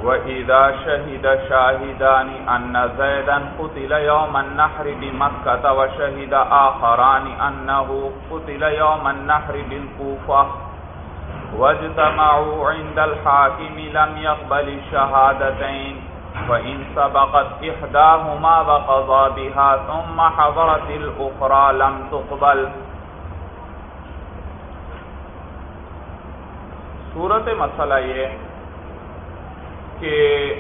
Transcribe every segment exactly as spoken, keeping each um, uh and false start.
وَإِذَا شَهِدَ شَاهِدَانِ أَنَّ زَيْدًا قُتِلَ يَوْمَ النَّحْرِ بِمَكَّةَ وَشَهِدَ آخَرَانِ أَنَّهُ قُتِلَ يَوْمَ النَّحْرِ بِالْكُوفَةِ وَاجْتَمَعُوا عِنْدَ الْحَاكِمِ لَمْ يَقْبَلِ الشَّهَادَتَيْنِ فَإِنْ سَبَقَتْ إِحْدَاهُمَا وَقَضَى بِهَا ثُمَّ حَضَرَتِ الْأُخْرَى لَمْ تُقْبَلْ۔ صورت مسئلہ یہ کہ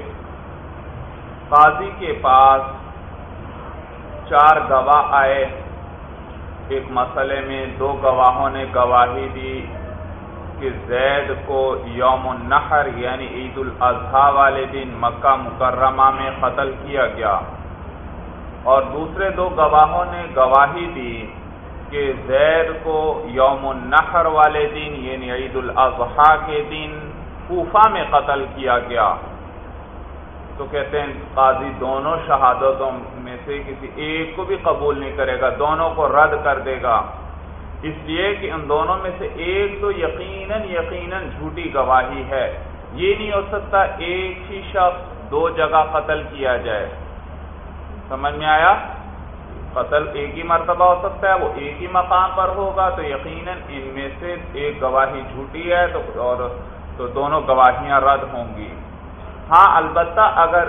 قاضی کے پاس چار گواہ آئے، ایک مسئلے میں دو گواہوں نے گواہی دی کہ زید کو یوم النحر یعنی عید الاضحیٰ والے دن مکہ مکرمہ میں قتل کیا گیا، اور دوسرے دو گواہوں نے گواہی دی کہ زید کو یوم النحر والے دن یعنی عید الاضحیٰ کے دن کوفہ میں قتل کیا گیا۔ تو کہتے ہیں قاضی دونوں شہادتوں میں سے کسی ایک کو بھی قبول نہیں کرے گا، دونوں کو رد کر دے گا، اس لیے کہ ان دونوں میں سے ایک تو یقیناً یقیناً جھوٹی گواہی ہے۔ یہ نہیں ہو سکتا ایک ہی شخص دو جگہ قتل کیا جائے، سمجھ میں آیا؟ قتل ایک ہی مرتبہ ہو سکتا ہے، وہ ایک ہی مقام پر ہوگا، تو یقیناً ان میں سے ایک گواہی جھوٹی ہے تو اور تو دونوں گواہیاں رد ہوں گی۔ ہاں البتہ اگر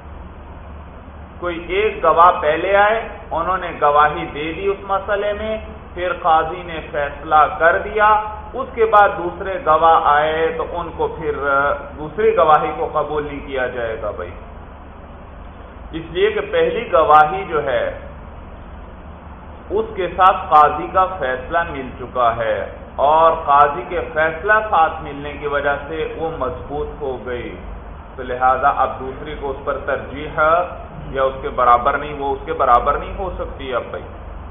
کوئی ایک گواہ پہلے آئے، انہوں نے گواہی دے دی اس مسئلے میں، پھر قاضی نے فیصلہ کر دیا، اس کے بعد دوسرے گواہ آئے تو ان کو پھر دوسری گواہی کو قبول نہیں کیا جائے گا بھائی، اس لیے کہ پہلی گواہی جو ہے اس کے ساتھ قاضی کا فیصلہ مل چکا ہے، اور قاضی کے فیصلہ ساتھ ملنے کی وجہ سے وہ مضبوط ہو گئی، تو لہذا اب دوسری کو اس پر ترجیح یا اس کے برابر نہیں، وہ اس کے برابر نہیں ہو سکتی اب بھائی۔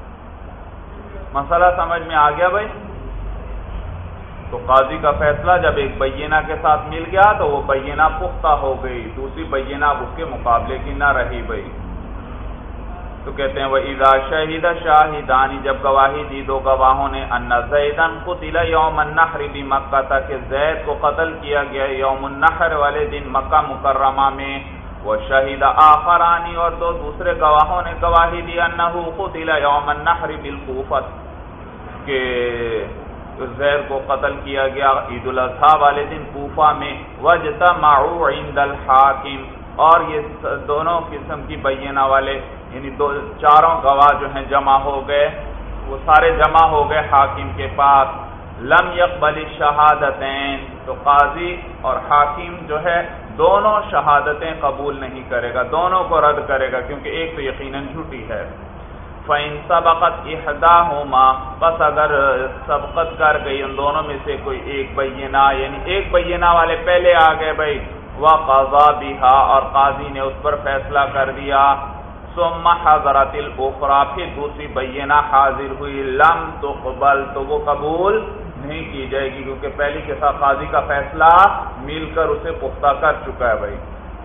مسئلہ سمجھ میں آ گیا بھائی؟ تو قاضی کا فیصلہ جب ایک بینہ کے ساتھ مل گیا تو وہ بینہ پختہ ہو گئی، دوسری بینہ اب اس کے مقابلے کی نہ رہی بھائی۔ تو کہتے ہیں وَإِذَا شَهِدَ شَاهِدَانِ جب گواہی دی دو گواہوں نے أَنَّ زَيْدًا قُتِلَ يَوْمَ النَّحْرِ بِمَكَّةَ کہ زید کو قتل کیا گیا یوم النحر والے دن مکہ مکرمہ میں، وَشَهِدَ آخَرَانِ اور دو دوسرے گواہوں نے گواہی دی أَنَّهُ قُتِلَ يَوْمَ النحر بِالْكُوفَةِ کہ زید کو قتل کیا گیا عید الاضحیٰ والے دن کوفہ میں، وَاجْتَمَعُوا عِنْدَ الْحَاكِمِ اور یہ دونوں قسم کی بینہ والے یعنی دو چاروں گواہ جو ہیں جمع ہو گئے، وہ سارے جمع ہو گئے حاکم کے پاس، لم يقبل الشہادتین تو قاضی اور حاکم جو ہے دونوں شہادتیں قبول نہیں کرے گا، دونوں کو رد کرے گا کیونکہ ایک تو یقیناً جھوٹی ہے۔ فَإِن سَبَقَتْ إِحْدَاهُمَا بس اگر سبقت کر گئی ان دونوں میں سے کوئی ایک بینہ یعنی ایک بینہ والے پہلے آ گئے بھائی، وَقَضَى بِهَا اور قاضی نے اس پر فیصلہ کر دیا، ثُمَّ حَضَرَتِ الْأُخْرَى پھر دوسری بینہ حاضر ہوئی، لم تقبل تو وہ قبول نہیں کی جائے گی کیونکہ پہلی کے ساتھ قاضی کا فیصلہ مل کر اسے پختہ کر چکا ہے بھائی۔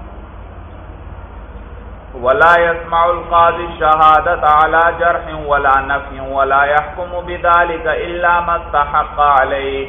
وَلَا يَسْمَعُ الْقَاضِي الشَّهَادَةَ عَلَى جَرْحٍ وَلَا نَفْيٍ وَلَا يَحْكُمُ بِذَلِكَ إِلَّا مَا اسْتَحَقَّ عَلَيْهِ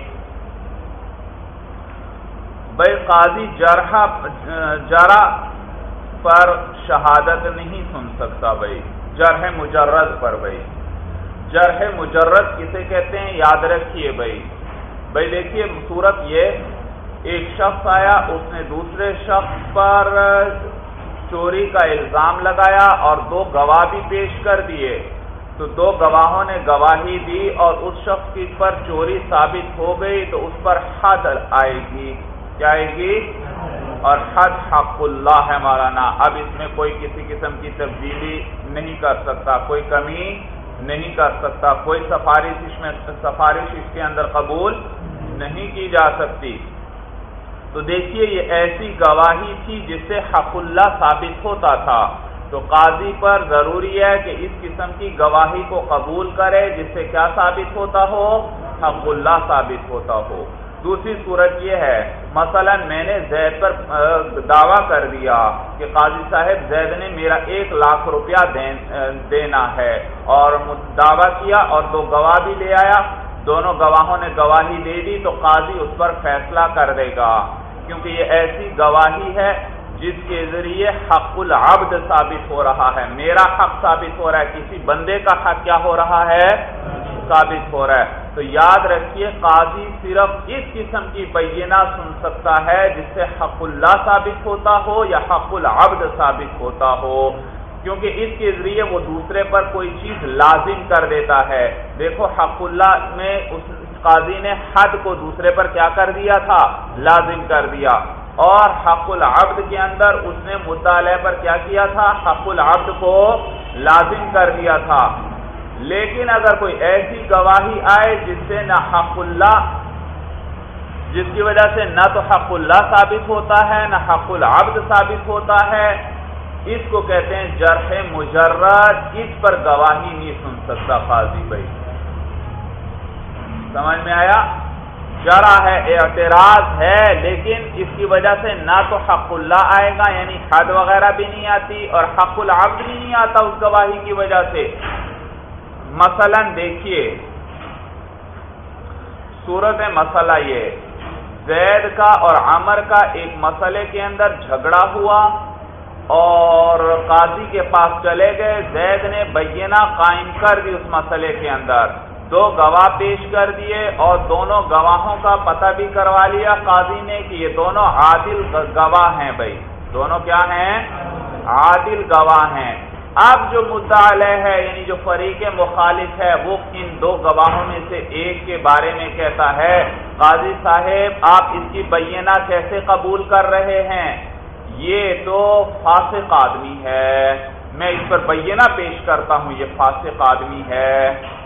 بھائی قاضی جرح جرح پر شہادت نہیں سن سکتا بھائی، جرح مجرد پر بھائی، جرح مجرد کسے کہتے ہیں یاد رکھیے بھائی۔ بھائی دیکھیے صورت یہ، ایک شخص آیا اس نے دوسرے شخص پر چوری کا الزام لگایا اور دو گواہ بھی پیش کر دیے، تو دو گواہوں نے گواہی دی اور اس شخص کی پر چوری ثابت ہو گئی تو اس پر حد آئے گی، کیا آئے گی؟ اور حد حق اللہ ہے مولانا، اب اس میں کوئی کسی قسم کی تبدیلی نہیں کر سکتا، کوئی کمی نہیں کر سکتا، کوئی سفارش اس میں سفارش اس کے اندر قبول نہیں کی جا سکتی۔ تو دیکھیے یہ ایسی گواہی تھی جس سے حق اللہ ثابت ہوتا تھا، تو قاضی پر ضروری ہے کہ اس قسم کی گواہی کو قبول کرے جس سے کیا ثابت ہوتا ہو؟ حق اللہ ثابت ہوتا ہو۔ دوسری صورت یہ ہے، مثلا میں نے زید پر دعویٰ کر دیا کہ قاضی صاحب زید نے میرا ایک لاکھ روپیہ دینا ہے، اور دعویٰ کیا اور دو گواہ بھی لے آیا، دونوں گواہوں نے گواہی دے دی تو قاضی اس پر فیصلہ کر دے گا کیونکہ یہ ایسی گواہی ہے جس کے ذریعے حق العبد ثابت ہو رہا ہے، میرا حق ثابت ہو رہا ہے، کسی بندے کا حق کیا ہو رہا ہے؟ ثابت ہو رہا ہے۔ تو یاد رکھیے قاضی صرف اس قسم کی بینہ سن سکتا ہے جس سے حق اللہ ثابت ہوتا ہو یا حق العبد ثابت ہوتا ہو، کیونکہ اس کے ذریعے وہ دوسرے پر کوئی چیز لازم کر دیتا ہے۔ دیکھو حق اللہ میں اس قاضی نے حد کو دوسرے پر کیا کر دیا تھا؟ لازم کر دیا، اور حق العبد کے اندر اس نے مطالعہ پر کیا کیا تھا؟ حق العبد کو لازم کر دیا تھا۔ لیکن اگر کوئی ایسی گواہی آئے جس سے نہ حق اللہ، جس کی وجہ سے نہ تو حق اللہ ثابت ہوتا ہے نہ حق العبد ثابت ہوتا ہے، اس کو کہتے ہیں جرح مجرد، اس پر گواہی نہیں سن سکتا قاضی بھائی۔ سمجھ میں آیا؟ جرح ہے، اعتراض ہے، لیکن اس کی وجہ سے نہ تو حق اللہ آئے گا، یعنی حد وغیرہ بھی نہیں آتی، اور حق العبد بھی نہیں آتا اس گواہی کی وجہ سے۔ مثلا دیکھیے صورت مسئلہ یہ، زید کا اور عمر کا ایک مسئلے کے اندر جھگڑا ہوا اور قاضی کے پاس چلے گئے، زید نے بینہ قائم کر دی اس مسئلے کے اندر، دو گواہ پیش کر دیے اور دونوں گواہوں کا پتہ بھی کروا لیا قاضی نے کہ یہ دونوں عادل گواہ ہیں بھائی، دونوں کیا ہیں؟ عادل گواہ ہیں۔ اب جو مدعا علیہ ہے یعنی جو فریق مخالف ہے وہ ان دو گواہوں میں سے ایک کے بارے میں کہتا ہے قاضی صاحب آپ اس کی بینہ کیسے قبول کر رہے ہیں؟ یہ تو فاسق آدمی ہے، میں اس پر بینہ پیش کرتا ہوں یہ فاسق آدمی ہے۔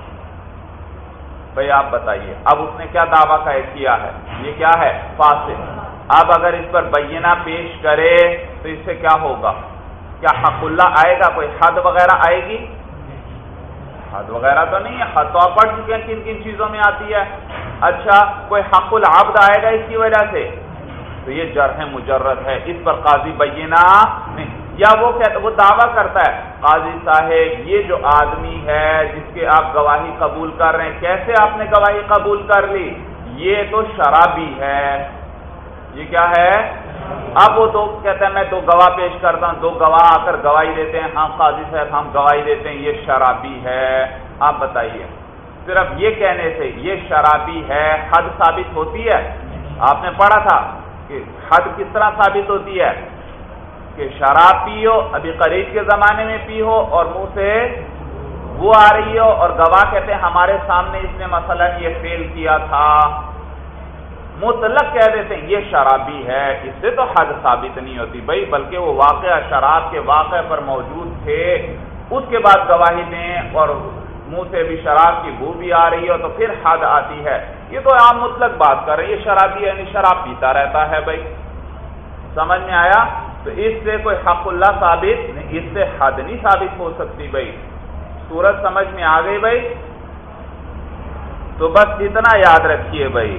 بھئی آپ بتائیے اب اس نے کیا دعویٰ کیا ہے؟ یہ کیا ہے؟ فاسق۔ اب اگر اس پر بینہ پیش کرے تو اس سے کیا ہوگا؟ کیا حق اللہ آئے گا؟ کوئی حد وغیرہ آئے گی؟ حد وغیرہ تو نہیں ہے، حد تو آپ پڑھ چکے ہیں کن کن چیزوں میں آتی ہے۔ اچھا کوئی حق العبد آئے گا اس کی وجہ سے؟ تو یہ جرح مجرد ہے، اس پر قاضی بینہ نہیں۔ یا وہ کہتا وہ دعویٰ کرتا ہے قاضی صاحب یہ جو آدمی ہے جس کے آپ گواہی قبول کر رہے ہیں، کیسے آپ نے گواہی قبول کر لی؟ یہ تو شرابی ہے۔ یہ کیا ہے؟ اب وہ تو کہتا ہے میں دو گواہ پیش کرتا ہوں، دو گواہ آ کر گواہی دیتے ہیں، ہاں قاضی صاحب ہم گواہی دیتے ہیں یہ شرابی ہے۔ آپ بتائیے صرف یہ کہنے سے یہ شرابی ہے حد ثابت ہوتی ہے؟ آپ نے پڑھا تھا کہ حد کس طرح ثابت ہوتی ہے کہ شراب پیو، ابھی قریب کے زمانے میں پی ہو اور منہ سے وہ آ رہی ہو اور گواہ کہتے ہیں ہمارے سامنے اس نے مثلا یہ فیل کیا تھا، مطلق کہہ دیتے ہیں یہ شرابی ہے، اس سے تو حد ثابت نہیں ہوتی بھائی، بلکہ وہ واقعہ شراب کے واقعے پر موجود تھے، اس کے بعد گواہی دیں اور منہ سے بھی شراب کی بو بھی آ رہی ہو تو پھر حد آتی ہے۔ یہ تو عام مطلق بات کر رہے ہیں، یہ شرابی یعنی شراب پیتا رہتا ہے بھائی۔ سمجھ میں آیا؟ تو اس سے کوئی حق اللہ ثابت نہیں، اس سے حد نہیں ثابت ہو سکتی بھائی۔ صورت سمجھ میں آ گئی بھائی؟ تو بس اتنا یاد رکھیے بھائی،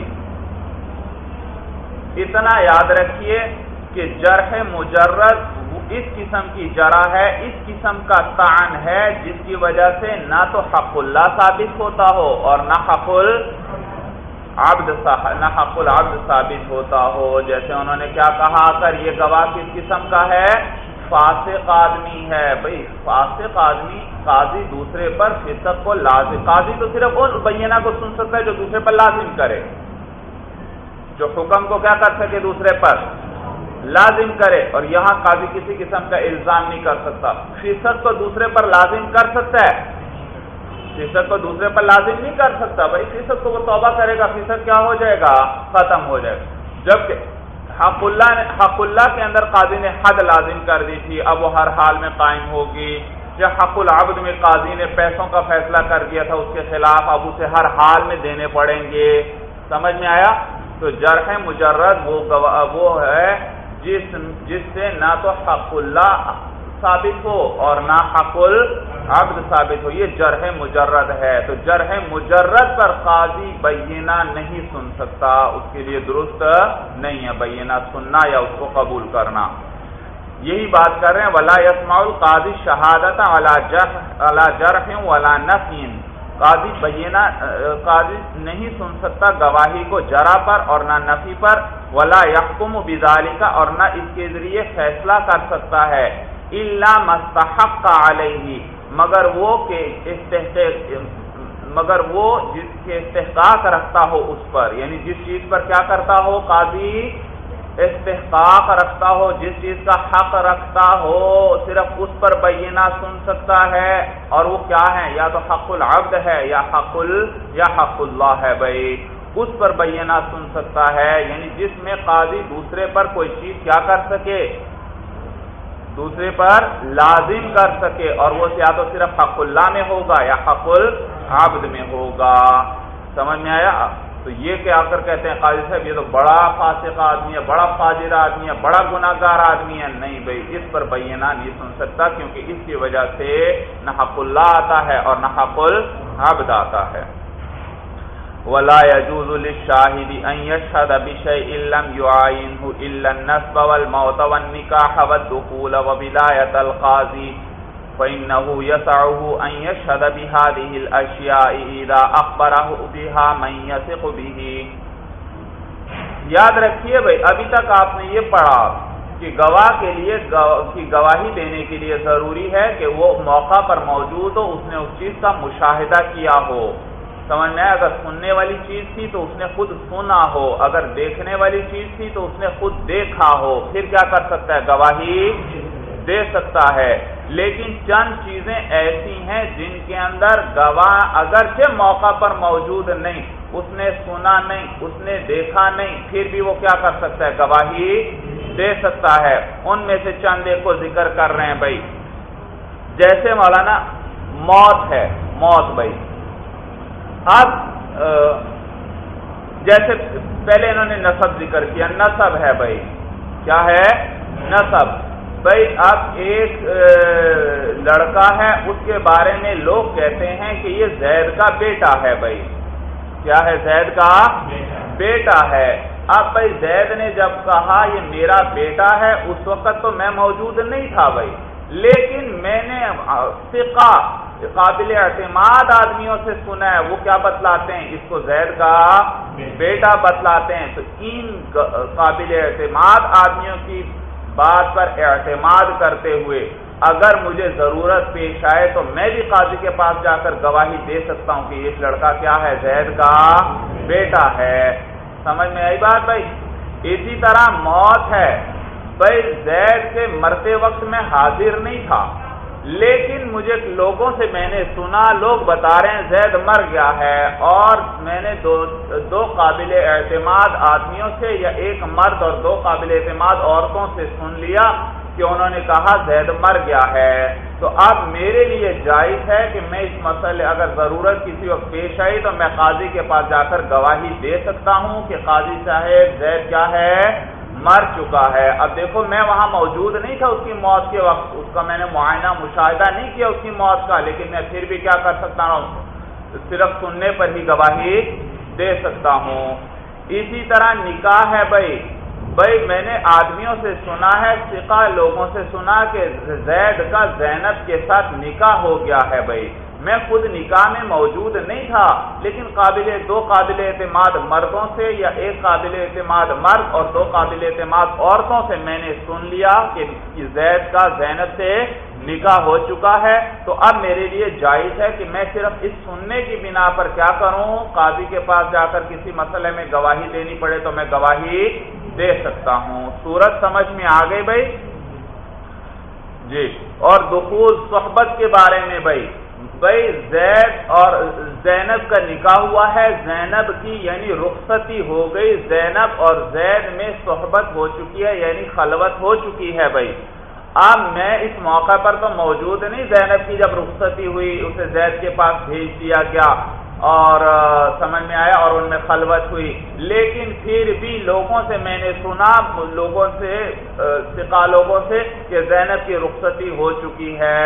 اتنا یاد رکھیے کہ جرح مجرد اس قسم کی جرح ہے، اس قسم کا طعن ہے جس کی وجہ سے نہ تو حق اللہ ثابت ہوتا ہو اور نہ حق العبد نہ حق العبد ثابت ہوتا ہو۔ جیسے انہوں نے کیا کہا کر یہ گواہ کس قسم کا ہے؟ فاسق آدمی ہے بھائی، فاسق آدمی قاضی دوسرے پر فسق کو لازم، قاضی تو صرف ان بینہ کو سن سکتا ہے جو دوسرے پر لازم کرے، جو حکم کو کیا کر سکے دوسرے پر لازم کرے، اور یہاں قاضی کسی قسم کا الزام نہیں کر سکتا۔ فسق کو دوسرے پر لازم کر سکتا ہے، فسق کو دوسرے پر لازم نہیں کر سکتا بھائی، فسق کو وہ توبہ کرے گا، فسق کیا ہو جائے گا؟ ختم ہو جائے گا۔ جبکہ حق اللہ نے حق اللہ کے اندر قاضی نے حد لازم کر دی تھی، اب وہ ہر حال میں قائم ہوگی۔ یا حق العبد میں قاضی نے پیسوں کا فیصلہ کر دیا تھا اس کے خلاف، اب اسے ہر حال میں دینے پڑیں گے۔ سمجھ میں آیا؟ تو جرح مجرد وہ وہ ہے جس جس سے نہ تو حق اللہ ثابت ہو اور نہ حق العبد ثابت ہو، یہ جرح مجرد ہے۔ تو جرح مجرد پر قاضی بینہ نہیں سن سکتا، اس کے لیے درست نہیں ہے بینہ سننا یا اس کو قبول کرنا۔ یہی بات کر رہے ہیں ولا یسمع القاضی شہادت علی جرح علی جرح ولا نفی، قاضی بینہ قاضی نہیں سن سکتا گواہی کو جرا پر اور نہ نفی پر، ولا یحکم بذالک اور نہ اس کے ذریعے فیصلہ کر سکتا ہے، الا مستحق علیہ مگر وہ کہ استحقاق مگر وہ جس کے استحقاق رکھتا ہو اس پر، یعنی جس چیز پر کیا کرتا ہو قاضی استحقاق رکھتا ہو، جس چیز کا حق رکھتا ہو صرف اس پر بینہ سن سکتا ہے، اور وہ کیا ہے یا تو حق العبد ہے یا حق ال یا حق اللہ ہے بھائی، اس پر بینہ سن سکتا ہے، یعنی جس میں قاضی دوسرے پر کوئی چیز کیا کر سکے، دوسرے پر لازم کر سکے، اور وہ یا تو صرف حق اللہ میں ہوگا یا حق العبد میں ہوگا۔ سمجھ میں آیا؟ تو یہ کہ آ کر کہتے ہیں قاضی صاحب یہ تو بڑا فاسق آدمی ہے، بڑا فاجر آدمی ہے، بڑا گناہگار آدمی ہے، نہیں بھائی اس پر بینہ نہیں سن سکتا، کیونکہ اس کی وجہ سے نہ حق اللہ آتا ہے اور نہ حق العبد آتا ہے۔ ولا يجوز للشاهد ان يشهد بشيء لم يعاينه الا النسب والموت والنكاح والدخول وولاية القاضي فإنه يسعه ان يشهد بهذه الاشياء اذا اخبره بها من يثق به۔ یاد رکھیے بھائی ابھی تک آپ نے یہ پڑھا کہ گواہ کے لیے کی گواہی دینے کے لیے ضروری ہے کہ وہ موقع پر موجود ہو، اس نے اس چیز کا مشاہدہ کیا ہو، سمجھ میں اگر سننے والی چیز تھی تو اس نے خود سنا ہو، اگر دیکھنے والی چیز تھی تو اس نے خود دیکھا ہو، پھر کیا کر سکتا ہے گواہی دے سکتا ہے۔ لیکن چند چیزیں ایسی ہیں جن کے اندر گواہ اگرچہ موقع پر موجود نہیں، اس نے سنا نہیں، اس نے دیکھا نہیں، پھر بھی وہ کیا کر سکتا ہے گواہی دے سکتا ہے۔ ان میں سے چند ایک کو ذکر کر رہے ہیں بھائی، جیسے مولانا موت ہے، موت بھائی، اب جیسے پہلے انہوں نے نسب ذکر کیا، نسب ہے بھائی، کیا ہے نسب بھائی، اب ایک لڑکا ہے اس کے بارے میں لوگ کہتے ہیں کہ یہ زید کا بیٹا ہے بھائی، کیا ہے زید کا بیٹا ہے۔ اب بھائی زید نے جب کہا یہ میرا بیٹا ہے اس وقت تو میں موجود نہیں تھا بھائی، لیکن میں نے ثقہ قابل اعتماد آدمیوں سے سنا ہے، وہ کیا بتلاتے ہیں اس کو زید کا بیٹا بتلاتے ہیں، تو ان قابل اعتماد آدمیوں کی بات پر اعتماد کرتے ہوئے اگر مجھے ضرورت پیش آئے تو میں بھی قاضی کے پاس جا کر گواہی دے سکتا ہوں کہ یہ لڑکا کیا ہے زید کا بیٹا ہے۔ سمجھ میں آئی بات بھائی؟ اسی طرح موت ہے بھائی، زید کے مرتے وقت میں حاضر نہیں تھا، لیکن مجھے لوگوں سے میں نے سنا، لوگ بتا رہے ہیں زید مر گیا ہے، اور میں نے دو دو قابل اعتماد آدمیوں سے یا ایک مرد اور دو قابل اعتماد عورتوں سے سن لیا کہ انہوں نے کہا زید مر گیا ہے، تو اب میرے لیے جائز ہے کہ میں اس مسئلے اگر ضرورت کسی وقت پیش آئی تو میں قاضی کے پاس جا کر گواہی دے سکتا ہوں کہ قاضی صاحب زید کیا ہے مر چکا ہے۔ اب دیکھو میں وہاں موجود نہیں تھا اس کی موت کے وقت، اس کا میں نے معائنہ مشاہدہ نہیں کیا اس کی موت کا، لیکن میں پھر بھی کیا کر سکتا ہوں، صرف سننے پر ہی گواہی دے سکتا ہوں۔ اسی طرح نکاح ہے بھائی، بھائی میں نے آدمیوں سے سنا ہے، ثقہ لوگوں سے سنا کہ زید کا زینب کے ساتھ نکاح ہو گیا ہے بھائی، میں خود نکاح میں موجود نہیں تھا، لیکن قابل دو قابل اعتماد مردوں سے یا ایک قابل اعتماد مرد اور دو قابل اعتماد عورتوں سے میں نے سن لیا کہ زید کا زینب سے نکاح ہو چکا ہے، تو اب میرے لیے جائز ہے کہ میں صرف اس سننے کی بنا پر کیا کروں، قاضی کے پاس جا کر کسی مسئلے میں گواہی دینی پڑے تو میں گواہی دے سکتا ہوں۔ صورت سمجھ میں آ گئی بھائی جی۔ اور دخول صحبت کے بارے میں بھائی، بھائی زید اور زینب کا نکاح ہوا ہے، زینب کی یعنی رخصتی ہو گئی، زینب اور زید میں صحبت ہو چکی ہے یعنی خلوت ہو چکی ہے بھائی۔ اب میں اس موقع پر تو موجود نہیں، زینب کی جب رخصتی ہوئی اسے زید کے پاس بھیج دیا گیا اور سمجھ میں آیا اور ان میں خلوت ہوئی، لیکن پھر بھی لوگوں سے میں نے سنا، لوگوں سے ثقہ لوگوں سے کہ زینب کی رخصتی ہو چکی ہے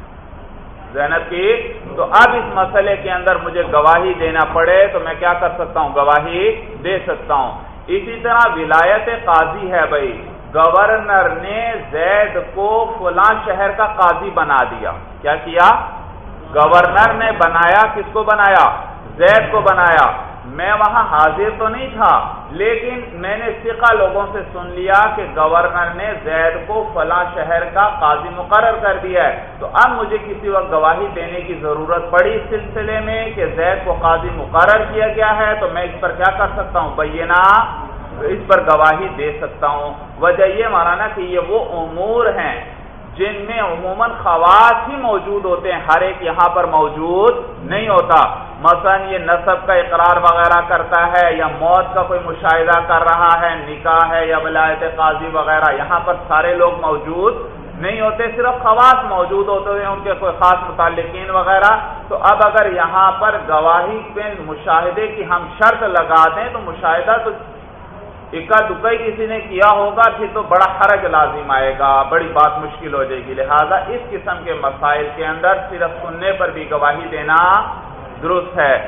زینب کی، تو اب اس مسئلے کے اندر مجھے گواہی دینا پڑے تو میں کیا کر سکتا ہوں، گواہی دے سکتا ہوں۔ اسی طرح ولایت قاضی ہے بھائی، گورنر نے زید کو فلاں شہر کا قاضی بنا دیا، کیا کیا، گورنر نے بنایا، کس کو بنایا؟ زید کو بنایا۔ میں وہاں حاضر تو نہیں تھا، لیکن میں نے ثقہ لوگوں سے سن لیا کہ گورنر نے زید کو فلاں شہر کا قاضی مقرر کر دیا ہے، تو اب مجھے کسی وقت گواہی دینے کی ضرورت پڑی اس سلسلے میں کہ زید کو قاضی مقرر کیا گیا ہے، تو میں اس پر کیا کر سکتا ہوں؟ بینہ، اس پر گواہی دے سکتا ہوں۔ وجہ یہ مولانا کہ یہ وہ امور ہیں جن میں عموماً خواص ہی موجود ہوتے ہیں، ہر ایک یہاں پر موجود نہیں ہوتا۔ مثلا یہ نسب کا اقرار وغیرہ کرتا ہے، یا موت کا کوئی مشاہدہ کر رہا ہے، نکاح ہے یا ولایت قاضی وغیرہ، یہاں پر سارے لوگ موجود نہیں ہوتے، صرف خواص موجود ہوتے ہیں، ان کے کوئی خاص متعلقین وغیرہ۔ تو اب اگر یہاں پر گواہی پہ مشاہدے کی ہم شرط لگا دیں تو مشاہدہ تو اکا دکا کسی نے کیا ہوگا، پھر تو بڑا حرج لازم آئے گا، بڑی بات مشکل ہو جائے گی۔ لہذا اس قسم کے مسائل کے اندر صرف سننے پر بھی گواہی دینا درست ہے۔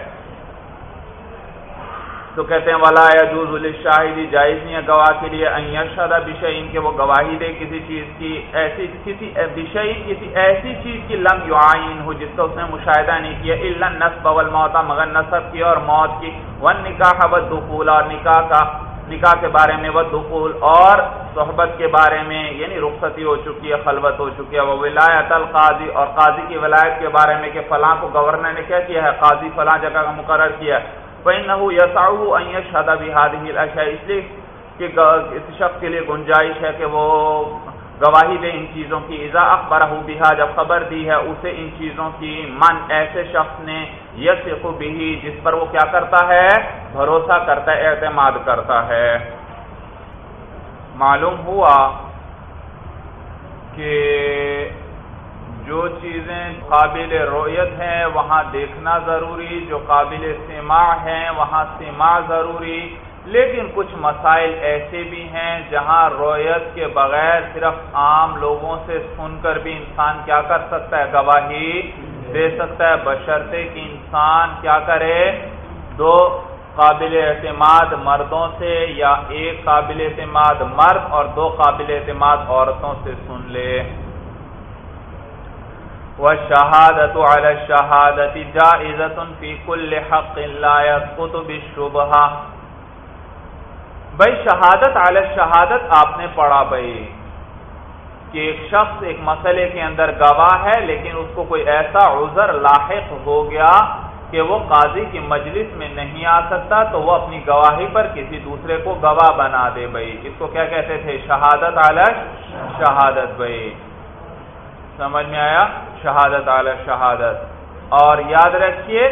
تو کہتے ہیں ولا يجوز للشاہد، جائز نہیں ہے گواہ کے لیے ان یشهد بشیء، کہ وہ گواہی دے کسی چیز کی، ایسی کسی بشیء کسی ایسی چیز کی لم یعین ہو، جس کا اس نے مشاہدہ نہیں کیا، الا النسب والموت، مگر نسب کی اور موت کی، والنکاح والدخول، اور نکاح کا نکاح کے بارے میں، والدخول اور صحبت کے بارے میں، یعنی رخصتی ہو چکی ہے، خلوت ہو چکی ہے، وہ ولایت القاضی، اور قاضی کی ولایت کے بارے میں کہ فلاں کو گورنر نے کیا کیا ہے، قاضی فلاں جگہ کا مقرر کیا ہے۔ فإنه يسعه أن يشهد بهذه الأشياء، اس لیے کہ اس شخص کے لیے گنجائش ہے کہ وہ گواہی دے ان چیزوں کی، اذا اخبرہ بها، جب خبر دی ہے اسے ان چیزوں کی، من ایسے شخص نے، یثق به، جس پر وہ کیا کرتا ہے؟ بھروسہ کرتا ہے، اعتماد کرتا ہے۔ معلوم ہوا کہ جو چیزیں قابل رؤیت ہیں وہاں دیکھنا ضروری، جو قابل سماع ہیں وہاں سماع ضروری، لیکن کچھ مسائل ایسے بھی ہیں جہاں رؤیت کے بغیر صرف عام لوگوں سے سن کر بھی انسان کیا کر سکتا ہے؟ گواہی دے سکتا ہے، بشرطے کہ انسان کیا کرے؟ دو قابل اعتماد مردوں سے، یا ایک قابل اعتماد مرد اور دو قابل اعتماد عورتوں سے سن لے۔ وَالشَّهَادَةُ عَلَى الشَّهَادَةِ جَائِزَةٌ فِي كُلِّ حَقٍّ لَا يَسْقُطُ بِالشُّبْهَةِ۔ بھائی شہادت علی الشہادت آپ نے پڑھا بھائی کہ ایک شخص ایک مسئلے کے اندر گواہ ہے، لیکن اس کو کوئی ایسا عذر لاحق ہو گیا کہ وہ قاضی کی مجلس میں نہیں آ سکتا، تو وہ اپنی گواہی پر کسی دوسرے کو گواہ بنا دے بھائی، اس کو کیا کہتے تھے؟ شہادت علی الشہادت بھائی، سمجھ میں آیا؟ شہادت علی شہادت۔ اور یاد رکھیے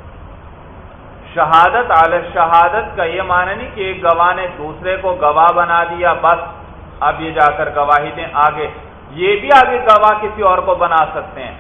شہادت علی شہادت کا یہ معنی نہیں کہ ایک گواہ نے دوسرے کو گواہ بنا دیا بس اب یہ جا کر گواہی دیں آگے، یہ بھی آگے گواہ کسی اور کو بنا سکتے ہیں۔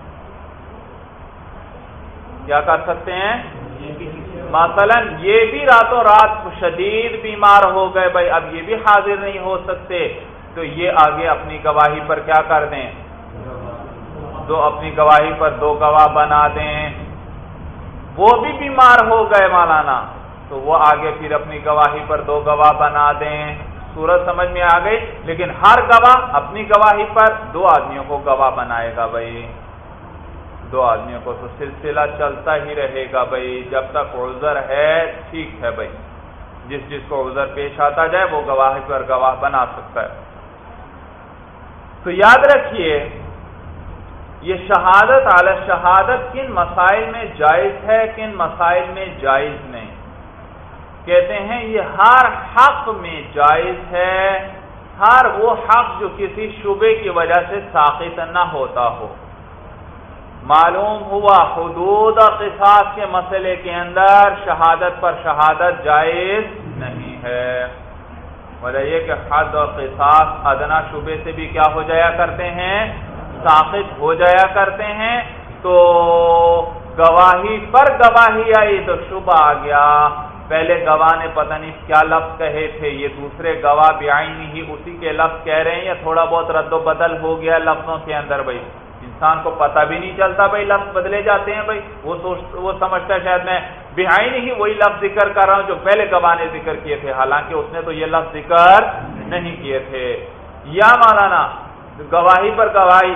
کیا کر سکتے ہیں؟ مثلا یہ بھی راتوں رات شدید بیمار ہو گئے بھائی، اب یہ بھی حاضر نہیں ہو سکتے، تو یہ آگے اپنی گواہی پر کیا کر دیں؟ دو اپنی گواہی پر دو گواہ بنا دیں۔ وہ بھی بیمار ہو گئے مولانا، تو وہ آگے پھر اپنی گواہی پر دو گواہ بنا دیں۔ صورت سمجھ میں آ گئی؟ لیکن ہر گواہ اپنی گواہی پر دو آدمیوں کو گواہ بنائے گا بھائی، دو آدمیوں کو، تو سلسلہ چلتا ہی رہے گا بھائی جب تک عذر ہے۔ ٹھیک ہے بھائی، جس جس کو عذر پیش آتا جائے وہ گواہی پر گواہ بنا سکتا ہے۔ تو یاد رکھیے یہ شہادت علی شہادت کن مسائل میں جائز ہے، کن مسائل میں جائز نہیں؟ کہتے ہیں یہ ہر حق میں جائز ہے، ہر وہ حق جو کسی شبے کی وجہ سے ساقط نہ ہوتا ہو۔ معلوم ہوا حدود اور قصاص کے مسئلے کے اندر شہادت پر شہادت جائز نہیں ہے، وجہ یہ کہ حد اور قصاص ادنا شبے سے بھی کیا ہو جایا کرتے ہیں؟ ساقط ہو جایا کرتے ہیں۔ تو گواہی پر گواہی آئی تو شبہ آ گیا، پہلے گواہ نے پتہ نہیں کیا لفظ کہے تھے، یہ دوسرے گواہ بعین ہی اسی کے لفظ کہہ رہے ہیں، یا تھوڑا بہت رد و بدل ہو گیا لفظوں کے اندر بھائی، انسان کو پتہ بھی نہیں چلتا بھائی، لفظ بدلے جاتے ہیں بھائی، وہ سوچ وہ سمجھتا ہے شاید میں بعین ہی وہی لفظ ذکر کر رہا ہوں جو پہلے گواہ نے ذکر کیے تھے، حالانکہ اس نے تو یہ لفظ ذکر نہیں کیے تھے۔ یا مولانا گواہی پر گواہی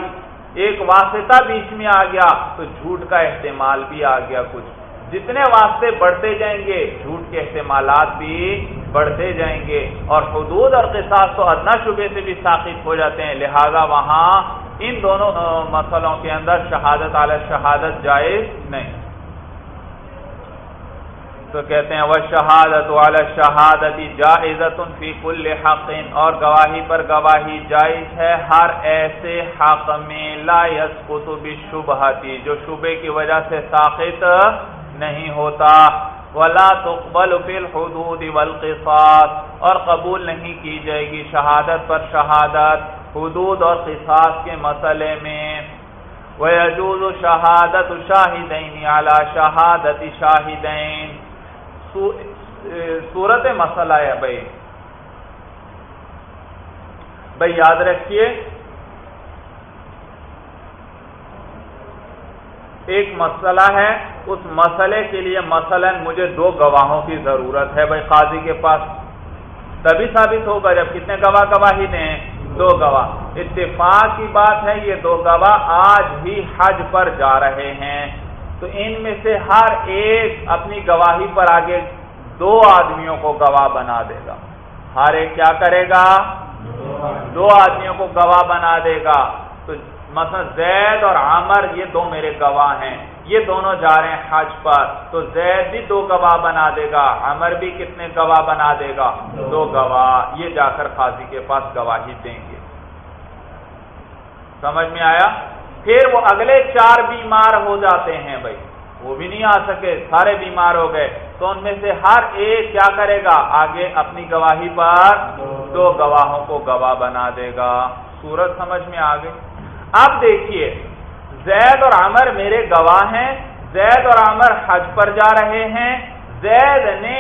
ایک واسطہ بیچ میں آ گیا تو جھوٹ کا احتمال بھی آ گیا کچھ. جتنے واسطے بڑھتے جائیں گے جھوٹ کے احتمالات بھی بڑھتے جائیں گے، اور حدود اور قصاص تو ادنیٰ شبے سے بھی ساقط ہو جاتے ہیں، لہذا وہاں ان دونوں مسئلوں کے اندر شہادت علی شہادت جائز نہیں. تو کہتے ہیں وَالشَّهَادَةُ عَلَى الشَّهَادَةِ جَائِزَةٌ فِي كُلِّ حَقٍ، اور گواہی پر گواہی جائز ہے ہر ایسے حق میں لا يسقط بالشبہۃ، جو شبہ کی وجہ سے ساقط نہیں ہوتا. وَلَا تُقْبَلُ فِي الْحُدُودِ وَالْقِصَاصِ، اور قبول نہیں کی جائے گی شہادت پر شہادت حدود اور قصاص کے مسئلے میں. وَيَجُوزُ شَهَادَةُ شَاهِدَيْنِ عَلَى شَهَادَةِ شَاهِدَيْنِ. صورت مسئلہ ہے بھائی بھائی یاد رکھیے، ایک مسئلہ ہے، اس مسئلے کے لیے مثلا مجھے دو گواہوں کی ضرورت ہے بھائی قاضی کے پاس، تبھی ثابت ہوگا جب کتنے گواہ گواہی دیں، دو گواہ. اتفاق کی بات ہے یہ دو گواہ آج ہی حج پر جا رہے ہیں، تو ان میں سے ہر ایک اپنی گواہی پر آگے دو آدمیوں کو گواہ بنا دے گا. ہر ایک کیا کرے گا؟ دو آدمیوں کو گواہ بنا دے گا. تو مثلا زید اور عامر یہ دو میرے گواہ ہیں، یہ دونوں جا رہے ہیں حج پر، تو زید بھی دو گواہ بنا دے گا، عامر بھی کتنے گواہ بنا دے گا؟ دو گواہ. یہ جا کر قاضی کے پاس گواہی دیں گے. سمجھ میں آیا؟ پھر وہ اگلے چار بیمار ہو جاتے ہیں بھائی، وہ بھی نہیں آ سکے، سارے بیمار ہو گئے، تو ان میں سے ہر ایک کیا کرے گا؟ آگے اپنی گواہی پر دو گواہوں کو گواہ بنا دے گا. صورت سمجھ میں آ گئی؟ اب دیکھیے زید اور عمر میرے گواہ ہیں، زید اور عمر حج پر جا رہے ہیں. زید نے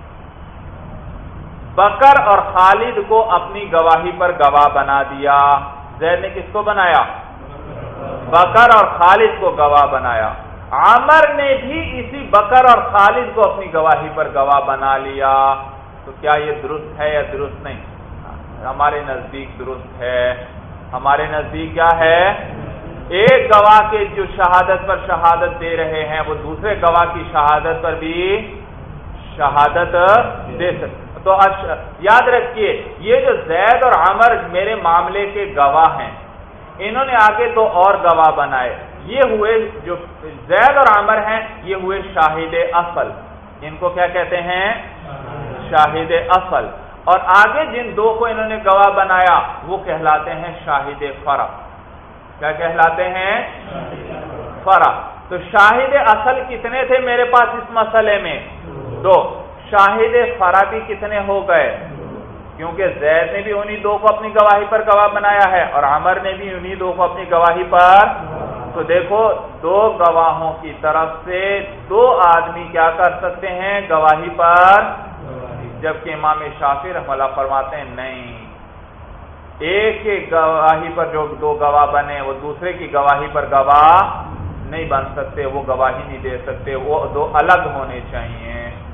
بکر اور خالد کو اپنی گواہی پر گواہ بنا دیا. زید نے کس کو بنایا؟ بکر اور خالد کو گواہ بنایا. عامر نے بھی اسی بکر اور خالد کو اپنی گواہی پر گواہ بنا لیا. تو کیا یہ درست ہے یا درست نہیں؟ ہمارے نزدیک درست ہے. ہمارے نزدیک کیا ہے؟ ایک گواہ کے جو شہادت پر شہادت دے رہے ہیں وہ دوسرے گواہ کی شہادت پر بھی شہادت دے سکتے. تو یاد رکھیے یہ جو زید اور عمر میرے معاملے کے گواہ ہیں، انہوں نے آگے تو اور گواہ بنائے. یہ ہوئے جو زید اور عمر ہیں یہ ہوئے شاہد اصل. ان کو کیا کہتے ہیں؟ شاہد اصل. اور آگے جن دو کو انہوں نے گواہ بنایا وہ کہلاتے ہیں شاہد فرع. کیا کہلاتے ہیں؟ فرع. تو شاہد اصل کتنے تھے میرے پاس اس مسئلے میں؟ دو. شاہد فرع بھی کتنے ہو گئے؟ کیونکہ زید نے بھی انہی دو کو اپنی گواہی پر گواہ بنایا ہے اور عمر نے بھی انہی دو کو اپنی گواہی پر. تو دیکھو دو گواہوں کی طرف سے دو آدمی کیا کر سکتے ہیں گواہی پر، جبکہ امام شافعی رحمہ اللہ فرماتے ہیں نہیں، ایک ایک گواہی پر جو دو گواہ بنے وہ دوسرے کی گواہی پر گواہ نہیں بن سکتے، وہ گواہی نہیں دے سکتے، وہ دو الگ ہونے چاہیے.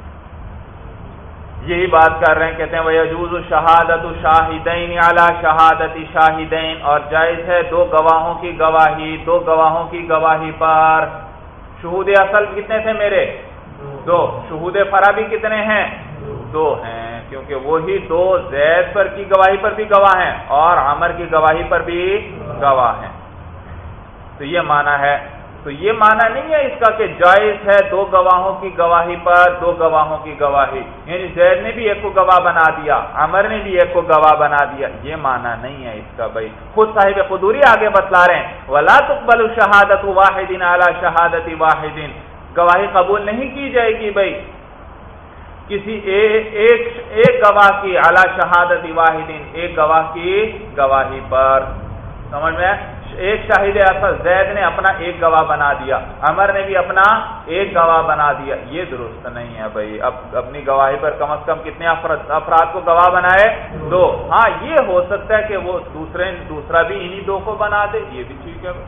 یہی بات کر رہے ہیں، کہتے ہیں وَيَجُوزُ شَهَادَةُ شَاهِدَيْنِ عَلَى شَهَادَةِ شَاهِدَيْنِ، اور جائز ہے دو گواہوں کی گواہی دو گواہوں کی گواہی پر. شہود اصل کتنے تھے میرے؟ دو. شہود فرع بھی کتنے ہیں؟ دو ہیں، کیونکہ وہی دو زید پر کی گواہی پر بھی گواہ ہیں اور عمر کی گواہی پر بھی گواہ ہیں. تو یہ معنی ہے. تو یہ معنی نہیں ہے اس کا کہ جائز ہے دو گواہوں کی گواہی پر دو گواہوں کی گواہی، یعنی زید نے بھی ایک کو گواہ بنا دیا، عمر نے بھی ایک کو گواہ بنا دیا، یہ معنی نہیں ہے اس کا. بھائی خود صاحب قدوری آگے بتلا رہے ہیں وَلَا تُقْبَلُ شَهَادَةُ وَاحِدٍ عَلَى شَهَادَةِ وَاحِدٍ، گواہی قبول نہیں کی جائے گی بھائی کسی ایک ایک, ایک گواہ کی علی شہادت واحد، ایک گواہ کی گواہی پر. سمجھ میں؟ ایک شاہد اصل زید نے اپنا ایک گواہ بنا دیا، عمر نے بھی اپنا ایک گواہ بنا دیا، یہ درست نہیں ہے بھائی. اب اپنی گواہی پر کم از کم کتنے افراد افراد کو گواہ بنائے؟ دو. ہاں یہ ہو سکتا ہے کہ وہ دوسرے دوسرا بھی انہی دو کو بنا دے، یہ بھی ٹھیک ہے.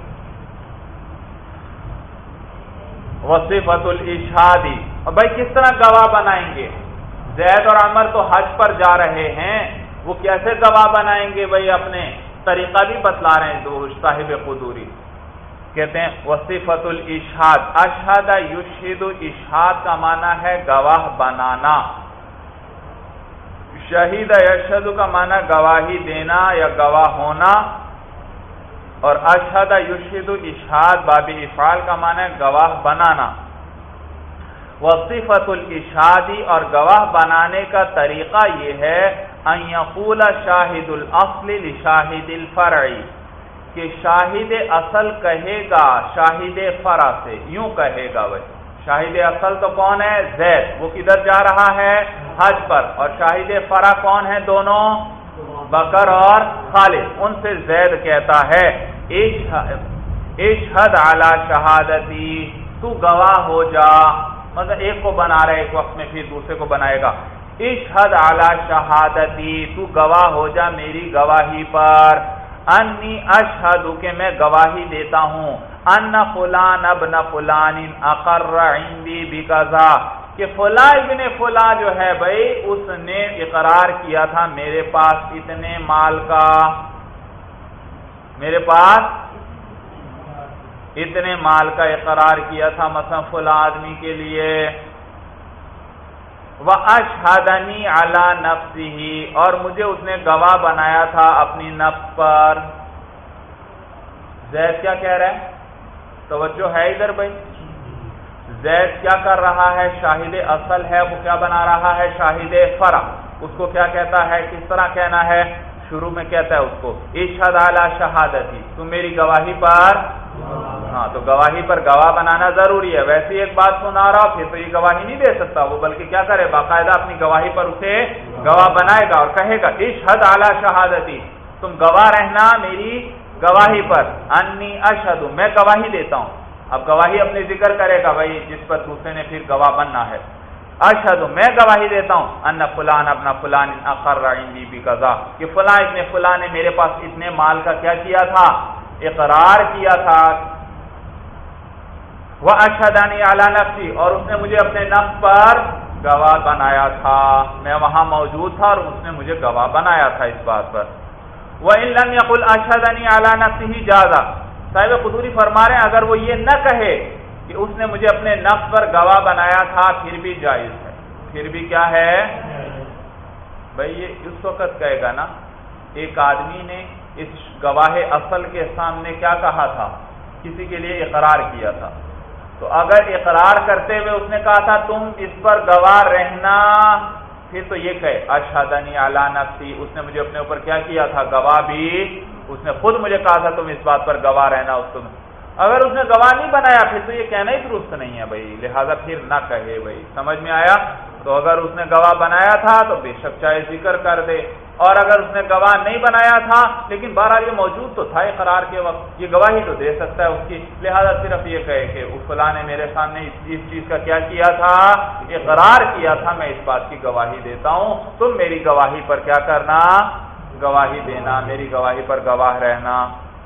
وصفۃ الاشہاد، اور بھائی کس طرح گواہ بنائیں گے؟ زید اور عمر تو حج پر جا رہے ہیں، وہ کیسے گواہ بنائیں گے بھائی اپنے؟ طریقہ بھی بتلا رہے ہیں دو صاحب قدوری. کہتے ہیں وصفۃ الاشہاد، اشہد یشہد، اشہاد کا معنی ہے گواہ بنانا. شہید یشہد کا معنی گواہی دینا یا گواہ ہونا، اور اشہد یشہد اشہاد باب افعال کا معنی ہے گواہ بنانا. وصفۃ الاشہادی، اور گواہ بنانے کا طریقہ یہ ہے ان یقول شاہد الاصل لشاہد الفرع، کہ شاہد اصل کہے گا شاہد فرع سے، یوں کہے گا بھائی شاہد اصل تو کون ہے؟ زید، وہ کدھر جا رہا ہے؟ حج پر. اور شاہد فرع کون ہے؟ دونوں بکر اور خالد. ان سے زید کہتا ہے اشہد علی شہادتی، تو گواہ ہو جا. مطلب ایک کو بنا رہے ایک وقت میں، پھر دوسرے کو بنائے گا. اشہد علی شہادتی، تو گواہ ہو جا میری گواہی پر. انی اشہد، کہ میں گواہی دیتا ہوں. ان فلان ابن فلان اقر عندی بکذا، کہ فلاں ابن فلاں جو ہے بھائی اس نے اقرار کیا تھا میرے پاس اتنے مال کا، میرے پاس اتنے مال کا اقرار کیا تھا مثلا فلاں آدمی کے لیے. وَأَشْهَدَنِي عَلَى نَفْسِهِ، اور مجھے اس نے گواہ بنایا تھا اپنی نفس پر. زید کیا کہہ رہا ہے؟ توجہ ہے ادھر بھائی. زید کیا کر رہا ہے؟ شاہد اصل ہے، وہ کیا بنا رہا ہے؟ شاہد فرع. اس کو کیا کہتا ہے؟ کس طرح کہنا ہے؟ شروع میں کہتا ہے اس کو اشہد علی شہادتی، تم میری گواہی پر. ہاں تو گواہی پر گواہ بنانا ضروری ہے. ویسے ایک بات سنا رہا پھر تو یہ گواہی نہیں دے سکتا وہ، بلکہ کیا کرے باقاعدہ اپنی گواہی پر اسے گواہ بنائے گا اور کہے گا اشہد علی شہادتی، تم گواہ رہنا میری گواہی پر. انی اشہد، میں گواہی دیتا ہوں. اب گواہی اپنے ذکر کرے گا بھائی جس پر دوسرے نے پھر گواہ بننا ہے. اشہد، میں گواہی دیتا ہوں. ان فلان ابن فلان اقر عندی بقضا، کہ فلاں ابن فلاں نے میرے پاس اتنے مال کا کیا کیا تھا؟ اقرار کیا تھا. واشهدني على نفسي، اور اس نے مجھے اپنے نفس پر گواہ بنایا تھا. میں وہاں موجود تھا اور اس نے مجھے گواہ بنایا تھا اس بات پر. وان لم يقل اشهدني على نفسه جاز، صاحب قدوری فرما رہے ہیں اگر وہ یہ نہ کہے کہ اس نے مجھے اپنے نفس پر گواہ بنایا تھا پھر بھی جائز ہے. پھر بھی کیا ہے بھائی؟ یہ اس وقت کہے گا نا ایک آدمی نے اس گواہ اصل کے سامنے کیا کہا تھا؟ کسی کے لیے اقرار کیا تھا. تو اگر اقرار کرتے ہوئے اس نے کہا تھا تم اس پر گواہ رہنا، پھر تو یہ کہے اشہدنی علی نفسی، اس نے مجھے اپنے اوپر کیا کیا تھا؟ گواہ بھی. اس نے خود مجھے کہا تھا تم اس بات پر گواہ رہنا. اس کو اگر اس نے گواہ نہیں بنایا پھر تو یہ کہنا ہی درست نہیں ہے بھائی، لہذا پھر نہ کہے بھائی. سمجھ میں آیا؟ تو اگر اس نے گواہ بنایا تھا تو بے شک چاہے ذکر کر دے، اور اگر اس نے گواہ نہیں بنایا تھا لیکن بہرحال یہ موجود تو تھا اقرار کے وقت، یہ گواہی تو دے سکتا ہے اس کی، لہذا صرف یہ کہے کہ اس فلاں نے میرے سامنے اس چیز کا کیا کیا تھا؟ اقرار کیا تھا. میں اس بات کی گواہی دیتا ہوں، تم میری گواہی پر کیا کرنا؟ گواہی دینا، میری گواہی پر گواہ رہنا.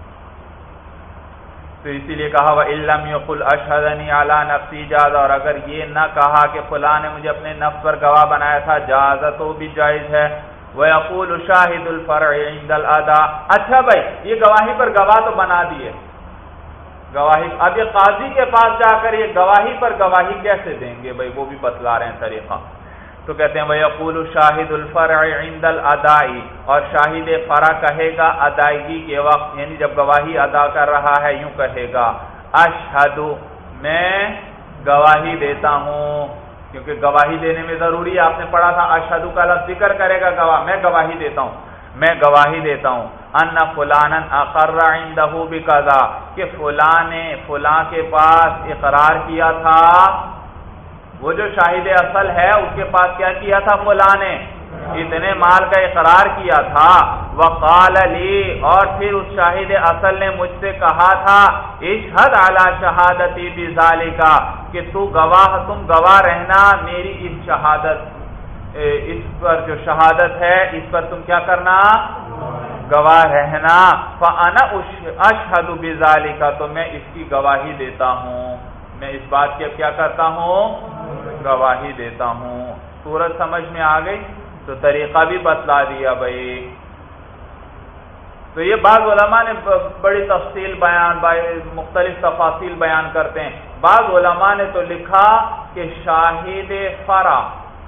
تو اسی لیے کہا وَإِن لَّمْ يَقُلْ أَشْهَدَنِي عَلَى نَفْسِي جَازَ، اور اگر یہ نہ کہا کہ فلاں نے مجھے اپنے نفس پر گواہ بنایا تھا جاز، تو بھی جائز ہے. وَيَقُولُ شَاهِدُ الْفَرْعِ عِندَ الْأَدَاءِ، اچھا بھائی یہ گواہی پر گواہ تو بنا دیے گواہی، اب یہ قاضی کے پاس جا کر یہ گواہی پر گواہی کیسے دیں گے بھائی؟ وہ بھی بتلا رہے ہیں طریقہ. تو کہتے ہیں وَيَقُولُ شَاهِدُ الْفَرْعِ عِندَ الْأَدَاءِ، اور شاہد فرع کہے گا ادائیگی کے وقت، یعنی جب گواہی ادا کر رہا ہے یوں کہے گا اشہد، میں گواہی دیتا ہوں. کیونکہ گواہی دینے میں ضروری ہے، آپ نے پڑھا تھا اشہد کا لفظ ذکر کرے گا گواہ. میں گواہی دیتا ہوں، میں گواہی دیتا ہوں ان فلانا اقر عنده بکذا، کہ فلاں نے فلاں کے پاس اقرار کیا تھا. وہ جو شاہد اصل ہے اس کے پاس کیا کیا تھا؟ فلاں نے اتنے مال کا اقرار کیا تھا. وقال لی، اور پھر اس شاہد اصل نے مجھ سے کہا تھا اشہد علی شہادتی بذالک، کہ تو گواہ تم گواہ رہنا میری اس شہادت، اس پر جو شہادت ہے اس پر تم کیا کرنا؟ گواہ رہنا. فانا اشہد بذالک، تو میں اس کی گواہی دیتا ہوں، میں اس بات کی کیا کرتا ہوں؟ گواہی دیتا ہوں. صورت سمجھ میں آ گئی؟ تو طریقہ بھی بتلا دیا بھائی. تو تو یہ بعض علماء نے بڑی تفصیل بیان مختلف تفاصیل بیان کرتے ہیں. بعض علماء نے تو لکھا کہ شاہد فرع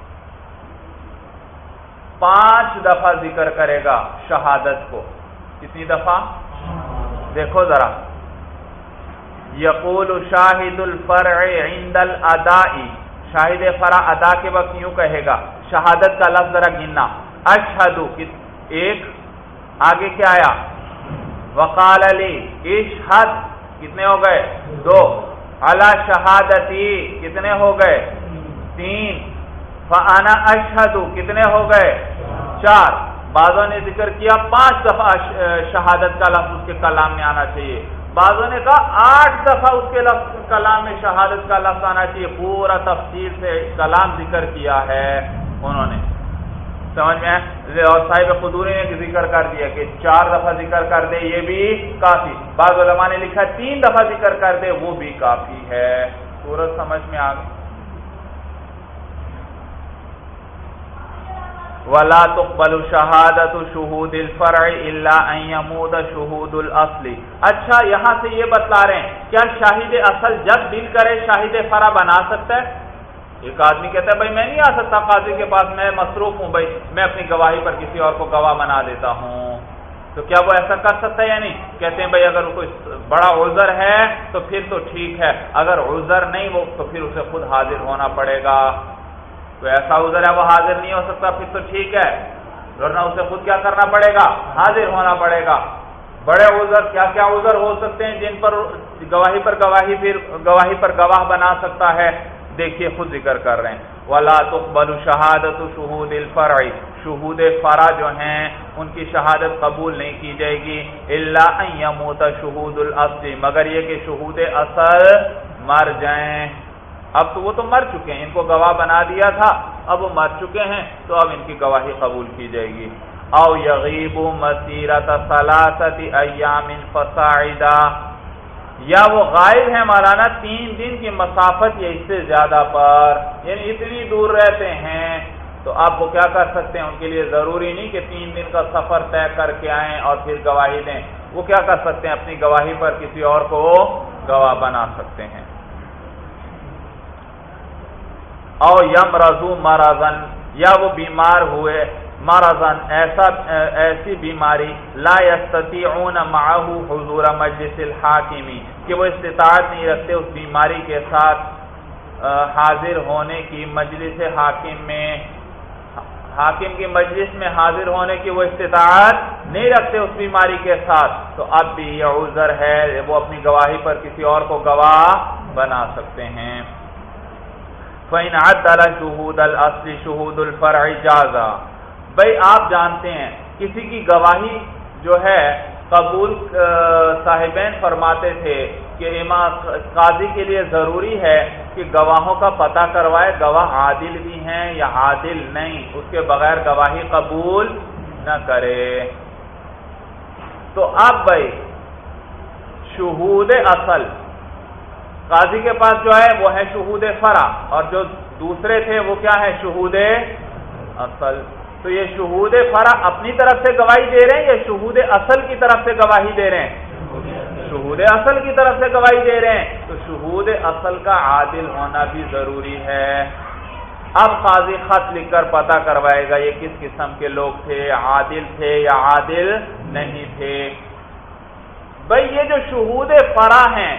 پانچ دفعہ ذکر کرے گا شہادت کو. کتنی دفعہ؟ دیکھو ذرا. یقول شاہد الفرع عند الاداء، شاہد فرع ادا کے وقت یوں کہے گا. شہادت کا لفظ ذرا گننا. اشہد ایک، آگے کیا آیا؟ وقال لی اشہد، کتنے ہو گئے؟ دو. علی شہادتی کتنے ہو گئے؟ تین. فانا اشہد کتنے ہو گئے؟ چار. بعضوں نے ذکر کیا پانچ دفعہ شہادت کا لفظ اس کے کلام میں آنا چاہیے. بعضوں نے کہا آٹھ دفعہ اس کے لفظ کلام میں شہادت کا لفظ آنا چاہیے. پورا تفصیل سے کلام ذکر کیا ہے انہوں نے. سمجھ میں آئے؟ اور صاحب قدوری نے ذکر کر دیا کہ چار دفعہ ذکر کر دے یہ بھی کافی. بعض علماء نے لکھا تین دفعہ ذکر کر دے وہ بھی کافی ہے. صورت سمجھ میں آ گئی. وَلَا تُقْبَلُ شَهَادَةُ شُهُودِ الْفَرْعِ إِلَّا أَن يَمُوتَ شُهُودُ الْأَصْلِ. اچھا یہاں سے یہ بتلا رہے ہیں کیا شاہد اصل جب دل کرے شاہد فرع بنا سکتا ہے؟ ایک آدمی کہتا ہے بھائی میں نہیں آ سکتا قاضی کے پاس، میں مصروف ہوں، بھائی میں اپنی گواہی پر کسی اور کو گواہ بنا دیتا ہوں. تو کیا وہ ایسا کر سکتا ہے یا نہیں؟ کہتے ہیں بھائی اگر کوئی بڑا عذر ہے تو پھر تو ٹھیک ہے، اگر عذر نہیں وہ تو پھر اسے خود حاضر ہونا پڑے گا. تو ایسا عذر ہے وہ حاضر نہیں ہو سکتا پھر تو ٹھیک ہے، ورنہ اسے خود کیا کرنا پڑے گا؟ حاضر ہونا پڑے گا. بڑے عذر کیا کیا عذر ہو سکتے ہیں جن پر گواہی پر گواہی پھر گواہی پر گواہ بنا سکتا ہے؟ دیکھیے خود ذکر کر رہے ہیں. وَلَا تُقْبَلُ شَهَادَةُ شُهُودِ الْفَرْعِ، شہود فرع جو ہیں ان کی شہادت قبول نہیں کی جائے گی. إِلَّا أَن يَمُوتَ شُهُودُ الْأَصْلِ، مگر یہ کہ شہود اصل مر جائیں. اب تو وہ تو مر چکے ہیں، ان کو گواہ بنا دیا تھا، اب وہ مر چکے ہیں تو اب ان کی گواہی قبول کی جائے گی. او یغیب مسیرۃ ثلاثۃ ایام فصاعدا، یا وہ غائب ہیں مولانا تین دن کی مسافت یا اس سے زیادہ پر، یعنی اتنی دور رہتے ہیں تو آپ وہ کیا کر سکتے ہیں؟ ان کے لیے ضروری نہیں کہ تین دن کا سفر طے کر کے آئیں اور پھر گواہی دیں. وہ کیا کر سکتے ہیں؟ اپنی گواہی پر کسی اور کو گواہ بنا سکتے ہیں. او یمرضوا مرضا، یا وہ بیمار ہوئے مرضا ایسا ایسی بیماری لا یستطیعون معه حضور مجلس الحاکم، کہ وہ استطاعت نہیں رکھتے اس بیماری کے ساتھ حاضر ہونے کی مجلس حاکم میں، حاکم کی مجلس میں حاضر ہونے کی وہ استطاعت نہیں رکھتے اس بیماری کے ساتھ، تو اب بھی یہ عذر ہے، وہ اپنی گواہی پر کسی اور کو گواہ بنا سکتے ہیں. فَإِنْ عَدَّلَ شُهُودَ الْأَصْلِ شُهُودُ الْفَرْعِ جَازَ. بھئی آپ جانتے ہیں کسی کی گواہی جو ہے قبول صاحبین فرماتے تھے کہ امام قاضی کے لیے ضروری ہے کہ گواہوں کا پتہ کروائے گواہ عادل بھی ہیں یا عادل نہیں، اس کے بغیر گواہی قبول نہ کرے. تو اب بھئی شہود اصل قاضی کے پاس جو ہے وہ ہے شہود فرع، اور جو دوسرے تھے وہ کیا ہے؟ شہود اصل. تو یہ شہود فرع اپنی طرف سے گواہی دے رہے ہیں یا شہود اصل کی طرف سے گواہی دے رہے ہیں؟ شہود اصل کی طرف سے گواہی دے رہے ہیں. تو شہود اصل کا عادل ہونا بھی ضروری ہے. اب قاضی خط لکھ کر پتہ کروائے گا یہ کس قسم کے لوگ تھے، عادل تھے یا عادل نہیں تھے. بھئی یہ جو شہود فرع ہیں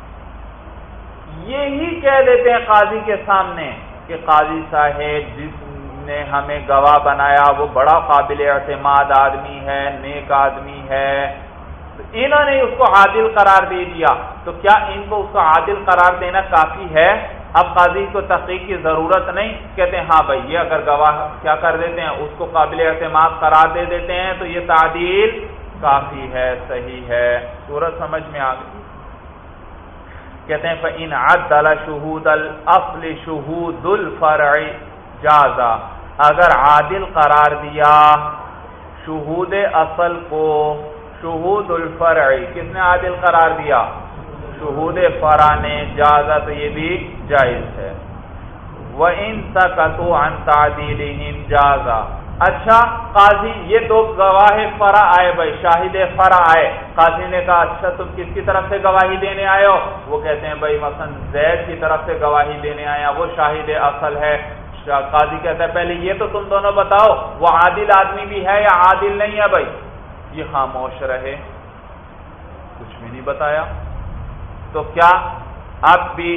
یہی کہہ دیتے ہیں قاضی کے سامنے کہ قاضی صاحب جس نے ہمیں گواہ بنایا وہ بڑا قابل اعتماد آدمی ہے، نیک آدمی ہے، تو انہوں نے اس کو عادل قرار دے دیا. تو کیا ان کو اس کو عادل قرار دینا کافی ہے؟ اب قاضی کو تحقیق کی ضرورت نہیں. کہتے ہیں ہاں بھائی یہ اگر گواہ کیا کر دیتے ہیں اس کو قابل اعتماد قرار دے دیتے ہیں تو یہ تعدیل کافی ہے، صحیح ہے. صورت سمجھ میں آ گئی. کہتے ہیں فَإِنْ عَدَّلَ شُهُودَ الْأَصْلِ شُهُودُ الْفَرْعِ جَازَ، اگر عادل قرار دیا شہود اصل کو شہود الفرع، کس نے عادل قرار دیا؟ شہود فرع نے، جازا تو یہ بھی جائز ہے. وَإِنْ سَكَتُوا عَنْ تَعْدِيلِهِمْ جَازَ، اچھا قاضی یہ دو گواہ فرع آئے بھائی، شاہد فرع آئے، قاضی نے کہا اچھا تم کس کی طرف سے گواہی دینے آئے ہو؟ وہ کہتے ہیں بھائی مثلا زید کی طرف سے گواہی دینے آیا، وہ شاہد اصل ہے۔ قاضی کہتا ہے پہلے یہ تو تم دونوں بتاؤ وہ عادل آدمی بھی ہے یا عادل نہیں ہے بھائی؟ یہ خاموش رہے، کچھ بھی نہیں بتایا۔ تو کیا اب بھی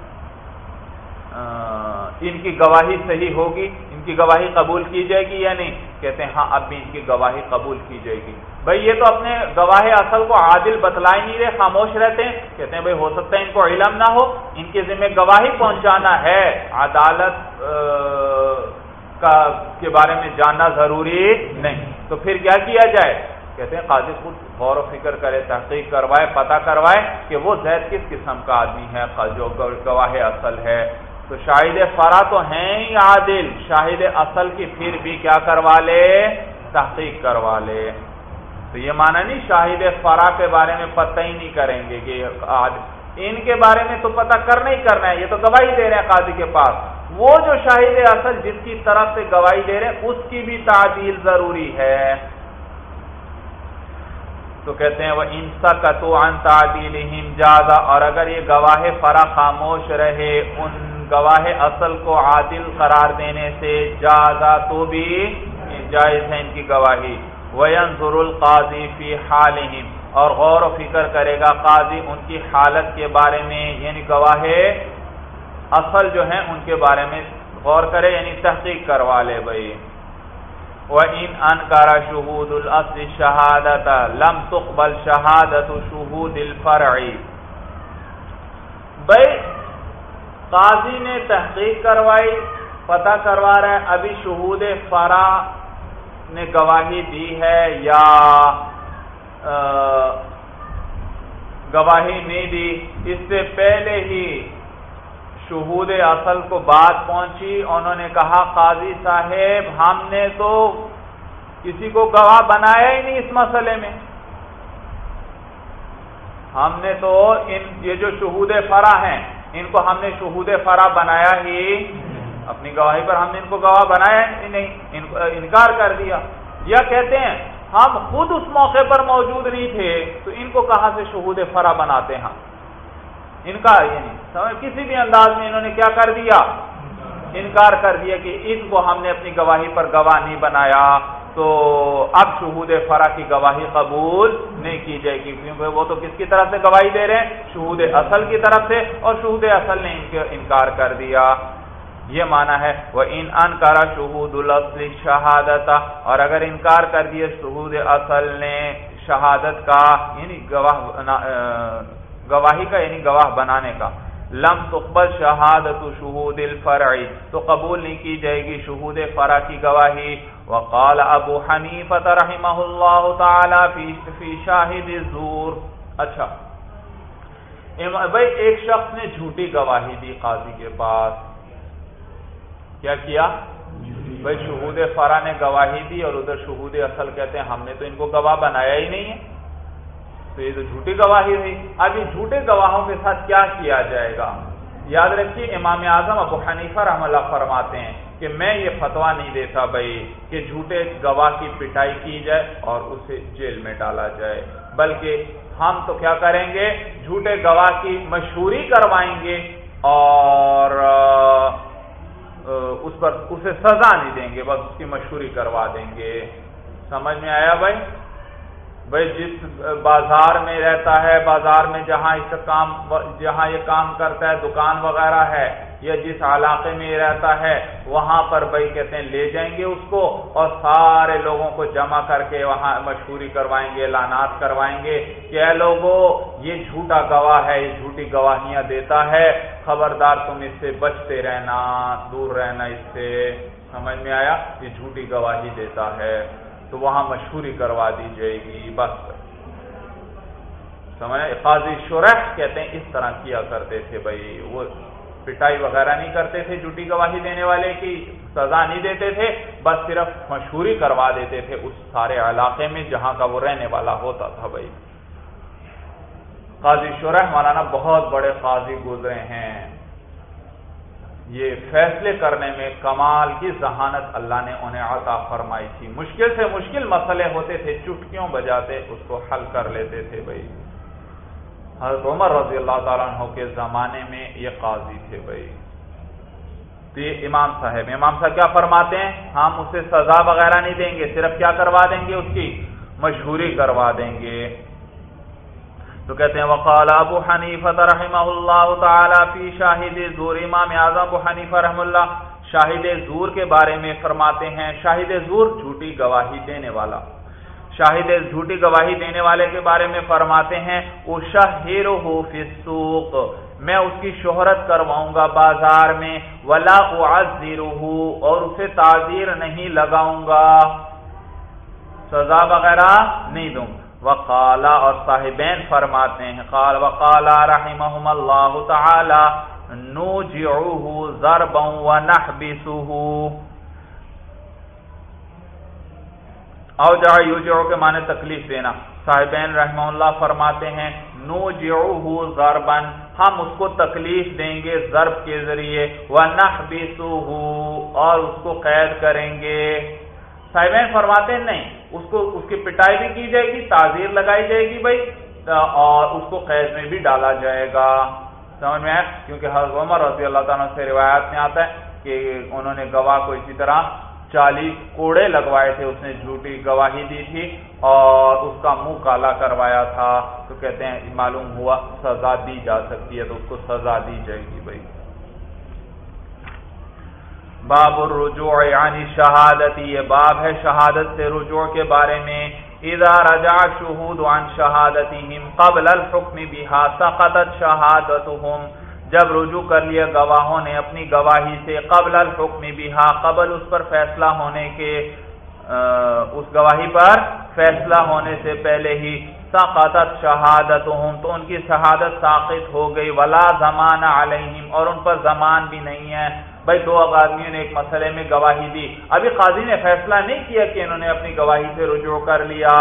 ان کی گواہی صحیح ہوگی؟ ان کی گواہی قبول کی جائے گی یا نہیں؟ کہتے ہیں ہاں اب بھی ان کی گواہی قبول کی جائے گی۔ بھائی یہ تو اپنے گواہ اصل کو عادل بتلا ہی نہیں رہے، خاموش رہتے ہیں۔ کہتے ہیں بھائی ہو سکتا ہے ان کو علم نہ ہو، ان کے ذمہ گواہی پہنچانا ہے، عدالت کا کے بارے میں جاننا ضروری نہیں، تو پھر کیا کیا جائے؟ کہتے ہیں قاضی خود غور و فکر کرے، تحقیق کروائے، پتہ کروائے کہ وہ زید کس قسم کا آدمی ہے جو گواہ اصل ہے۔ تو شاہد فرع تو ہیں ہی عادل، شاہد اصل کی پھر بھی کیا کروا لے؟ تحقیق کروا لے۔ تو یہ معنی نہیں شاہد فرع کے بارے میں پتہ ہی نہیں کریں گے کہ ان کے بارے میں تو پتہ کرنا ہی کرنا ہے، یہ تو گواہی دے رہے ہیں قاضی کے پاس، وہ جو شاہد اصل جس کی طرف سے گواہی دے رہے ہیں اس کی بھی تعدیل ضروری ہے۔ تو کہتے ہیں وہ ان سکتوا عن تعدیلہم جازا، اور اگر یہ گواہ فرع خاموش رہے ان گواہ اصل کو عادل قرار دینے سے، جازا تو بھی جائز ہے ان کی گواہی۔ وینظر القاضی فی حالہم، اور غور و فکر کرے گا قاضی ان کی حالت کے بارے میں، یعنی گواہ اصل جو ہیں ان کے بارے میں غور کرے، یعنی تحقیق کروا لے بھائی۔ وَإِنْ أَنْكَرَ شُهُودُ الْأَصْلِ الشَّهَادَةَ لَمْ تُقْبَلْ شَهَادَةُ شُهُودِ الْفَرْعِ۔ بھائی قاضی نے تحقیق کروائی، پتہ کروا رہا ہے ابھی شہود فرع نے گواہی دی ہے یا گواہی نہیں دی، اس سے پہلے ہی شہود اصل کو بات پہنچی، انہوں نے کہا قاضی صاحب ہم نے تو کسی کو گواہ بنایا ہی نہیں اس مسئلے میں، ہم نے تو ان یہ جو شہود فرع ہیں ان کو ہم نے شہود فرع بنایا ہی، اپنی گواہی پر ہم نے ان کو گواہ بنایا ہی نہیں، ان کو انکار کر دیا۔ یا کہتے ہیں ہم خود اس موقع پر موجود نہیں تھے تو ان کو کہاں سے شہود فرع بناتے ہیں؟ انکار، یعنی کسی بھی انداز میں انہوں نے کیا کر دیا؟ انکار کر دیا کہ ان کو ہم نے اپنی گواہی پر گواہ نہیں بنایا، تو اب شہود فرع کی گواہی قبول نہیں کی جائے گی، کیونکہ وہ تو کس کی طرف سے گواہی دے رہے ہیں؟ شہود اصل کی طرف سے، اور شہود اصل نے ان کے انکار کر دیا۔ یہ معنی ہے وَإِنْ أَنْكَرَ شُهُودُ الْأَصْلِ الشَّهَادَةَ، اور اگر انکار کر دیا شہود اصل نے شہادت کا، یعنی گواہ گواہی کا، یعنی گواہ بنانے کا، لم تقبل شہادت شہود الفرع، تو قبول نہیں کی جائے گی شہود فرع کی گواہی۔ وقال ابو حنیفہ رحمہ اللہ تعالی فی فی شاہد الزور۔ اچھا بھائی ایک شخص نے جھوٹی گواہی دی قاضی کے پاس، کیا کیا بھائی؟ شہود فرع نے گواہی دی اور ادھر شہود اصل کہتے ہیں ہم نے تو ان کو گواہ بنایا ہی نہیں ہے، تو یہ تو جھوٹی گواہی ہوئی۔ اب یہ جھوٹے گواہوں کے ساتھ کیا کیا جائے گا؟ یاد رکھیے امام اعظم ابو حنیفہ رحمہ اللہ فرماتے ہیں کہ میں یہ فتویٰ نہیں دیتا بھائی کہ جھوٹے گواہ کی پٹائی کی جائے اور اسے جیل میں ڈالا جائے، بلکہ ہم تو کیا کریں گے؟ جھوٹے گواہ کی مشہوری کروائیں گے اور اس پر اسے سزا نہیں دیں گے، بس اس کی مشہوری کروا دیں گے۔ سمجھ میں آیا بھائی؟ بھائی جس بازار میں رہتا ہے، بازار میں جہاں اس کام جہاں یہ کام کرتا ہے، دکان وغیرہ ہے، یا جس علاقے میں یہ رہتا ہے، وہاں پر بھائی کہتے ہیں لے جائیں گے اس کو اور سارے لوگوں کو جمع کر کے وہاں مشہوری کروائیں گے، اعلانات کروائیں گے کہ اے لوگوں یہ جھوٹا گواہ ہے، یہ جھوٹی گواہیاں دیتا ہے، خبردار تم اس سے بچتے رہنا، دور رہنا اس سے۔ سمجھ میں آیا؟ یہ جھوٹی گواہی دیتا ہے، تو وہاں مشہوری کروا دی جائے گی، بس سمجھ۔ قاضی شرح کہتے ہیں اس طرح کیا کرتے تھے بھائی، وہ پٹائی وغیرہ نہیں کرتے تھے جھوٹی گواہی دینے والے کی، سزا نہیں دیتے تھے، بس صرف مشہوری کروا دیتے تھے اس سارے علاقے میں جہاں کا وہ رہنے والا ہوتا تھا بھائی۔ قاضی شرح مولانا بہت بڑے قاضی گزرے ہیں، یہ فیصلے کرنے میں کمال کی ذہانت اللہ نے انہیں عطا فرمائی تھی. مشکل سے مشکل مسئلے ہوتے تھے چٹکیوں بجاتے اس کو حل کر لیتے تھے. بھائی حضرت عمر رضی اللہ تعالیٰ عنہ کے زمانے میں یہ قاضی تھے. بھائی تو یہ امام صاحب امام صاحب کیا فرماتے ہیں؟ ہم اسے سزا وغیرہ نہیں دیں گے، صرف کیا کروا دیں گے؟ اس کی مشہوری کروا دیں گے. تو کہتے ہیں وقال ابو حنیفہ رحمہ اللہ تعالی فی شاہد زور، امام اعظم ابو حنیفہ رحمہ اللہ شاہد زور کے بارے میں فرماتے ہیں. شاہد زور جھوٹی گواہی دینے والا، شاہد جھوٹی گواہی دینے والے کے بارے میں فرماتے ہیں اشہرہ فی السوق، میں اس کی شہرت کرواؤں گا بازار میں، ولا اعذرہ، اور اسے تعذیر نہیں لگاؤں گا، سزا وغیرہ نہیں دوں. وقال، اور صاحبین فرماتے ہیں قال وقال رحمہم اللہ تعالی نوجعہ ضربا ونحبسہ. اوجع یوجع کے معنی تکلیف دینا. صاحبین رحمہ اللہ فرماتے ہیں نوجعہ ضربا، ہم اس کو تکلیف دیں گے ضرب کے ذریعے، ونحبسہ، اور اس کو قید کریں گے. صاحبین فرماتے ہیں نہیں، اس کو اس کی پٹائی بھی کی جائے گی، تعزیر لگائی جائے گی بھائی، اور اس کو قید میں بھی ڈالا جائے گا. سمجھ میں آیا؟ کیونکہ حضرت عمر رضی اللہ تعالیٰ سے روایات میں آتا ہے کہ انہوں نے گواہ کو اسی طرح چالیس کوڑے لگوائے تھے، اس نے جھوٹی گواہی دی تھی اور اس کا منہ کالا کروایا تھا. تو کہتے ہیں معلوم ہوا سزا دی جا سکتی ہے، تو اس کو سزا دی جائے گی. بھائی باب الرجوع عن شہادت، یہ باب ہے شہادت سے رجوع کے بارے میں. اذا رجع شہود عن شہادتهم قبل الحکم بها سقطت شہادتهم، جب رجوع کر لیا گواہوں نے اپنی گواہی سے قبل الحکم بها، قبل اس پر فیصلہ ہونے کے، اس گواہی پر فیصلہ ہونے سے پہلے ہی، سقطت شہادتهم، تو ان کی شہادت ساقط ہو گئی، ولا ضمان علیہم، اور ان پر ضمان بھی نہیں ہے. بھائی دو آدمیوں نے ایک مسئلے میں گواہی دی، ابھی قاضی نے فیصلہ نہیں کیا کہ انہوں نے اپنی گواہی سے رجوع کر لیا،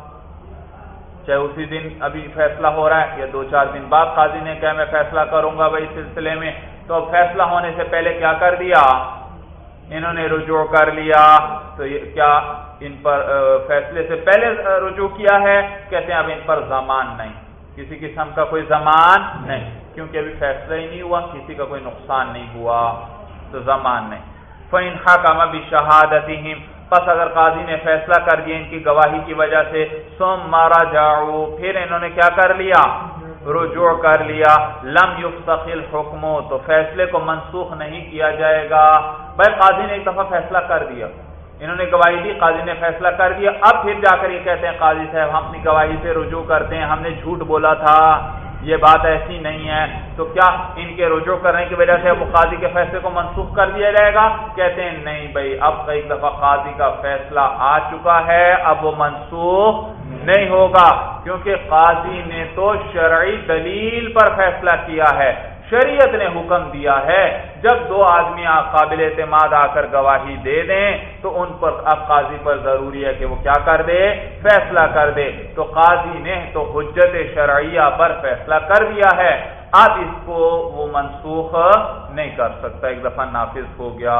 چاہے اسی دن ابھی فیصلہ ہو رہا ہے یا دو چار دن بعد قاضی نے کہا میں فیصلہ کروں گا بھائی سلسلے میں، تو اب فیصلہ ہونے سے پہلے کیا کر دیا؟ انہوں نے رجوع کر لیا. تو یہ کیا ان پر فیصلے سے پہلے رجوع کیا ہے؟ کہتے ہیں اب ان پر ضمان نہیں، کسی قسم کا کوئی ضمان نہیں، کیونکہ ابھی فیصلہ ہی نہیں ہوا، کسی کا کوئی نقصان نہیں ہوا، تو ضمان نہیں. فَإِنْ حَكَمَ بِشَهَادَتِهِمْ، پس اگر قاضی نے فیصلہ کر دیا ان کی گواہی کی وجہ سے، ثُمَّ رَجَعُوا، پھر انہوں نے کیا کر لیا؟ رجوع کر لیا، لم يفسخ الحکم، تو فیصلے کو منسوخ نہیں کیا جائے گا. بھائی قاضی نے ایک دفعہ فیصلہ کر دیا، انہوں نے گواہی دی، قاضی نے فیصلہ کر دیا، اب پھر جا کر یہ کہتے ہیں قاضی صاحب ہم اپنی گواہی سے رجوع کرتے ہیں، ہم نے جھوٹ بولا تھا، یہ بات ایسی نہیں ہے، تو کیا ان کے رجوع کرنے کی وجہ سے وہ قاضی کے فیصلے کو منسوخ کر دیا جائے گا؟ کہتے ہیں نہیں بھائی، اب ایک دفعہ قاضی کا فیصلہ آ چکا ہے، اب وہ منسوخ نہیں ہوگا، کیونکہ قاضی نے تو شرعی دلیل پر فیصلہ کیا ہے. شریعت نے حکم دیا ہے جب دو آدمی قابل اعتماد آ کر گواہی دے دیں تو ان پر اب قاضی پر ضروری ہے کہ وہ کیا کر دے؟ فیصلہ کر دے. تو قاضی نے تو حجت شرعیہ پر فیصلہ کر دیا ہے، اب اس کو وہ منسوخ نہیں کر سکتا، ایک دفعہ نافذ ہو گیا.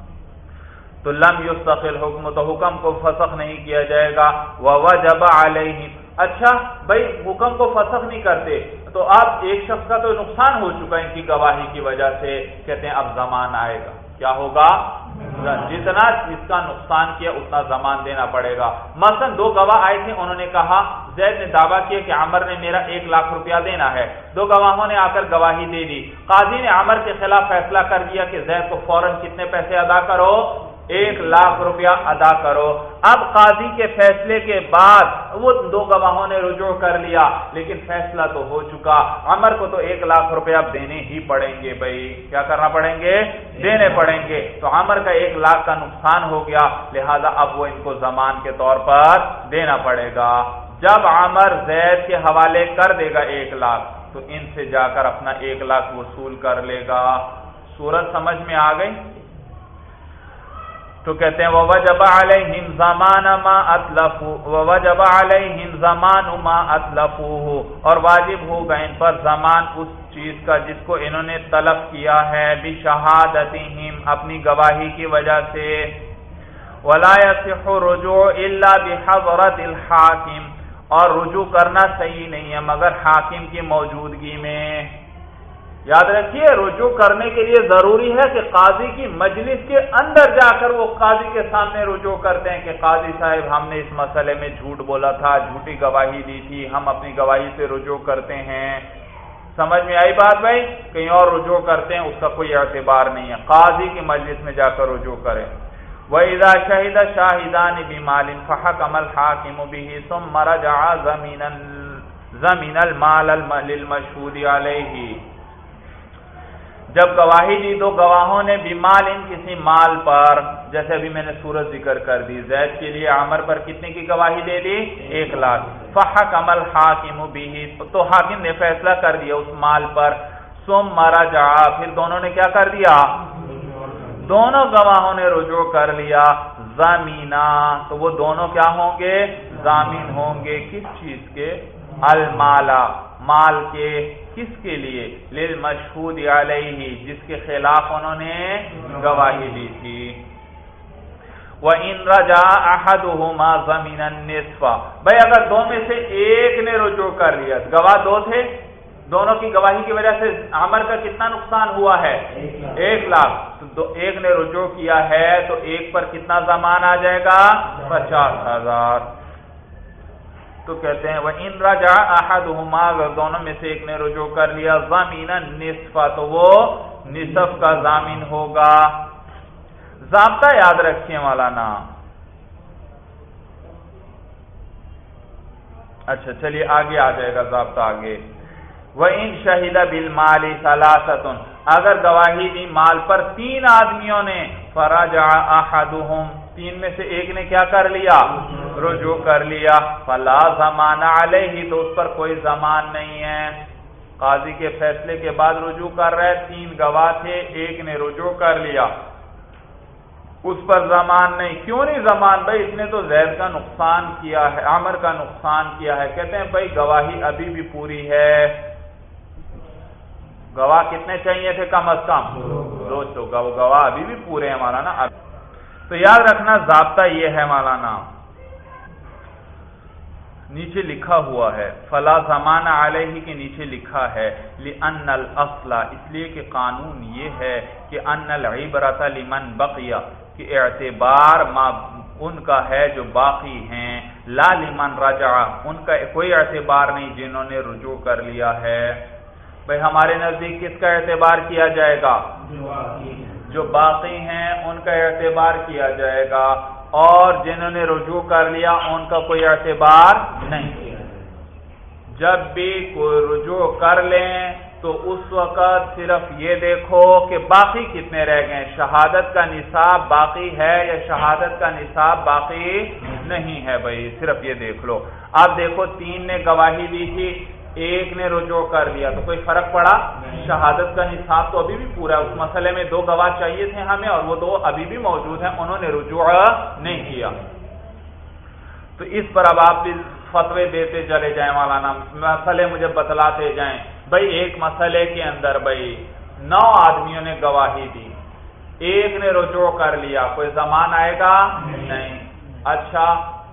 تو لم یفسخ الحکم، تو حکم کو فسخ نہیں کیا جائے گا. ووجب علیہم، اچھا بھائی حکم کو فسخ نہیں کرتے تو اب ایک شخص کا تو نقصان ہو چکا ان کی گواہی کی وجہ سے، کہتے ہیں اب زمان آئے گا، کیا ہوگا؟ جتنا اس کا نقصان کیا اتنا زمان دینا پڑے گا. مثلا دو گواہ آئے تھے، انہوں نے کہا زید نے دعویٰ کیا کہ عمر نے میرا ایک لاکھ روپیہ دینا ہے، دو گواہوں نے آ کر گواہی دے دی، قاضی نے عمر کے خلاف فیصلہ کر دیا کہ زید کو فوراً کتنے پیسے ادا کرو؟ ایک لاکھ روپیہ ادا کرو. اب قاضی کے فیصلے کے بعد وہ دو گواہوں نے رجوع کر لیا، لیکن فیصلہ تو ہو چکا، عمر کو تو ایک لاکھ روپیہ اب دینے ہی پڑیں گے. بھائی کیا کرنا پڑیں گے؟ دینے پڑیں گے. تو عمر کا ایک لاکھ کا نقصان ہو گیا، لہذا اب وہ ان کو ضمان کے طور پر دینا پڑے گا. جب عمر زید کے حوالے کر دے گا ایک لاکھ تو ان سے جا کر اپنا ایک لاکھ وصول کر لے گا. صورت سمجھ میں آ گئی؟ تو کہتے ہیں وَوَجَبَ عَلَيْهِمْ زَمَانَ مَا أَتْلَفُوا وَوَجَبَ عَلَيْهِمْ زَمَانُ مَا أَتْلَفُوهُ، اور واجب ہوگا ان پر زمان اس چیز کا جس کو انہوں نے طلب کیا ہے، بِشَهَادَتِهِمْ اپنی گواہی کی وجہ سے، وَلَا يَصِحُّ الرُّجُوعُ إِلَّا بِحَضْرَةِ الْحَاكِمِ، اور رجوع کرنا صحیح نہیں ہے مگر حاکم کی موجودگی میں۔ یاد رکھیے رجوع کرنے کے لیے ضروری ہے کہ قاضی کی مجلس کے اندر جا کر وہ قاضی کے سامنے رجوع کرتے ہیں کہ قاضی صاحب ہم نے اس مسئلے میں جھوٹ بولا تھا، جھوٹی گواہی دی تھی، ہم اپنی گواہی سے رجوع کرتے ہیں۔ سمجھ میں آئی بات بھائی؟ کہیں اور رجوع کرتے ہیں اس کا کوئی اعتبار نہیں ہے، قاضی کی مجلس میں جا کر رجوع کریں۔ وَإِذَا شَهِدَ شَاهِدَانِ بِمَالٍ فَحَكَمَ الْحَاكِمُ بِهِ ثُمَّ رَجَعَ زَمِنَ الْمَالَ لِلْمَشْهُودِ عَلَيْهِ، جب گواہی دی دو گواہوں نے بمال ان کسی مال پر، جیسے ابھی میں نے صورت ذکر کر دی، زید کے لیے عامر پر کتنے کی گواہی دے دی؟ ایک لاکھ۔ فحکم الحاکم بہ، تو حاکم نے فیصلہ کر دیا اس مال پر، ثم رجع، پھر دونوں نے کیا کر دیا؟ دونوں گواہوں نے رجوع کر لیا، ضامنا، تو وہ دونوں کیا ہوں گے؟ ضامن ہوں گے، کس چیز کے؟ المالا، مال کے، کس کے لیے؟ للمشہود علیہ، جس کے خلاف انہوں نے گواہی دی تھی۔ وَإِن رَجَعَ أَحَدُهُمَا ضَمِنَ النِّصْفَ، بھائی اگر دو میں سے ایک نے رجوع کر لیا، گواہ دو تھے، دونوں کی گواہی کی وجہ سے عمر کا کتنا نقصان ہوا ہے؟ ایک لاکھ، تو دو ایک نے رجوع کیا ہے تو ایک پر کتنا ضمان آ جائے گا؟ پچاس ہزار۔ تو کہتے ہیں وَإِن رَجَعَ أَحَدُهُمَا، اگر دونوں میں سے ایک نے رجوع کر لیا، ضَمِنَ النِّصْفَ، تو وہ نصف کا ضامن ہوگا۔ ضابطہ یاد رکھیں مولانا۔ اچھا چلیے آگے آ جائے گا ضابطہ آگے۔ وَإِن شَهِدَ بِالْمَالِ ثَلَاثَةٌ، اگر گواہی دی مال پر تین آدمیوں نے، فَرَجَعَ أَحَدُهُمْ، تین میں سے ایک نے کیا کر لیا؟ رجوع کر لیا، فَلَا ضَمَانَ عَلَيْهِ، تو اس پر کوئی ضمان نہیں ہے۔ قاضی کے فیصلے کے بعد رجوع کر رہے، تین گواہ تھے، ایک نے رجوع کر لیا، اس پر ضمان نہیں۔ کیوں نہیں ضمان؟ بھائی اس نے تو زید کا نقصان کیا ہے، عمر کا نقصان کیا ہے۔ کہتے ہیں بھائی گواہی ابھی بھی پوری ہے، گواہ کتنے چاہیے تھے کم از کم؟ دو، تو گواہ ابھی بھی پورے ہیں مولانا۔ تو یاد رکھنا ضابطہ یہ ہے مولانا، نیچے لکھا ہوا ہے فلا ضمان علیہ کے نیچے لکھا ہے لأن الاصل، اس لیے کہ قانون یہ ہے کہ ان العبرۃ لمن بقی، کہ اعتبار ما ان کا ہے جو باقی ہیں، لا لمن رجع، ان کا کوئی اعتبار نہیں جنہوں نے رجوع کر لیا ہے۔ بھئی ہمارے نزدیک کس کا اعتبار کیا جائے گا؟ جو باقی ہیں ان کا اعتبار کیا جائے گا، اور جنہوں نے رجوع کر لیا ان کا کوئی اعتبار نہیں۔ جب بھی کوئی رجوع کر لیں تو اس وقت صرف یہ دیکھو کہ باقی کتنے رہ گئے، شہادت کا نصاب باقی ہے یا شہادت کا نصاب باقی نہیں ہے، بھائی صرف یہ دیکھ لو۔ اب دیکھو تین نے گواہی دی تھی، ایک نے رجوع کر لیا، تو کوئی فرق پڑا؟ شہادت کا نصاب تو ابھی بھی پورا ہے، اس مسئلے میں دو گواہ چاہیے تھے ہمیں اور وہ دو ابھی بھی موجود ہیں، انہوں نے رجوع نہیں کیا۔ تو اس پر اب آپ بھی فتوے دیتے چلے جائیں مولانا، مسئلے مجھے بتلاتے جائیں۔ بھائی ایک مسئلے کے اندر بھائی نو آدمیوں نے گواہی دی، ایک نے رجوع کر لیا، کوئی ضمان آئے گا؟ نہیں۔ اچھا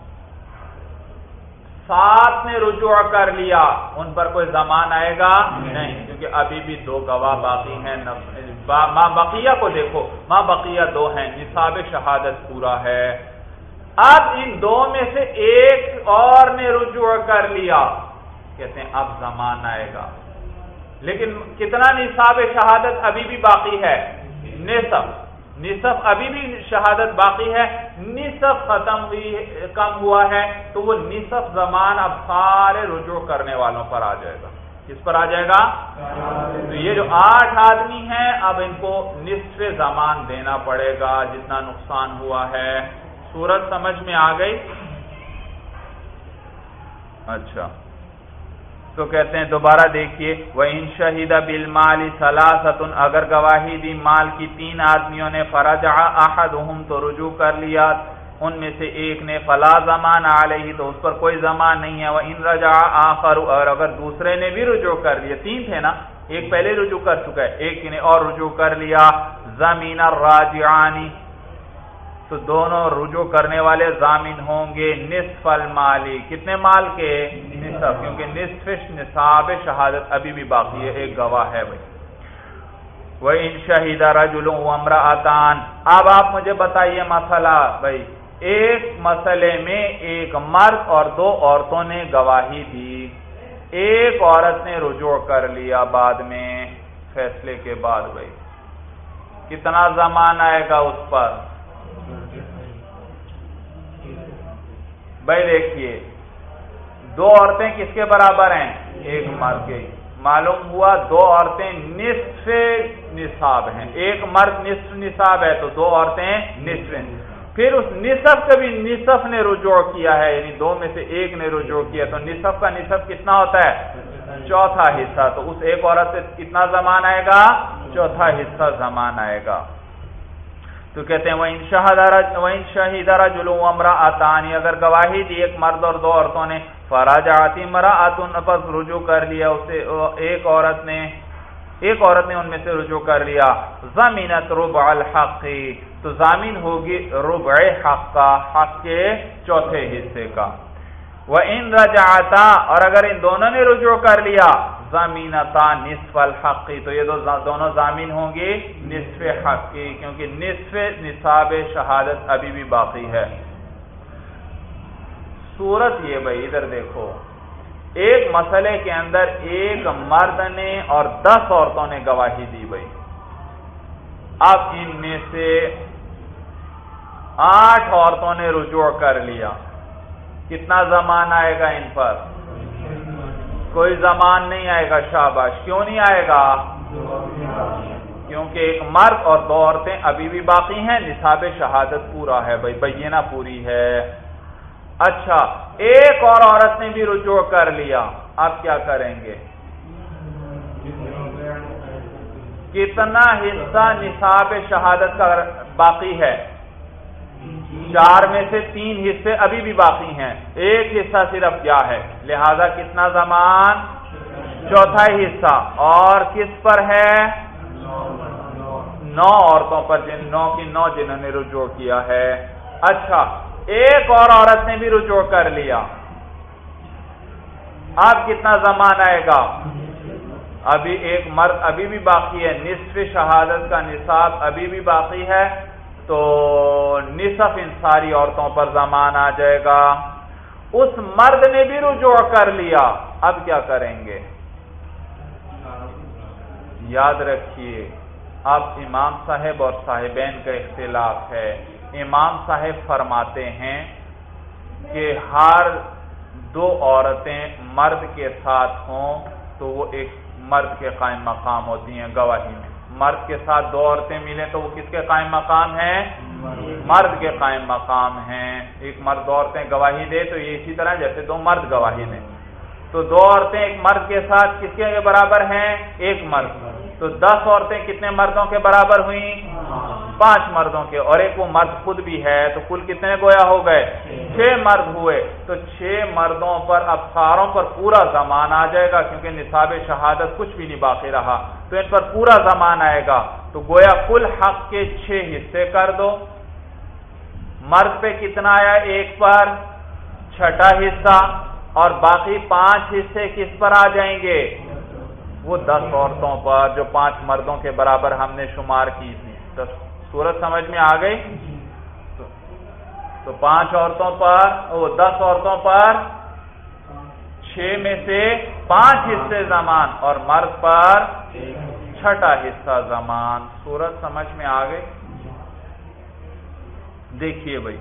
سات نے رجوع کر لیا، ان پر کوئی ضمان آئے گا؟ نہیں، کیونکہ ابھی بھی دو گواہ باقی ہیں۔ ماں بقیہ کو دیکھو، ماں بقیہ دو ہیں، نصاب شہادت پورا ہے۔ اب ان دو میں سے ایک اور نے رجوع کر لیا، کہتے ہیں اب ضمان آئے گا، لیکن کتنا نصاب شہادت ابھی بھی باقی ہے؟ نصف، نصف ابھی بھی شہادت باقی ہے، نصف ختم ہوئی کم ہوا ہے، تو وہ نصف زمان اب سارے رجوع کرنے والوں پر آ جائے گا۔ کس پر آ جائے گا؟ تو یہ جو آٹھ آدمی ہیں اب ان کو نصف زمان دینا پڑے گا جتنا نقصان ہوا ہے۔ صورت سمجھ میں آ گئی؟ اچھا تو کہتے ہیں دوبارہ دیکھیے وَإِن شَهِدَ بِالْمَالِ ثَلَاثَةٌ اگر گواہی دی مال کی تین آدمیوں نے فرجع احدهم تو رجوع کر لیا ان میں سے ایک نے فلا زمان علیہ تو اس پر کوئی زمان نہیں ہے وَإِن رَجَعَ آخر اور اگر دوسرے نے بھی رجوع کر لیا تین تھے نا ایک پہلے رجوع کر چکا ہے ایک نے اور رجوع کر لیا زمین الراجعانی تو دونوں رجوع کرنے والے ضامن ہوں گے نصف المالی کتنے مال کے نصف کیونکہ نصف نصاب شہادت ابھی بھی باقی ہے ایک گواہ ہے بھائی وَإِن شَهِدَ رَجُلٌ وَامْرَأَتَانِ اب آپ مجھے بتائیے مسئلہ بھائی ایک مسئلے میں ایک مرد اور دو عورتوں نے گواہی دی ایک عورت نے رجوع کر لیا بعد میں فیصلے کے بعد بھائی کتنا زمان آئے گا اس پر بھائی دیکھیے دو عورتیں کس کے برابر ہیں ایک مرد کے معلوم ہوا دو عورتیں نصف نصاب ہیں ایک مرد نصف نصاب ہے تو دو عورتیں نصف پھر اس نصف کا بھی نصف نے رجوع کیا ہے یعنی دو میں سے ایک نے رجوع کیا تو نصف کا نصف کتنا ہوتا ہے چوتھا حصہ تو اس ایک عورت سے کتنا زمان آئے گا چوتھا حصہ زمان آئے گا تو کہتے ہیں وَإِن شَهِدَ رَجُلٌ وَامْرَأَتَانِ اگر گواہی دی ایک مرد اور دو عورتوں نے فَرَجَعَتِ امْرَأَةٌ پس رجوع کر لیا اسے ایک عورت نے ایک عورت نے ان میں سے رجوع کر لیا ضَمِنَتْ رُبْعَ الْحَقِّ تو ضامن ہوگی ربع حق کا حق کے چوتھے حصے کا وَإِن رَجَعَتَا اور اگر ان دونوں نے رجوع کر لیا ضَمِنَتَا نِصْفَ الْحَقِّ تو یہ دونوں ضامن ہوں گے نصف حق کی کیونکہ نصف نصاب شہادت ابھی بھی باقی ہے صورت یہ بھائی ادھر دیکھو ایک مسئلے کے اندر ایک مرد نے اور دس عورتوں نے گواہی دی بھائی اب ان میں سے آٹھ عورتوں نے رجوع کر لیا کتنا زمان آئے گا ان پر کوئی زمان نہیں آئے گا شاباش کیوں نہیں آئے گا کیونکہ ایک مرد اور دو عورتیں ابھی بھی باقی ہیں نصاب شہادت پورا ہے بھائی بینہ پوری ہے اچھا ایک اور عورت نے بھی رجوع کر لیا اب کیا کریں گے کتنا حصہ نصاب شہادت کا باقی ہے چار میں سے تین حصے ابھی بھی باقی ہیں ایک حصہ صرف کیا ہے لہذا کتنا زمان چوتھائی حصہ اور کس پر ہے نو عورتوں پر جن نو کی نو جنہوں نے رجوع کیا ہے اچھا ایک اور عورت نے بھی رجوع کر لیا اب کتنا زمان آئے گا ابھی ایک مرد ابھی بھی باقی ہے نصف شہادت کا نصاب ابھی بھی باقی ہے تو نصف ان ساری عورتوں پر زمان آ جائے گا اس مرد نے بھی رجوع کر لیا اب کیا کریں گے یاد رکھیے اب امام صاحب اور صاحبین کا اختلاف ہے امام صاحب فرماتے ہیں کہ ہر دو عورتیں مرد کے ساتھ ہوں تو وہ ایک مرد کے قائم مقام ہوتی ہیں گواہی میں مرد کے ساتھ دو عورتیں ملیں تو وہ کس کے قائم مقام ہیں مرد کے قائم مقام ہیں ایک مرد دو عورتیں گواہی دے تو یہ اسی طرح جیسے دو مرد گواہی دیں تو دو عورتیں ایک مرد کے ساتھ کس کے برابر ہیں ایک مرد تو دس عورتیں کتنے مردوں کے برابر ہوئیں پانچ مردوں کے اور ایک وہ مرد خود بھی ہے تو کل کتنے گویا ہو گئے چھ مرد ہوئے تو چھ مردوں پر اب ساروں پر پورا زمان آ جائے گا کیونکہ نصاب شہادت کچھ بھی نہیں باقی رہا تو ان پر پورا زمان آئے گا تو گویا کل حق کے چھ حصے کر دو مرد پہ کتنا آیا ایک پر چھٹا حصہ اور باقی پانچ حصے کس پر آ جائیں گے وہ دس عورتوں پر جو پانچ مردوں کے برابر ہم نے شمار کی تھی صورت سمجھ میں آ گئی تو پانچ عورتوں پر وہ دس عورتوں پر چھ میں سے پانچ حصے زمان اور مرد پر چھٹا حصہ زمان صورت سمجھ میں آ گئی دیکھیے بھائی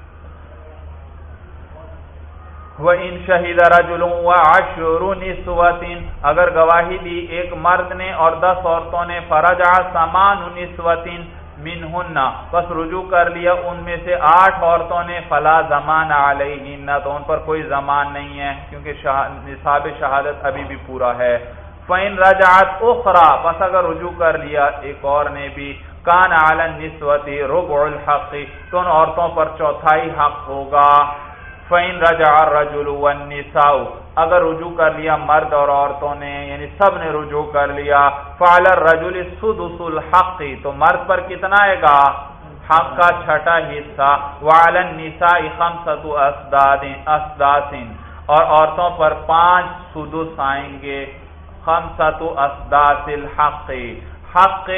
وَإِن شَهِدَ رَجُلٌ وَعَشْرُ نِسْوَةٍ اگر گواہی دی ایک مرد نے اور دس عورتوں نے فرجع ثمان نسوة منہن بس رجوع کر لیا ان میں سے آٹھ عورتوں نے فلا زمان علیہن تو ان پر کوئی زمان نہیں ہے کیونکہ نصاب شہادت ابھی بھی پورا ہے. فَإِن رَجَعَتْ أُخْرَى بس اگر رجوع کر لیا ایک اور نے بھی کان علی النسوۃ ربع الحق تو ان عورتوں پر چوتھائی حق ہوگا. فَإِن رَجَعَ الرَّجُلُ وَالنِّسَاءُ اگر رجوع کر لیا مرد اور عورتوں نے یعنی سب نے رجوع کر لیا فعلی الرجل السدس الحق تو مرد پر کتنا آئے گا حق کا چھٹا حصہ. وعلی النساء خمسۃ اسداد اسداس اور عورتوں پر پانچ سدس آئیں گے. خمسۃ اسداس الحق حق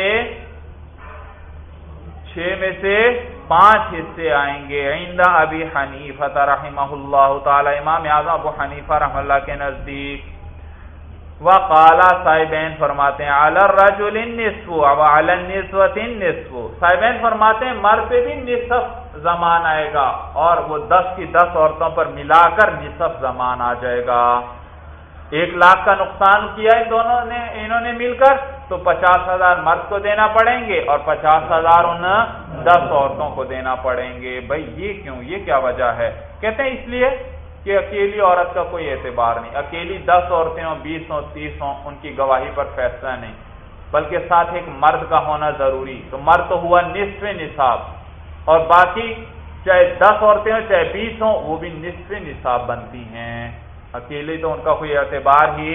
چھ میں سے پانچ حصے آئیں گے. عند ابی حنیفہ رحمہ اللہ تعالی امام اعظم ابو حنیفہ رحمہ اللہ کے نزدیک. وقال صاحبین فرماتے ہیں علی الرجل النصف وعلی النسوۃ النصف صاحبین فرماتے ہیں مرد پہ بھی نصف زمان آئے گا اور وہ دس کی دس عورتوں پر ملا کر نصف زمان آ جائے گا. ایک لاکھ کا نقصان کیا ان دونوں نے انہوں نے مل کر تو پچاس ہزار مرد کو دینا پڑیں گے اور پچاس ہزار ان دس عورتوں کو دینا پڑیں گے. بھائی یہ کیوں یہ کیا وجہ ہے؟ کہتے ہیں اس لیے کہ اکیلی عورت کا کوئی اعتبار نہیں. اکیلی دس عورتیں ہوں بیس ہوں تیس ہوں ان کی گواہی پر فیصلہ نہیں بلکہ ساتھ ایک مرد کا ہونا ضروری. تو مرد تو ہوا نصف نصاب اور باقی چاہے دس عورتیں ہوں چاہے بیس ہوں وہ بھی نصف نصاب بنتی ہیں. اکیلے تو ان کا کوئی اعتبار ہی.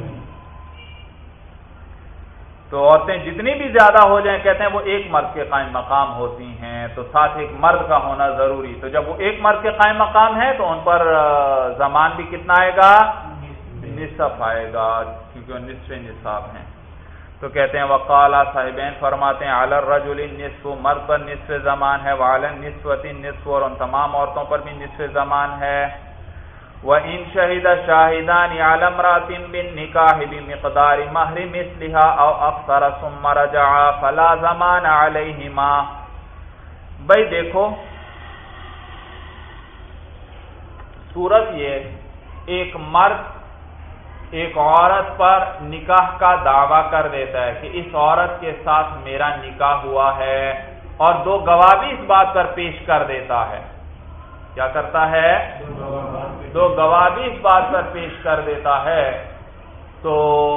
تو عورتیں جتنی بھی زیادہ ہو جائیں کہتے ہیں وہ ایک مرد کے قائم مقام ہوتی ہیں تو ساتھ ایک مرد کا ہونا ضروری. تو جب وہ ایک مرد کے قائم مقام ہے تو ان پر زمان بھی کتنا آئے گا نصف آئے گا کیونکہ وہ نصف نصاب ہیں. تو کہتے ہیں وقال صاحبین فرماتے ہیں علی الرجل النصف مرد پر نصف زمان ہے وعلی النسوۃ النصف اور ان تمام عورتوں پر بھی نصف زمان ہے. وَإِن شَهِدَ شَاهِدَانِ عَلَى امْرَأَةٍ بِالنِّكَاحِ بِمِقْدَارِ مَهْرِ مِثْلِهَا أَوْ أَكْثَرَ ثُمَّ رَجَعَا فَلَا زَمَانَ عَلَيْهِمَا. بھائی دیکھو صورت یہ ایک مرد ایک عورت پر نکاح کا دعویٰ کر دیتا ہے کہ اس عورت کے ساتھ میرا نکاح ہوا ہے اور دو گواہ بھی اس بات پر پیش کر دیتا ہے. کیا کرتا ہے؟ دو گواہ بھی اس بات پر پیش کر دیتا ہے. تو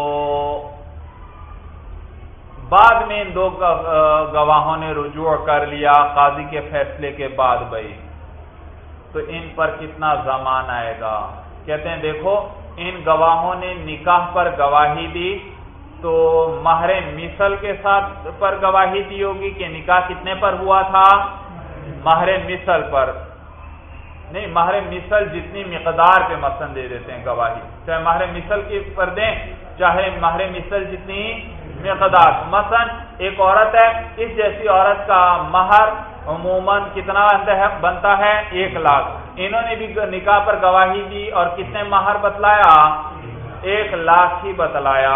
بعد میں ان دو گواہوں نے رجوع کر لیا قاضی کے فیصلے کے بعد بھائی تو ان پر کتنا زمان آئے گا؟ کہتے ہیں دیکھو ان گواہوں نے نکاح پر گواہی دی تو مہر مثل کے ساتھ پر گواہی دی ہوگی کہ نکاح کتنے پر ہوا تھا؟ مہر مثل پر نہیں. مہر مثل جتنی مقدار پہ مثلا دے دیتے ہیں گواہی چاہے مہر مثل کی پر دیں چاہے مہر مثل جتنی مقدار. مثلا ایک عورت ہے اس جیسی عورت کا مہر عموماً کتنا بنتا ہے ایک لاکھ. انہوں نے بھی نکاح پر گواہی دی اور کتنے مہر بتلایا ایک لاکھ ہی بتلایا.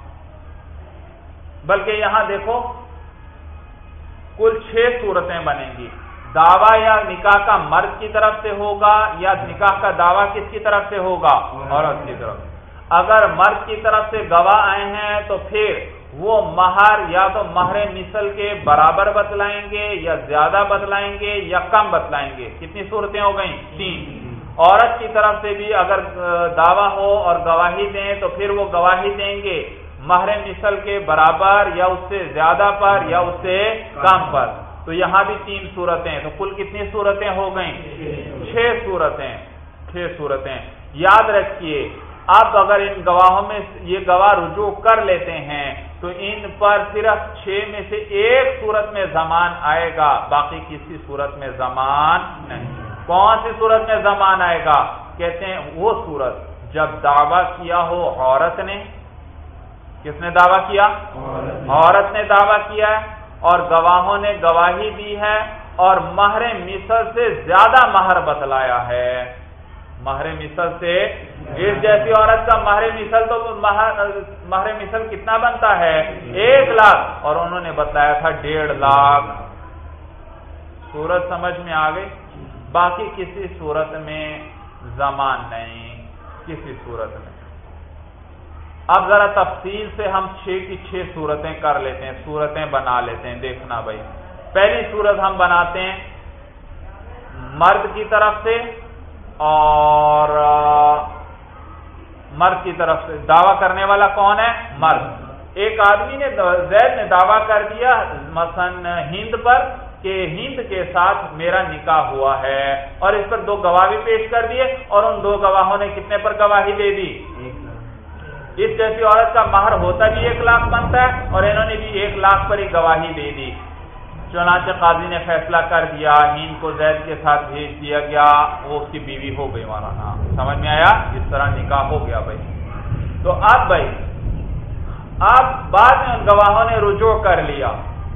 بلکہ یہاں دیکھو کل چھ صورتیں بنیں گی. دعویٰ یا نکاح کا مرد کی طرف سے ہوگا یا نکاح کا دعویٰ کس کی طرف سے ہوگا عورت کی طرف. اگر مرد کی طرف سے گواہ آئے ہیں تو پھر وہ مہر یا تو مہر مثل کے برابر بتلائیں گے یا زیادہ بتلائیں گے یا کم بتلائیں گے. کتنی صورتیں ہو گئیں؟ تین. عورت کی طرف سے بھی اگر دعویٰ ہو اور گواہی دیں تو پھر وہ گواہی دیں گے مہر مثل کے برابر یا اس سے زیادہ پر یا اس سے کم پر. تو یہاں بھی تین صورتیں. تو کل کتنی صورتیں ہو گئیں؟ چھ صورتیں. چھ صورتیں یاد رکھیے. اب اگر ان گواہوں میں یہ گواہ رجوع کر لیتے ہیں تو ان پر صرف چھ میں سے ایک صورت میں زمان آئے گا باقی کسی صورت میں زمان نہیں. کون سی صورت میں زمان آئے گا؟ کہتے ہیں وہ صورت جب دعویٰ کیا ہو عورت نے. کس نے دعویٰ کیا؟ عورت نے دعویٰ کیا ہے اور گواہوں نے گواہی دی ہے اور مہر مثل سے زیادہ مہر بتلایا ہے. مہر مثل سے اس جیسی عورت کا مہر مثل تو مہر مثل کتنا بنتا ہے ایک لاکھ اور انہوں نے بتلایا تھا ڈیڑھ لاکھ. صورت سمجھ میں آ گئی؟ باقی کسی صورت میں زمان نہیں کسی صورت میں. اب ذرا تفصیل سے ہم چھ کی چھ صورتیں کر لیتے ہیں صورتیں بنا لیتے ہیں. دیکھنا بھائی پہلی صورت ہم بناتے ہیں مرد کی طرف سے، اور مرد کی طرف سے دعویٰ کرنے والا کون ہے؟ مرد۔ ایک آدمی نے زید نے دعویٰ کر دیا مثلا ہند پر کہ ہند کے ساتھ میرا نکاح ہوا ہے، اور اس پر دو گواہ بھی پیش کر دیے، اور ان دو گواہوں نے کتنے پر گواہی دے دی؟ اس جیسی عورت کا مہر ہوتا بھی ایک لاکھ بنتا ہے، اور انہوں نے بھی ایک لاکھ پر ہی گواہی دے دی۔ چنانچہ قاضی نے فیصلہ کر دیا، ہند کو زید کے ساتھ بھیج دیا گیا، وہ اس کی بیوی ہو گئی۔ مولانا سمجھ میں آیا؟ اس طرح نکاح ہو گیا بھائی۔ تو اب بھائی اب بعد میں ان گواہوں نے رجوع کر لیا،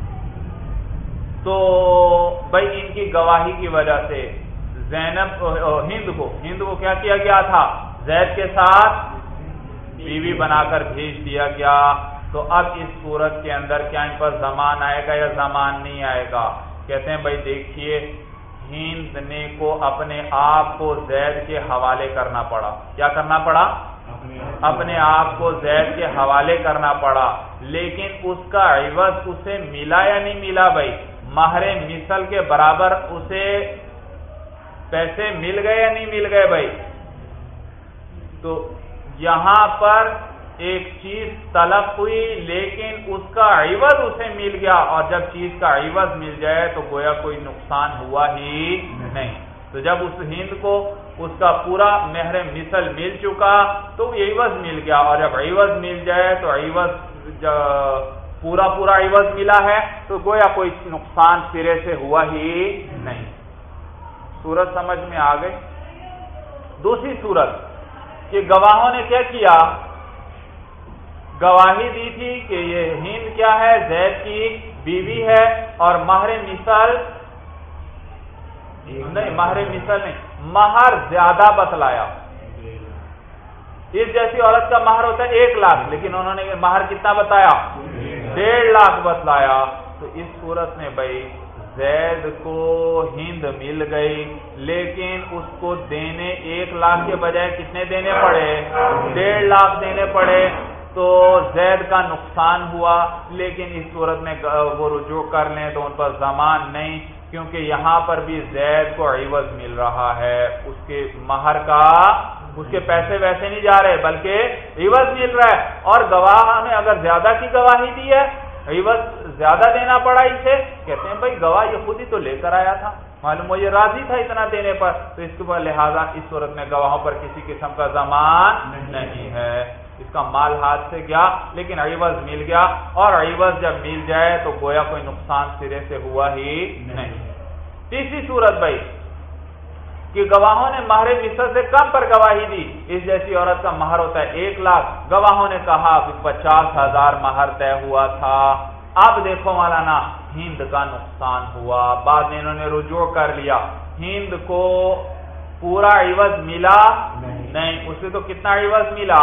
تو بھائی ان کی گواہی کی وجہ سے زینب ہند کو ہند کو کیا کیا گیا تھا؟ زید کے ساتھ بیوی بنا کر بھیج دیا گیا۔ تو اب اس صورت کے اندر کیا ان پر زمان آئے گا یا زمان نہیں آئے گا؟ کہتے ہیں بھائی دیکھیے، ہند نے کو اپنے آپ کو زید کے حوالے کرنا پڑا۔ کیا کرنا پڑا؟ اپنے آپ کو زید کے حوالے کرنا پڑا، لیکن اس کا عوض اسے ملا یا نہیں ملا بھائی؟ مہر مثل کے برابر اسے پیسے مل گئے یا نہیں مل گئے بھائی؟ تو یہاں پر ایک چیز طلب ہوئی، لیکن اس کا عوض اسے مل گیا، اور جب چیز کا عوض مل جائے تو گویا کوئی نقصان ہوا ہی نہیں۔ تو جب اس ہند کو اس کا پورا مہر مثل مل چکا تو عوض مل گیا، اور جب عوض مل جائے تو عوض پورا پورا عوض ملا ہے تو گویا کوئی نقصان سرے سے ہوا ہی نہیں۔ صورت سمجھ میں آ گئی؟ دوسری صورت کہ گواہوں نے کیا کیا؟ گواہی دی تھی کہ یہ ہند کیا ہے؟ زید کی بیوی ہے، اور مہر مثل نہیں مہر مثل نہیں مہر زیادہ بتلایا۔ اس جیسی عورت کا مہر ہوتا ہے ایک لاکھ، لیکن انہوں نے مہر کتنا بتایا؟ ڈیڑھ لاکھ بتلایا۔ تو اس صورت میں بھائی زید کو ہند مل گئی، لیکن اس کو دینے ایک لاکھ کے بجائے کتنے دینے پڑے؟ ڈیڑھ لاکھ دینے پڑے۔ تو زید کا نقصان ہوا، لیکن اس صورت میں وہ رجوع کر لیں تو ان پر ضمان نہیں، کیونکہ یہاں پر بھی زید کو عوض مل رہا ہے، اس کے مہر کا اس کے پیسے ویسے نہیں جا رہے بلکہ عوض مل رہا ہے۔ اور گواہ نے اگر زیادہ کی گواہی دی ہے، عوض زیادہ دینا پڑا اسے، کہتے ہیں بھائی گواہ یہ خود ہی تو لے کر آیا تھا، معلوم ہو یہ راضی تھا اتنا دینے پر، تو اس کے بعد لہٰذا اس صورت میں گواہوں پر کسی قسم کا ضمان نہیں ہے۔ اس کا مال ہاتھ سے گیا لیکن عوض مل گیا، اور عوض جب مل جائے تو گویا کوئی نقصان سرے سے ہوا ہی نہیں۔ تیسری صورت بھائی کہ گواہوں نے مہر مثل سے کم پر گواہی دی، اس جیسی عورت کا مہر ہوتا ہے ایک لاکھ، گواہوں نے کہا کہ پچاس ہزار مہر طے ہوا تھا۔ اب دیکھو مولانا ہند کا نقصان ہوا، بعد میں انہوں نے رجوع کر لیا، ہند کو پورا عوض ملا نہیں، اسے تو کتنا عوض ملا؟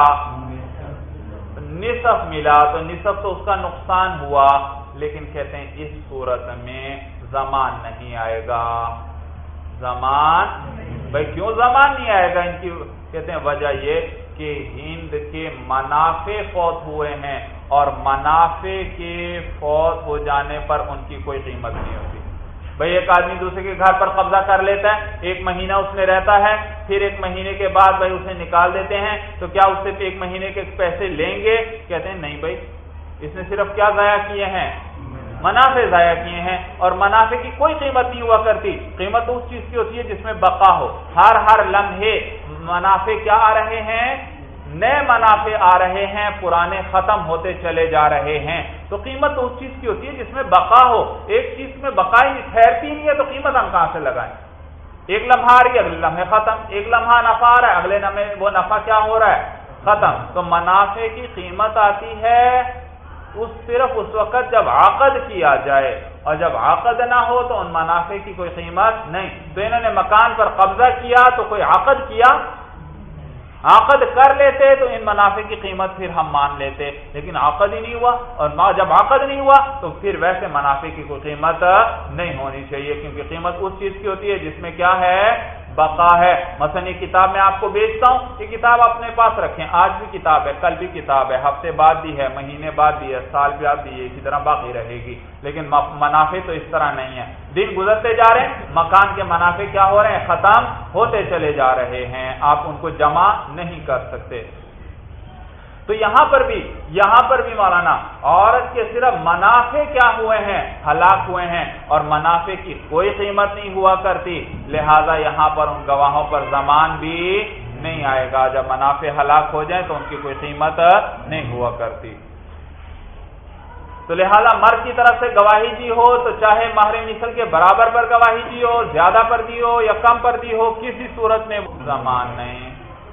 نصف ملا، تو نصف تو اس کا نقصان ہوا، لیکن کہتے ہیں اس صورت میں ضمان نہیں آئے گا۔ ضمان بھائی کیوں ضمان نہیں آئے گا؟ ان کی کہتے ہیں وجہ یہ کہ ہند کے منافع فوت ہوئے ہیں، اور منافع کے فوت ہو جانے پر ان کی کوئی قیمت نہیں ہوتی۔ بھائی ایک آدمی دوسرے کے گھر پر قبضہ کر لیتا ہے، ایک مہینہ اس میں رہتا ہے، پھر ایک مہینے کے بعد بھائی اسے نکال دیتے ہیں، تو کیا اس سے ایک مہینے کے پیسے لیں گے؟ کہتے ہیں نہیں بھائی، اس نے صرف کیا ضائع کیے ہیں؟ منافع ضائع کیے ہیں، اور منافع کی کوئی قیمت نہیں ہوا کرتی۔ قیمت اس چیز کی ہوتی ہے جس میں بقا ہو، ہر ہر لمحے منافع کیا آ رہے ہیں؟ نئے منافع آ رہے ہیں، پرانے ختم ہوتے چلے جا رہے ہیں، تو قیمت اس چیز کی ہوتی ہے جس میں بقا ہو۔ ایک چیز میں بقا ہی ٹھہرتی نہیں ہے تو قیمت ہم کہاں سے لگائیں؟ ایک لمحہ آ رہی ہے، اگلے لمحے ختم، ایک لمحہ نفع آ رہا ہے، اگلے لمحے وہ نفع کیا ہو رہا ہے؟ ختم۔ تو منافع کی قیمت آتی ہے اس صرف اس وقت جب عقد کیا جائے، اور جب عقد نہ ہو تو ان منافع کی کوئی قیمت نہیں۔ تو انہوں نے مکان پر قبضہ کیا تو کوئی عقد کیا، عقد کر لیتے تو ان منافع کی قیمت پھر ہم مان لیتے، لیکن عقد ہی نہیں ہوا، اور جب عقد نہیں ہوا تو پھر ویسے منافع کی کوئی قیمت نہیں ہونی چاہیے، کیونکہ قیمت اس چیز کی ہوتی ہے جس میں کیا ہے؟ بقا ہے۔ مثلا یہ کتاب میں آپ کو بیچتا ہوں، یہ کتاب اپنے پاس رکھیں، آج بھی کتاب ہے، کل بھی کتاب ہے، ہفتے بعد بھی ہے، مہینے بعد بھی ہے، سال بعد بھی ہے، اسی طرح باقی رہے گی۔ لیکن منافع تو اس طرح نہیں ہے، دن گزرتے جا رہے ہیں، مکان کے منافع کیا ہو رہے ہیں؟ ختم ہوتے چلے جا رہے ہیں، آپ ان کو جمع نہیں کر سکتے۔ تو یہاں پر بھی یہاں پر بھی مولانا عورت کے صرف منافع کیا ہوئے ہیں؟ ہلاک ہوئے ہیں، اور منافع کی کوئی قیمت نہیں ہوا کرتی، لہذا یہاں پر ان گواہوں پر ضمان بھی نہیں آئے گا۔ جب منافع ہلاک ہو جائیں تو ان کی کوئی قیمت نہیں ہوا کرتی۔ تو لہذا مرد کی طرف سے گواہی دی ہو تو چاہے مہر مثل کے برابر پر گواہی دی ہو، زیادہ پر دی ہو یا کم پر دی ہو، کسی صورت میں ضمان نہیں،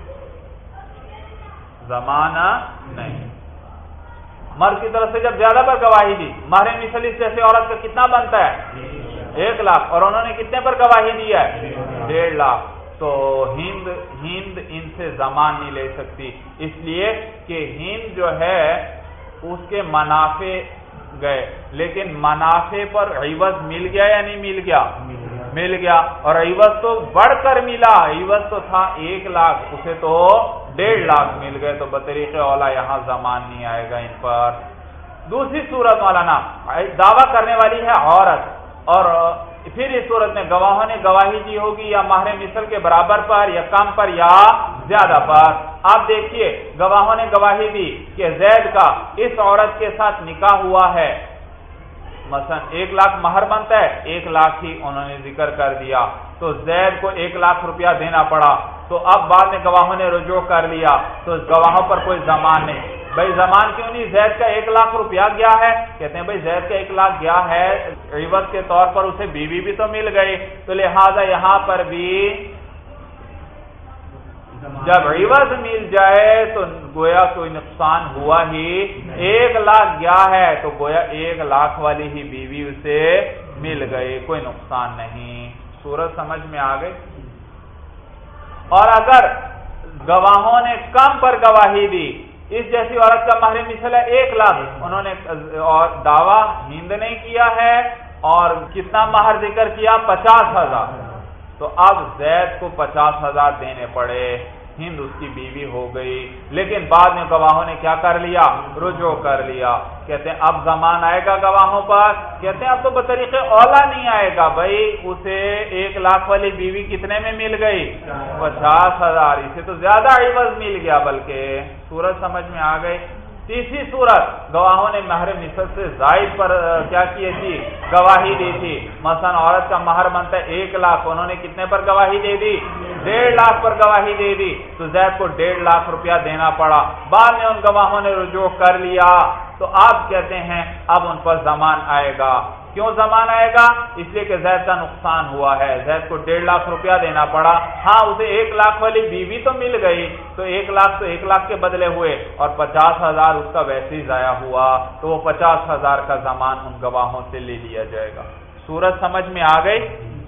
زمانہ نہیں۔ مرد کی طرف سے جب زیادہ پر گواہی دی، مہر مثل اس جیسے عورت کا کتنا بنتا ہے؟ ایک لاکھ، اور انہوں نے کتنے پر گواہی دی ہے؟ ڈیڑھ لاکھ۔ تو ہند ہند ان سے زمان نہیں لے سکتی، اس لیے کہ ہند جو ہے اس کے منافع گئے، لیکن منافع پر عوض مل گیا یا نہیں مل گیا؟ مل گیا، اور عوض تو بڑھ کر ملا، عوض تو تھا ایک لاکھ، اسے تو ڈیڑھ لاکھ مل گئے، تو بطریق اولا یہاں زمان نہیں آئے گا ان پر۔ دوسری صورت مولانا دعویٰ کرنے والی ہے عورت، اور پھر اس صورت میں گواہوں نے گواہی دی ہوگی یا مہر مثل کے برابر پر یا کم پر یا زیادہ پر۔ آپ دیکھیے گواہوں نے گواہی دی کہ زید کا اس عورت کے ساتھ نکاح ہوا ہے، مثلا ایک لاکھ مہر بنتا ہے، ایک لاکھ ہی انہوں نے ذکر کر دیا، تو زید کو ایک لاکھ روپیہ دینا پڑا۔ تو اب بعد میں گواہوں نے رجوع کر لیا تو گواہوں پر کوئی ضمان نہیں۔ بھائی زمان کیوں نہیں؟ زید کا ایک لاکھ روپیہ گیا ہے، کہتے ہیں بھائی زید کا ایک لاکھ گیا ہے، عوض کے طور پر اسے بیوی بھی تو مل گئی، تو لہذا یہاں پر بھی جب عوض مل جائے تو گویا کوئی نقصان ہوا ہی، ایک لاکھ گیا ہے تو گویا ایک لاکھ والی ہی بیوی اسے مل گئی، کوئی نقصان نہیں۔ صورت سمجھ میں آ گئی؟ اور اگر گواہوں نے کم پر گواہی دی، اس جیسی عورت کا مہر مثل ہے ایک لاکھ، انہوں نے اور دعویٰ ہند نے کیا ہے اور کتنا مہر ذکر کیا؟ پچاس ہزار، تو اب زید کو پچاس ہزار دینے پڑے، ہند اس کی بیوی ہو گئی، لیکن بعد میں گواہوں نے کیا کر لیا؟ رجوع کر لیا۔ کہتے ہیں اب زمان آئے گا گواہوں پر؟ کہتے ہیں اب تو بطریق اولا نہیں آئے گا، بھائی اسے ایک لاکھ والی بیوی کتنے میں مل گئی؟ پچاس ہزار، اسے تو زیادہ عوض مل گیا بلکہ۔ صورت سمجھ میں آ گئی؟ تیسری صورت گواہوں نے مہر مثل سے زائد پر کیا کی تھی؟ گواہی دی تھی، مثلا عورت کا مہر بنتا ہے ایک لاکھ، انہوں نے کتنے پر گواہی دے دی؟ ڈیڑھ لاکھ پر گواہی دے دی، تو زید کو ڈیڑھ لاکھ روپیہ دینا پڑا، بعد میں ان گواہوں نے رجوع کر لیا، تو آپ کہتے ہیں اب ان پر زمان آئے گا۔ کیوں زمان آئے گا؟ اس لیے کہ زید کا نقصان ہوا ہے، زید کو ڈیڑھ لاکھ روپیہ دینا پڑا، ہاں اسے ایک لاکھ والی بیوی تو مل گئی، تو ایک لاکھ تو ایک لاکھ کے بدلے ہوئے، اور پچاس ہزار اس کا ویسے ہی ضائع ہوا، تو وہ پچاس ہزار کا زمان ان گواہوں سے لے لیا جائے گا۔ صورت سمجھ میں آ گئی؟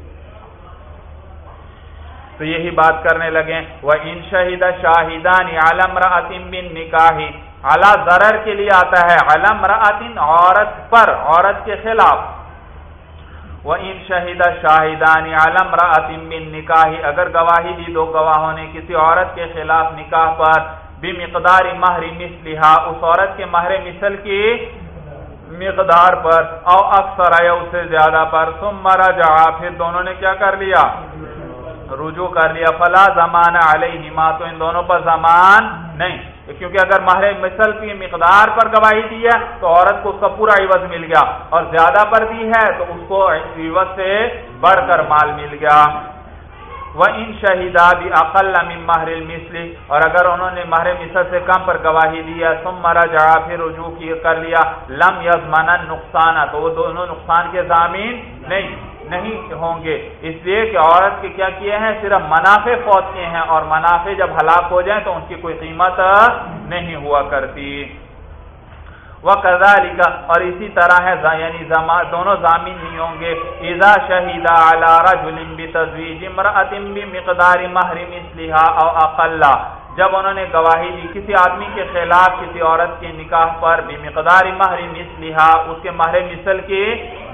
تو یہی بات کرنے لگے وَإِن شَهِدَ شَاهِدَانِ عَلَى امْرَأَةٍ بِالنِّكَاحِ، علی ضرر کے لیے آتا ہے، علی امرأۃ عورت پر، عورت کے خلاف۔ وَإِن شَهِدَ شَاهِدَانِ عَلَى امْرَأَةٍ بِالنِّكَاحِ، اگر گواہی دی دو گواہوں نے کسی عورت کے خلاف نکاح پر، بمقدار مہر مثلها، اس عورت کے مہر مثل کی مقدار پر، او اکثر یا اس سے زیادہ پر، ثم رجع، پھر دونوں نے کیا کر لیا؟ رجوع کر لیا، فلا زمان علیہما، تو ان دونوں پر زمان نہیں، کیونکہ اگر مہر مثل کی مقدار پر گواہی دی ہے تو عورت کو اس کا پورا عوض مل گیا، اور زیادہ پر دی ہے تو اس کو عوض سے بڑھ کر مال مل گیا۔ وَإِن شَهِدَا بِأَقَلَّ مِن مَهْرِ الْمِثْلِ، اور اگر انہوں نے مہر مثل سے کم پر گواہی دی ہے، ثم رجع، پھر رجوع کر لیا، لم يضمن النقصان، تو وہ دونوں نقصان کے ضامن نہیں نہیں ہوں گے، اس لیے کہ عورت کے کیا کیے ہیں؟ صرف منافع فوت کیے ہیں، اور منافع جب ہلاک ہو جائیں تو ان کی کوئی قیمت نہیں ہوا کرتی۔ وَكَذَلِكَ، اور اسی طرح ہے، یعنی دونوں ضامن نہیں ہوں گے، اِذَا شَهِدَ عَلَى رَجُلٍ بِتَزْوِيجِ امْرَأَةٍ بِمِقْدَارِ مَهْرِ مِثْلِهَا أَوْ أَقَلَّ، جب انہوں نے گواہی دی کسی آدمی کے خلاف کسی عورت کے نکاح پر، بمقدار مہر مثلها، اس کے مہر مثل کی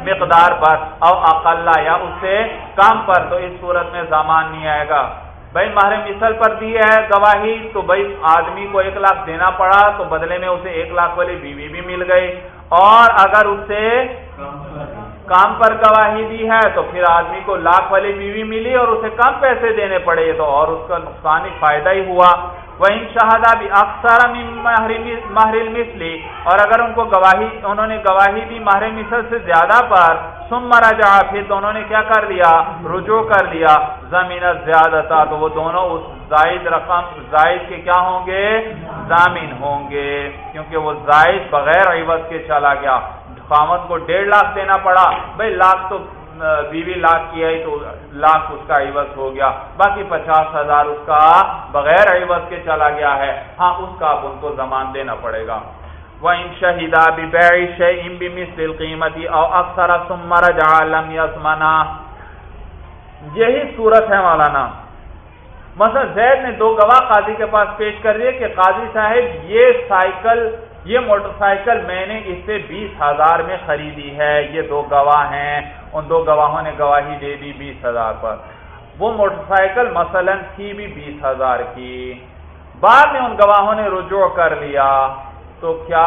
مقدار پر، او اقل یا اس سے کم پر، تو اس صورت میں ضمان نہیں آئے گا۔ بھائی مہر مثل پر دی ہے گواہی تو بھائی آدمی کو ایک لاکھ دینا پڑا تو بدلے میں اسے ایک لاکھ والی بیوی بھی مل گئی، اور اگر اس سے کام پر گواہی دی ہے تو پھر آدمی کو لاکھ والی بیوی ملی اور اسے کم پیسے دینے پڑے تو اور اس کا نقصان ہی فائدہ ہی ہوا۔ وَإِن شَهَدَ بِأَكْثَرَ مِن مَهْرِ الْمِثْلِ، اور اگر ان کو گواہی انہوں نے گواہی دی مہر مثل سے زیادہ پر، ثم رجع، پھر تو انہوں نے کیا کر لیا، رجوع کر لیا، ضمین الزیادۃ، تو وہ دونوں اس زائد رقم زائد کے کیا ہوں گے، ضامن ہوں گے، کیونکہ وہ زائد بغیر عوض کے چلا گیا۔ خامد کو ڈیڑھ لاکھ دینا پڑا، بھائی لاکھ تو بیوی لاکھ کی آئی تو لاکھ اس کا عوض ہو گیا، باقی پچاس ہزار اس کا بغیر عوض کے چلا گیا ہے، ہاں اس کا اب ان کو ضمان دینا پڑے گا۔ وَإِن شَهِدَا بِبَيْعِ شَيْءٍ بِمِثْلِ الْقِيمَةِ أَوْ أَكْثَرَ ثُمَّ رَجَعَ لَمْ يَضْمَنْهُ، یہی صورت ہے مولانا۔ مثلا زید نے دو گواہ قاضی کے پاس پیش کر دیے کہ قاضی صاحب یہ سائیکل یہ موٹر سائیکل میں نے اس سے بیس ہزار میں خریدی ہے، یہ دو گواہ ہیں، ان دو گواہوں نے گواہی دے دی بیس ہزار پر، وہ موٹر سائیکل مثلا تھی بھی بیس ہزار کی، بعد میں ان گواہوں نے رجوع کر لیا تو کیا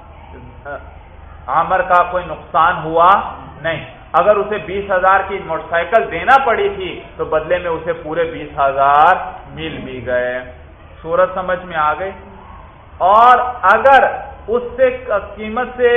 عامر کا کوئی نقصان ہوا؟ نہیں۔ اگر اسے بیس ہزار کی موٹر سائیکل دینا پڑی تھی تو بدلے میں اسے پورے بیس ہزار مل بھی گئے۔ صورت سمجھ میں آ گئی؟ اور اگر اس سے قیمت سے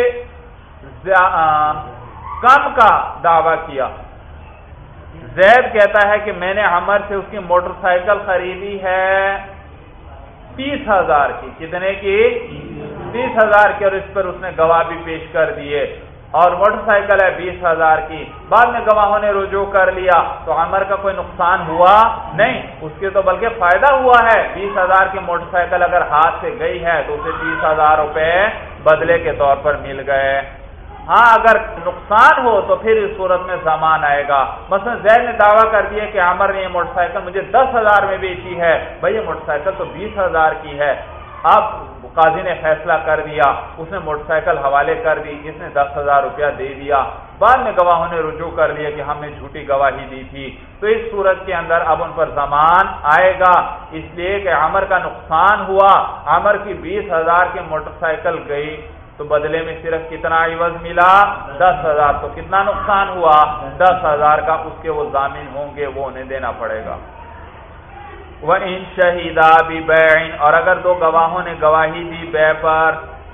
کم کا دعویٰ کیا، زید کہتا ہے کہ میں نے عمر سے اس کی موٹر سائیکل خریدی ہے تیس ہزار کی، کتنے کی؟ تیس ہزار کی، اور اس پر اس نے گواہ بھی پیش کر دیے، اور موٹر سائیکل ہے بیس ہزار کی، بعد میں گواہوں نے رجوع کر لیا تو عمر کا کوئی نقصان ہوا؟ نہیں، اس کے تو بلکہ فائدہ ہوا ہے۔ بیس ہزار کی موٹر سائیکل اگر ہاتھ سے گئی ہے تو اسے تیس ہزار روپے بدلے کے طور پر مل گئے۔ ہاں اگر نقصان ہو تو پھر اس صورت میں ضمان آئے گا۔ مثلا زید نے دعویٰ کر دیا کہ عمر نے یہ موٹر سائیکل مجھے دس ہزار میں بیچی ہے، بھائی یہ موٹر سائیکل تو بیس ہزار کی ہے، اب قاضی نے فیصلہ کر دیا، اس نے موٹر سائیکل حوالے کر دی، اس نے دس ہزار روپیہ دے دیا، بعد میں گواہوں نے رجوع کر لیا کہ ہم نے جھوٹی گواہی دی تھی، تو اس صورت کے اندر اب ان پر ضمان آئے گا، اس لیے کہ عمر کا نقصان ہوا، عمر کی بیس ہزار کی موٹر سائیکل گئی تو بدلے میں صرف کتنا عوض ملا؟ دس ہزار، تو کتنا نقصان ہوا؟ دس ہزار کا، اس کے وہ ضامن ہوں گے، وہ انہیں دینا پڑے گا۔ وَإِن شَهِدَا بِبَيْعٍ، اور اگر دو گواہوں نے گواہی دی بے پر،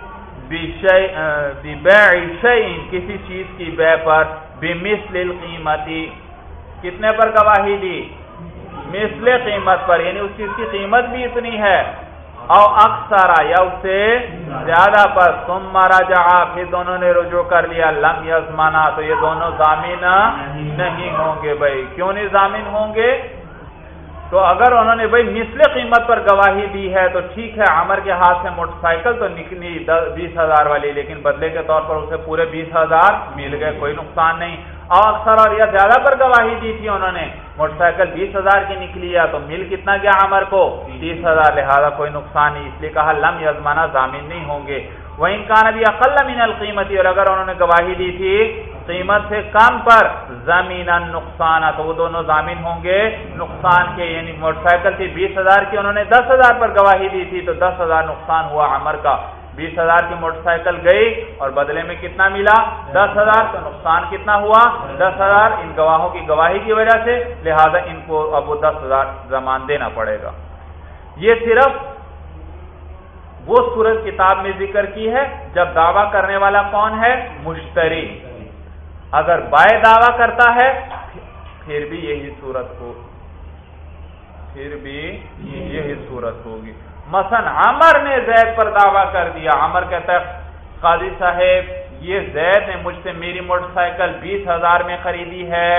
بِبَيْعِ شَيْءٍ کسی چیز کی بے پر، بِمِثْلِ الْقِيمَةِ کتنے پر گواہی دی؟ مثل قیمت پر، یعنی اس چیز کی قیمت بھی اتنی ہے، او اکثر یا اس سے زیادہ پر، ثم رجع پھر دونوں نے رجوع کر لیا، لم یضمنا تو یہ دونوں ضامن نہیں ہوں گے۔ بھائی کیوں نہیں ضامن ہوں گے؟ تو اگر انہوں نے بھائی مثل قیمت پر گواہی دی ہے تو ٹھیک ہے، عمر کے ہاتھ سے موٹر سائیکل تو نکلی بیس ہزار والی، لیکن بدلے کے طور پر اسے پورے بیس ہزار مل گئے، کوئی نقصان نہیں۔ اور اکثر اور یا زیادہ پر گواہی دی تھی انہوں نے، موٹر سائیکل بیس ہزار کی نکلی ہے تو مل کتنا گیا عمر کو؟ تیس ہزار، لہذا کوئی نقصان نہیں، اس لیے کہا لم یضمنا ضامن نہیں ہوں گے۔ وَإِن كَانَ بِأَقَلَّ مِنَ الْقِيمَةِ اور اگر انہوں نے گواہی دی تھی قیمت سے کم پر، ضَمِنَ النُّقْصَانَ تو وہ دونوں ضامن ہوں گے نقصان کے، یعنی موٹر سائیکل تھی بیس ہزار کی، انہوں نے دس ہزار پر گواہی دی تھی تو دس ہزار نقصان ہوا عمر کا، بیس ہزار کی موٹر سائیکل گئی اور بدلے میں کتنا ملا؟ دس ہزار، تو نقصان کتنا ہوا؟ دس ہزار ان گواہوں کی گواہی کی وجہ سے، لہذا ان کو اب وہ دس ہزار ضمان دینا پڑے گا۔ یہ صرف وہ صورت کتاب میں ذکر کی ہے جب دعویٰ کرنے والا کون ہے؟ مشتری۔ اگر بائع دعویٰ کرتا ہے پھر بھی یہی صورت ہو پھر بھی یہی صورت ہوگی۔ مثلا عمر نے زید پر دعویٰ کر دیا، عمر کہتا ہے قاضی صاحب یہ زید نے مجھ سے میری موٹر سائیکل بیس ہزار میں خریدی ہے،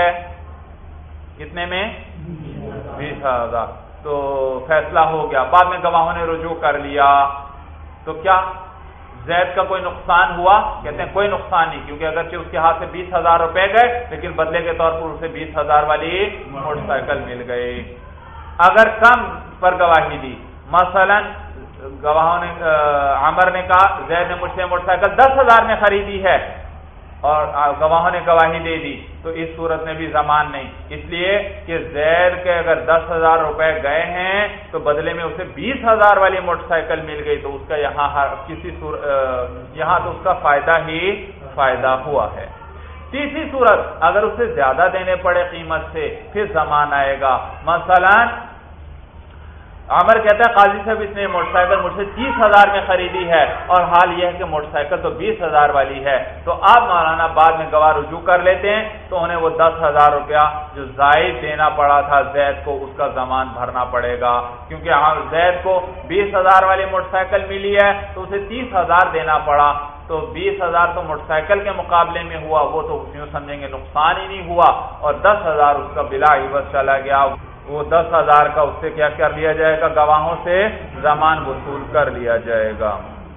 کتنے میں؟ بیس ہزار، تو فیصلہ ہو گیا، بعد میں گواہوں نے رجوع کر لیا، تو کیا زید کا کوئی نقصان ہوا؟ کہتے ہیں کوئی نقصان نہیں، کیونکہ اگرچہ اس کے ہاتھ سے بیس ہزار روپے گئے لیکن بدلے کے طور پر اسے بیس ہزار والی موٹر سائیکل مل گئی۔ اگر کم پر گواہی دی، مثلا گواہوں نے عمر نے کہا زید نے مجھ سے موٹر سائیکل دس ہزار میں خریدی ہے، اور گواہوں نے گواہی دے دی تو اس صورت میں بھی ضمان نہیں، اس لیے کہ زید کے اگر دس ہزار روپے گئے ہیں تو بدلے میں اسے بیس ہزار والی موٹر سائیکل مل گئی تو اس کا یہاں کسی یہاں تو اس کا فائدہ ہی فائدہ ہوا ہے۔ تیسری صورت اگر اسے زیادہ دینے پڑے قیمت سے پھر ضمان آئے گا۔ مثلا عمر کہتا ہے قاضی صاحب اس نے موٹر سائیکل مجھ سے تیس ہزار میں خریدی ہے اور حال یہ ہے کہ موٹر سائیکل تو بیس ہزار والی ہے، تو اب مولانا بعد میں گواہ رجوع کر لیتے ہیں تو انہیں وہ دس ہزار روپیہ جو زائد دینا پڑا تھا زید کو اس کا ضمان بھرنا پڑے گا، کیونکہ زید کو بیس ہزار والی موٹر سائیکل ملی ہے تو اسے تیس ہزار دینا پڑا، تو بیس ہزار تو موٹر سائیکل کے مقابلے میں ہوا، وہ تو یوں سمجھیں گے نقصان ہی نہیں ہوا، اور دس ہزار اس کا بلا عوض چلا گیا، وہ دس ہزار کا اس سے کیا کر لیا جائے گا، گواہوں سے ضمان وصول کر لیا جائے گا۔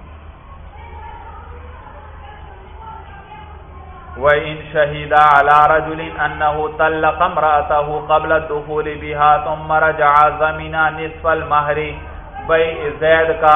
وَإِن شَهِدَ عَلَى رَجُلٍ أَنَّهُ طَلَّقَ امْرَأَتَهُ قَبْلَ الدُّخُولِ بِهَا ثُمَّ رَجَعَ ضَمِنَ نِصْفَ الْمَهْرِ، بھائی زید کا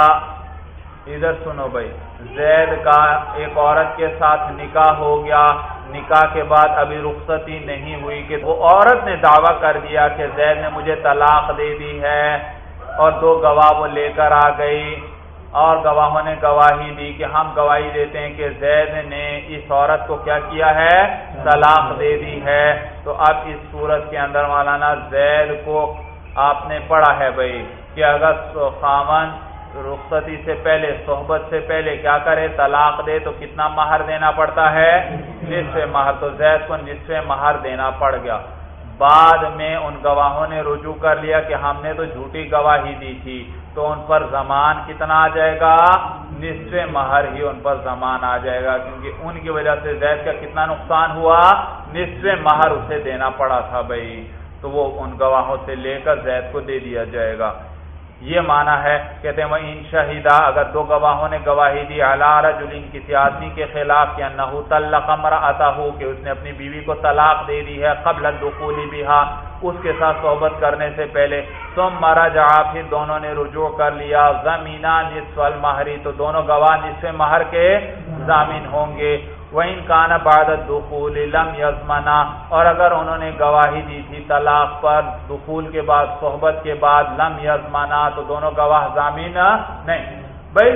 ادھر سنو بھائی، زید کا ایک عورت کے ساتھ نکاح ہو گیا، نکاح کے بعد ابھی رخصتی نہیں ہوئی کہ وہ عورت نے دعویٰ کر دیا کہ زید نے مجھے طلاق دے دی ہے، اور دو گواہ وہ لے کر آ گئی اور گواہوں نے گواہی دی کہ ہم گواہی دیتے ہیں کہ زید نے اس عورت کو کیا کیا ہے، طلاق دے دی ہے، تو اب اس صورت کے اندر مولانا زید کو آپ نے پڑھا ہے بھائی کہ اگر خاوند رخصتی سے پہلے صحبت سے پہلے کیا کرے، طلاق دے تو کتنا مہر دینا پڑتا ہے، نصف مہر، تو زید کو نصف مہر دینا پڑ گیا۔ بعد میں ان گواہوں نے رجوع کر لیا کہ ہم نے تو جھوٹی گواہی دی تھی، تو ان پر ضمان کتنا آ جائے گا، نصف مہر ہی ان پر ضمان آ جائے گا، کیونکہ ان کی وجہ سے زید کا کتنا نقصان ہوا، نصف مہر اسے دینا پڑا تھا بھائی، تو وہ ان گواہوں سے لے کر زید کو دے دیا جائے گا۔ یہ معنی ہے، کہتے ہیں وَإِن شَهِدَ اگر دو گواہوں نے گواہی دی عَلَى رَجُلٍ کسی آدمی کے خلاف کہ أَنَّهُ طَلَّقَ امْرَأَتَهُ کہ اس نے اپنی بیوی کو طلاق دے دی ہے قبل الدخول بها اس کے ساتھ صحبت کرنے سے پہلے، ثُمَّ رَجَعَ پھر دونوں نے رجوع کر لیا، ضَمِنَ نِصْفَ الْمَهْرِ تو دونوں گواہ نصف مہر کے ضامن ہوں گے۔ وَإِن كَانَ بَعْدَ الدُّخُولِ لَمْ يَضْمَنَا اور اگر انہوں نے گواہی دی تھی طلاق پر دخول کے بعد صحبت کے بعد لم یضمنا تو دونوں گواہ ضامن نہیں، بھائی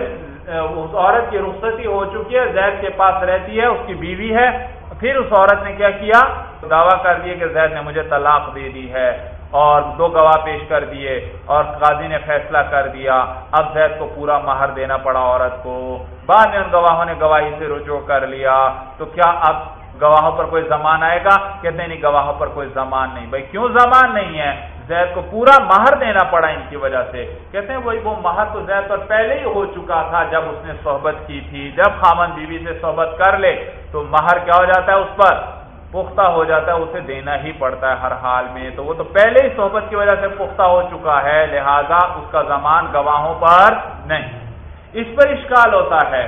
اس عورت کی رخصتی ہو چکی ہے، زید کے پاس رہتی ہے، اس کی بیوی ہے، پھر اس عورت نے کیا کیا، دعویٰ کر دیا کہ زید نے مجھے طلاق دے دی ہے، اور دو گواہ پیش کر دیے اور قاضی نے فیصلہ کر دیا، اب زید کو پورا مہر دینا پڑا عورت کو، بعد میں ان گواہوں نے گواہی سے رجوع کر لیا، تو کیا اب گواہوں پر کوئی ضمان آئے گا؟ کہتے ہیں نہیں، گواہوں پر کوئی ضمان نہیں۔ بھائی کیوں ضمان نہیں ہے؟ زید کو پورا مہر دینا پڑا ان کی وجہ سے۔ کہتے ہیں وہی وہ مہر تو زید پر پہلے ہی ہو چکا تھا جب اس نے صحبت کی تھی، جب خامن بیوی سے صحبت کر لے تو مہر کیا ہو جاتا ہے، اس پر پختہ ہو جاتا ہے، اسے دینا ہی پڑتا ہے ہر حال میں، تو وہ تو پہلے ہی صحبت کی وجہ سے پختہ ہو چکا ہے، لہذا اس کا ضمان گواہوں پر نہیں۔ اس پر اشکال ہوتا ہے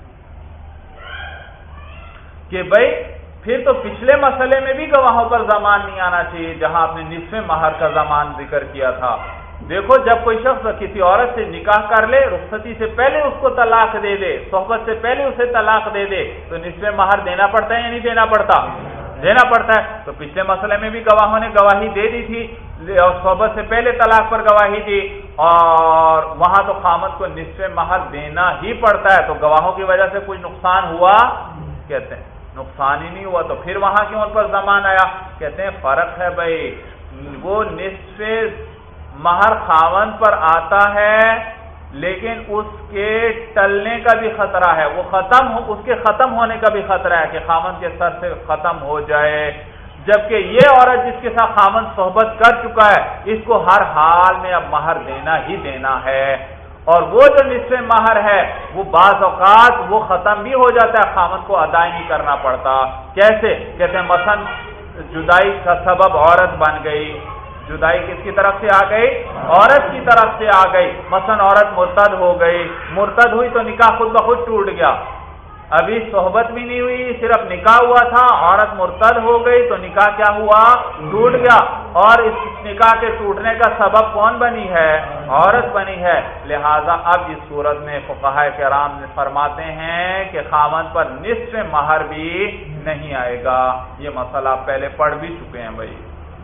کہ بھائی پھر تو پچھلے مسئلے میں بھی گواہوں پر ضمان نہیں آنا چاہیے جہاں آپ نے نصف مہر کا ضمان ذکر کیا تھا۔ دیکھو جب کوئی شخص کسی عورت سے نکاح کر لے، رخصتی سے پہلے اس کو طلاق دے دے، صحبت سے پہلے اسے طلاق دے دے، تو نصف مہر دینا پڑتا ہے یا نہیں دینا پڑتا؟ دینا پڑتا ہے۔ تو پچھلے مسئلے میں بھی گواہوں نے گواہی دے دی تھی اور صحبت سے پہلے طلاق پر گواہی دی، اور وہاں تو خامد کو نصف مہر دینا ہی پڑتا ہے، تو گواہوں کی وجہ سے کوئی نقصان ہوا؟ کہتے ہیں نقصان ہی نہیں ہوا، تو پھر وہاں کیوں ان پر ضمان آیا؟ کہتے ہیں فرق ہے بھائی، وہ نصف مہر خاوند پر آتا ہے لیکن اس کے ٹلنے کا بھی خطرہ ہے، وہ ختم ہو اس کے ختم ہونے کا بھی خطرہ ہے کہ خاوند کے سر سے ختم ہو جائے، جبکہ یہ عورت جس کے ساتھ خاوند صحبت کر چکا ہے اس کو ہر حال میں اب مہر دینا ہی دینا ہے، اور وہ جو نصف مہر ہے وہ بعض اوقات وہ ختم بھی ہو جاتا ہے، خاوند کو ادا نہیں کرنا پڑتا۔ کیسے؟ کہتے ہیں مثلا جدائی کا سبب عورت بن گئی، جدائی کس کی طرف سے آ گئی؟ عورت کی طرف سے آ گئی، مثلا عورت مرتد ہو گئی، مرتد ہوئی تو نکاح خود بخود ٹوٹ گیا، ابھی صحبت بھی نہیں ہوئی، صرف نکاح ہوا تھا، عورت مرتد ہو گئی تو نکاح کیا ہوا؟ ٹوٹ گیا، اور اس نکاح کے ٹوٹنے کا سبب کون بنی ہے؟ عورت بنی ہے۔ لہذا اب اس صورت میں فقہاء کرام نے فرماتے ہیں کہ خاوند پر نصف مہر بھی نہیں آئے گا۔ یہ مسئلہ آپ پہلے پڑھ بھی چکے ہیں بھائی۔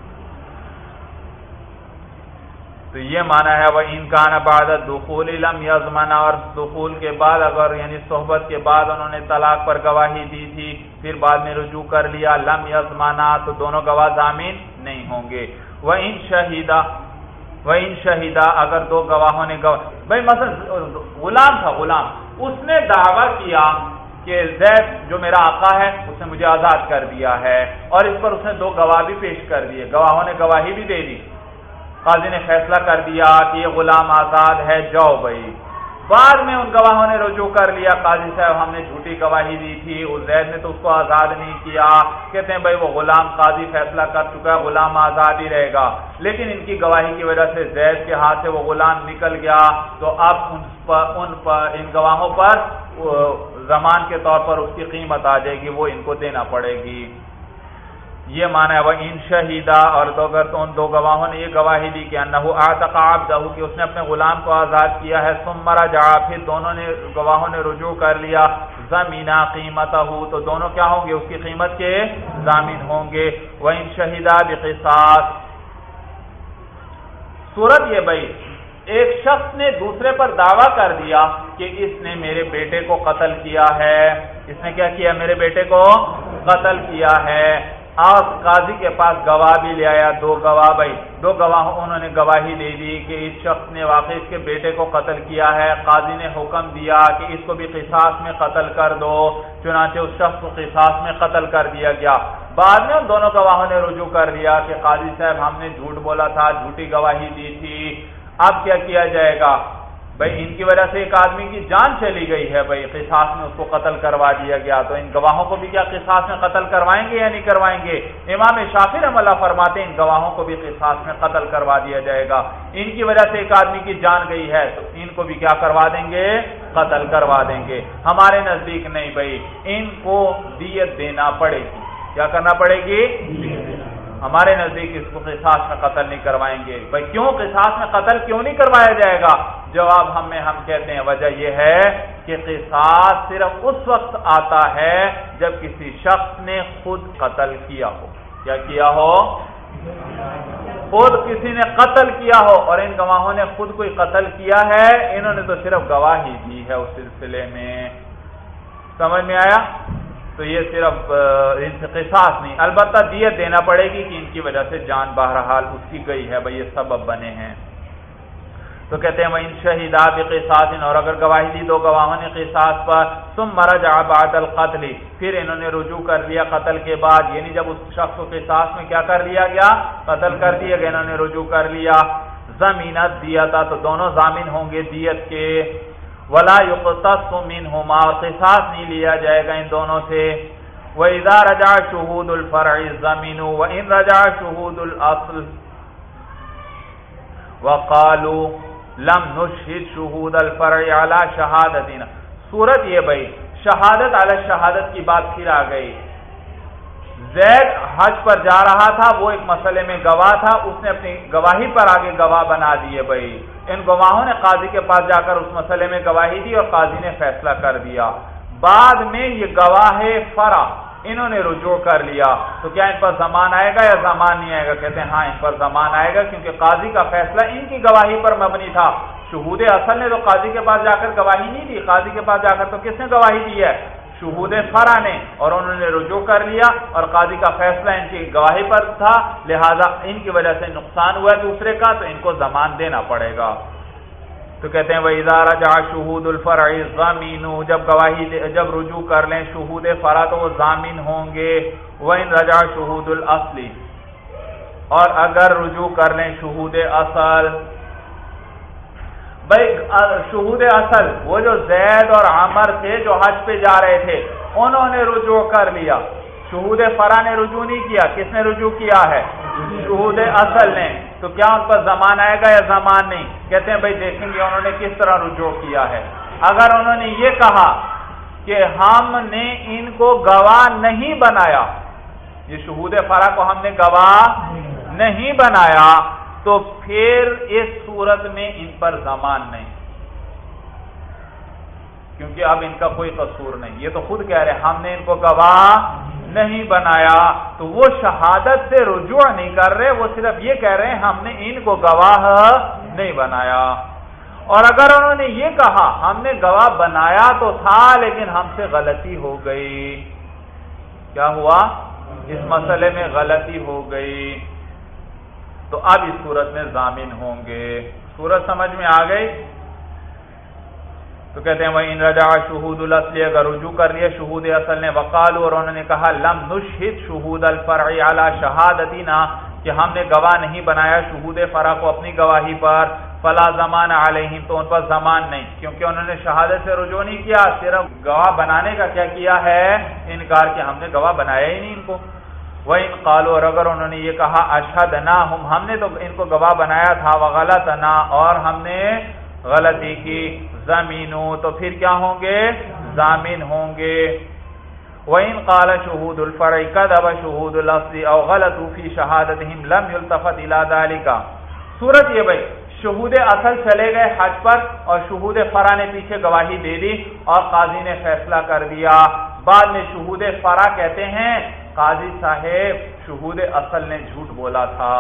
تو یہ معنی ہے وہ ان کان بعد الدخول لم یضمن، اور دخول کے بعد اگر یعنی صحبت کے بعد انہوں نے طلاق پر گواہی دی تھی، پھر بعد میں رجوع کر لیا، لم یضمنا، تو دونوں گواہ ضامین نہیں ہوں گے۔ وہ ان شہیدہ وہ ان شہیدہ اگر دو گواہوں نے گواہ بھائی مثلا غلام تھا، غلام اس نے دعویٰ کیا کہ زید جو میرا آقا ہے اس نے مجھے آزاد کر دیا ہے، اور اس پر اس نے دو گواہ بھی پیش کر دیے، گواہوں نے گواہی بھی دے دی، قاضی نے فیصلہ کر دیا کہ یہ غلام آزاد ہے، جاؤ بھائی۔ بعد میں ان گواہوں نے رجوع کر لیا، قاضی صاحب ہم نے جھوٹی گواہی دی تھی، اس زید نے تو اس کو آزاد نہیں کیا، کہتے ہیں بھائی وہ غلام قاضی فیصلہ کر چکا ہے، غلام آزاد ہی رہے گا، لیکن ان کی گواہی کی وجہ سے زید کے ہاتھ سے وہ غلام نکل گیا، تو اب ان پر ان پر ان گواہوں پر ضمان کے طور پر اس کی قیمت آ جائے گی، وہ ان کو دینا پڑے گی۔ یہ معنی ہے وہ ان شہیدہ، اور تو اگر تو ان دو گواہوں نے یہ گواہی دی کہ انہو اعتق عبدہ، کہ اس نے اپنے غلام کو آزاد کیا ہے، ثم رجع، پھر دونوں نے گواہوں نے رجوع کر لیا، ضمنا قیمتہ، تو دونوں کیا ہوں گے؟ اس کی قیمت کے ضامن ہوں گے۔ وَإِن شَهِدَا بِقِصَاصٍ، صورت یہ بھائی ایک شخص نے دوسرے پر دعویٰ کر دیا کہ اس نے میرے بیٹے کو قتل کیا ہے، اس نے کیا کیا؟ میرے بیٹے کو قتل کیا ہے، اور قاضی کے پاس گواہ بھی لے آیا، دو گواہ بھائی دو گواہ انہوں نے گواہی دے دی کہ اس شخص نے واقعی اس کے بیٹے کو قتل کیا ہے، قاضی نے حکم دیا کہ اس کو بھی قصاص میں قتل کر دو، چنانچہ اس شخص کو قصاص میں قتل کر دیا گیا۔ بعد میں ان دونوں گواہوں نے رجوع کر لیا کہ قاضی صاحب ہم نے جھوٹ بولا تھا، جھوٹی گواہی دی تھی، اب کیا کیا جائے گا؟ بھائی ان کی وجہ سے ایک آدمی کی جان چلی گئی ہے، بھائی قصاص میں اس کو قتل کروا دیا گیا، تو ان گواہوں کو بھی کیا قصاص میں قتل کروائیں گے یا نہیں کروائیں گے؟ امام شافعی رحمہ اللہ فرماتے ہیں ان گواہوں کو بھی قصاص میں قتل کروا دیا جائے گا، ان کی وجہ سے ایک آدمی کی جان گئی ہے تو ان کو بھی کیا کروا دیں گے؟ قتل کروا دیں گے۔ ہمارے نزدیک نہیں بھائی، ان کو دیت دینا پڑے گی، کیا کرنا پڑے گی؟ ہمارے نزدیک اس کو قصاص میں قتل نہیں کروائیں گے۔ بھائی کیوں قصاص میں قتل کیوں نہیں کروایا جائے گا؟ جواب ہم میں ہم کہتے ہیں وجہ یہ ہے کہ قصاص صرف اس وقت آتا ہے جب کسی شخص نے خود قتل کیا ہو۔ کیا کیا ہو؟ خود کسی نے قتل کیا ہو، اور ان گواہوں نے خود کوئی قتل کیا ہے، انہوں نے تو صرف گواہی دی ہے اس سلسلے میں۔ سمجھ میں آیا؟ تو یہ صرف ان سے قصاص نہیں، البتہ دیت دینا پڑے گی کہ ان کی وجہ سے جان بہرحال اس کی گئی ہے، بھائی یہ سبب بنے ہیں۔ تو کہتے ہیں وہ ان شہیدا بقصاص، اور اگر گواہی دی دو گواہوں نے قصاص پر، ثم رجع بعد القتل، پھر انہوں نے رجوع کر لیا قتل کے بعد، یعنی جب اس شخص کو قصاص میں کیا کر لیا گیا؟ قتل کر دیا گیا، انہوں نے رجوع کر لیا، ضمینت دیتا، تو دونوں ضامن ہوں گے دیت کے، ولا یقتص منہما، اور قصاص نہیں لیا جائے گا ان دونوں سے۔ وَإِذَا رَجَعَ شُهُودُ الْفَرْعِ ضَمِنُوا وَإِنْ رَجَعَ شُهُودُ الْأَصْلِ وَقَالُوا لَمْ نُشْهِدْ شُهُودَ الْفَرْعِ عَلَى شَهَادَتِنَا، صورت یہ بھائی شہادت علی شہادت کی بات پھر آ گئی۔ زید حج پر جا رہا تھا، وہ ایک مسئلے میں گواہ تھا، اس نے اپنی گواہی پر آگے گواہ بنا دیے بھائی، ان گواہوں نے قاضی کے پاس جا کر اس مسئلے میں گواہی دی اور قاضی نے فیصلہ کر دیا۔ بعد میں یہ گواہ فرع انہوں نے رجوع کر لیا، تو کیا ان پر ضمان آئے گا یا ضمان نہیں آئے گا؟ کہتے ہیں ہاں ان پر ضمان آئے گا، کیونکہ قاضی کا فیصلہ ان کی گواہی پر مبنی تھا۔ شہود اصل نے تو قاضی کے پاس جا کر گواہی نہیں دی، قاضی کے پاس جا کر تو کس نے گواہی دی ہے؟ شہود فرع نے، اور انہوں نے رجوع کر لیا اور قاضی کا فیصلہ ان کی گواہی پر تھا، لہذا ان کی وجہ سے نقصان ہوا دوسرے کا، تو ان کو ضمان دینا پڑے گا۔ تو کہتے ہیں وَإِذَا رَجَعَ شُهُودُ الْفَرْعِ ضَمِنُوا، جب گواہی جب رجوع کر لیں شہود فرع تو وہ ضامن ہوں گے۔ وَإِنْ رَجَعَ شُهُودُ الْأَصْلِ، اور اگر رجوع کر لیں شہود اصل، بھائی شہود اصل وہ جو زید اور عمر تھے جو حج پہ جا رہے تھے، انہوں نے رجوع کر لیا، شہود فرع نے رجوع نہیں کیا، کس نے رجوع کیا ہے؟ شہود اصل نے، تو کیا ان پر ضمان آئے گا یا ضمان نہیں؟ کہتے ہیں بھائی دیکھیں گے انہوں نے کس طرح رجوع کیا ہے۔ اگر انہوں نے یہ کہا کہ ہم نے ان کو گواہ نہیں بنایا، یہ شہود فرا کو ہم نے گواہ نہیں بنایا، تو پھر اس صورت میں ان پر ضمان نہیں، کیونکہ اب ان کا کوئی قصور نہیں، یہ تو خود کہہ رہے ہم نے ان کو گواہ نہیں بنایا، تو وہ شہادت سے رجوع نہیں کر رہے، وہ صرف یہ کہہ رہے ہیں ہم نے ان کو گواہ نہیں بنایا۔ اور اگر انہوں نے یہ کہا ہم نے گواہ بنایا تو تھا لیکن ہم سے غلطی ہو گئی، کیا ہوا؟ اس مسئلے میں غلطی ہو گئی، تو اب اس صورت میں ضامن ہوں گے۔ صورت سمجھ میں آ گئی؟ تو کہتے ہیں وہ ان رجع شہود الاصل، اگر رجوع کر لیا شہود اصل نے، وقالوا، اور انہوں نے کہا لم نشہد شہود الفرع علی شہادتنا، کہ ہم نے گواہ نہیں بنایا شہود فرع کو اپنی گواہی پر، فلا ضمان علیہم، تو ان پر ضمان نہیں، کیونکہ انہوں نے شہادت سے رجوع نہیں کیا، صرف گواہ بنانے کا کیا کیا ہے؟ انکار، کہ ہم نے گواہ بنایا ہی نہیں ان کو۔ وَإِنْ قَالُوا، اور اگر انہوں نے یہ کہا أَشْهَدْنَاهُمْ، ہم نے تو ان کو گواہ بنایا تھا، وَغَلَطْنَا، اور ہم نے غلطی کی، ضَمِنُوا، تو پھر کیا ہوں گے؟ ضامن ہوں گے۔ وَإِنْ قَالَ شُهُودُ الْفَرْعِ كَذَبَ شُهُودُ الْأَصْلِ أَوْ غَلَطُوا فِي شَهَادَتِهِمْ لَمْ يُلْتَفَتْ إِلَى ذَلِكَ۔ صورت یہ بھائی، شہود اصل چلے گئے حج پر اور شہود فرع نے پیچھے گواہی دے دی اور قاضی نے فیصلہ کر دیا، بعد میں شہود فرع کہتے ہیں قاضی صاحب شہود اصل نے جھوٹ بولا تھا،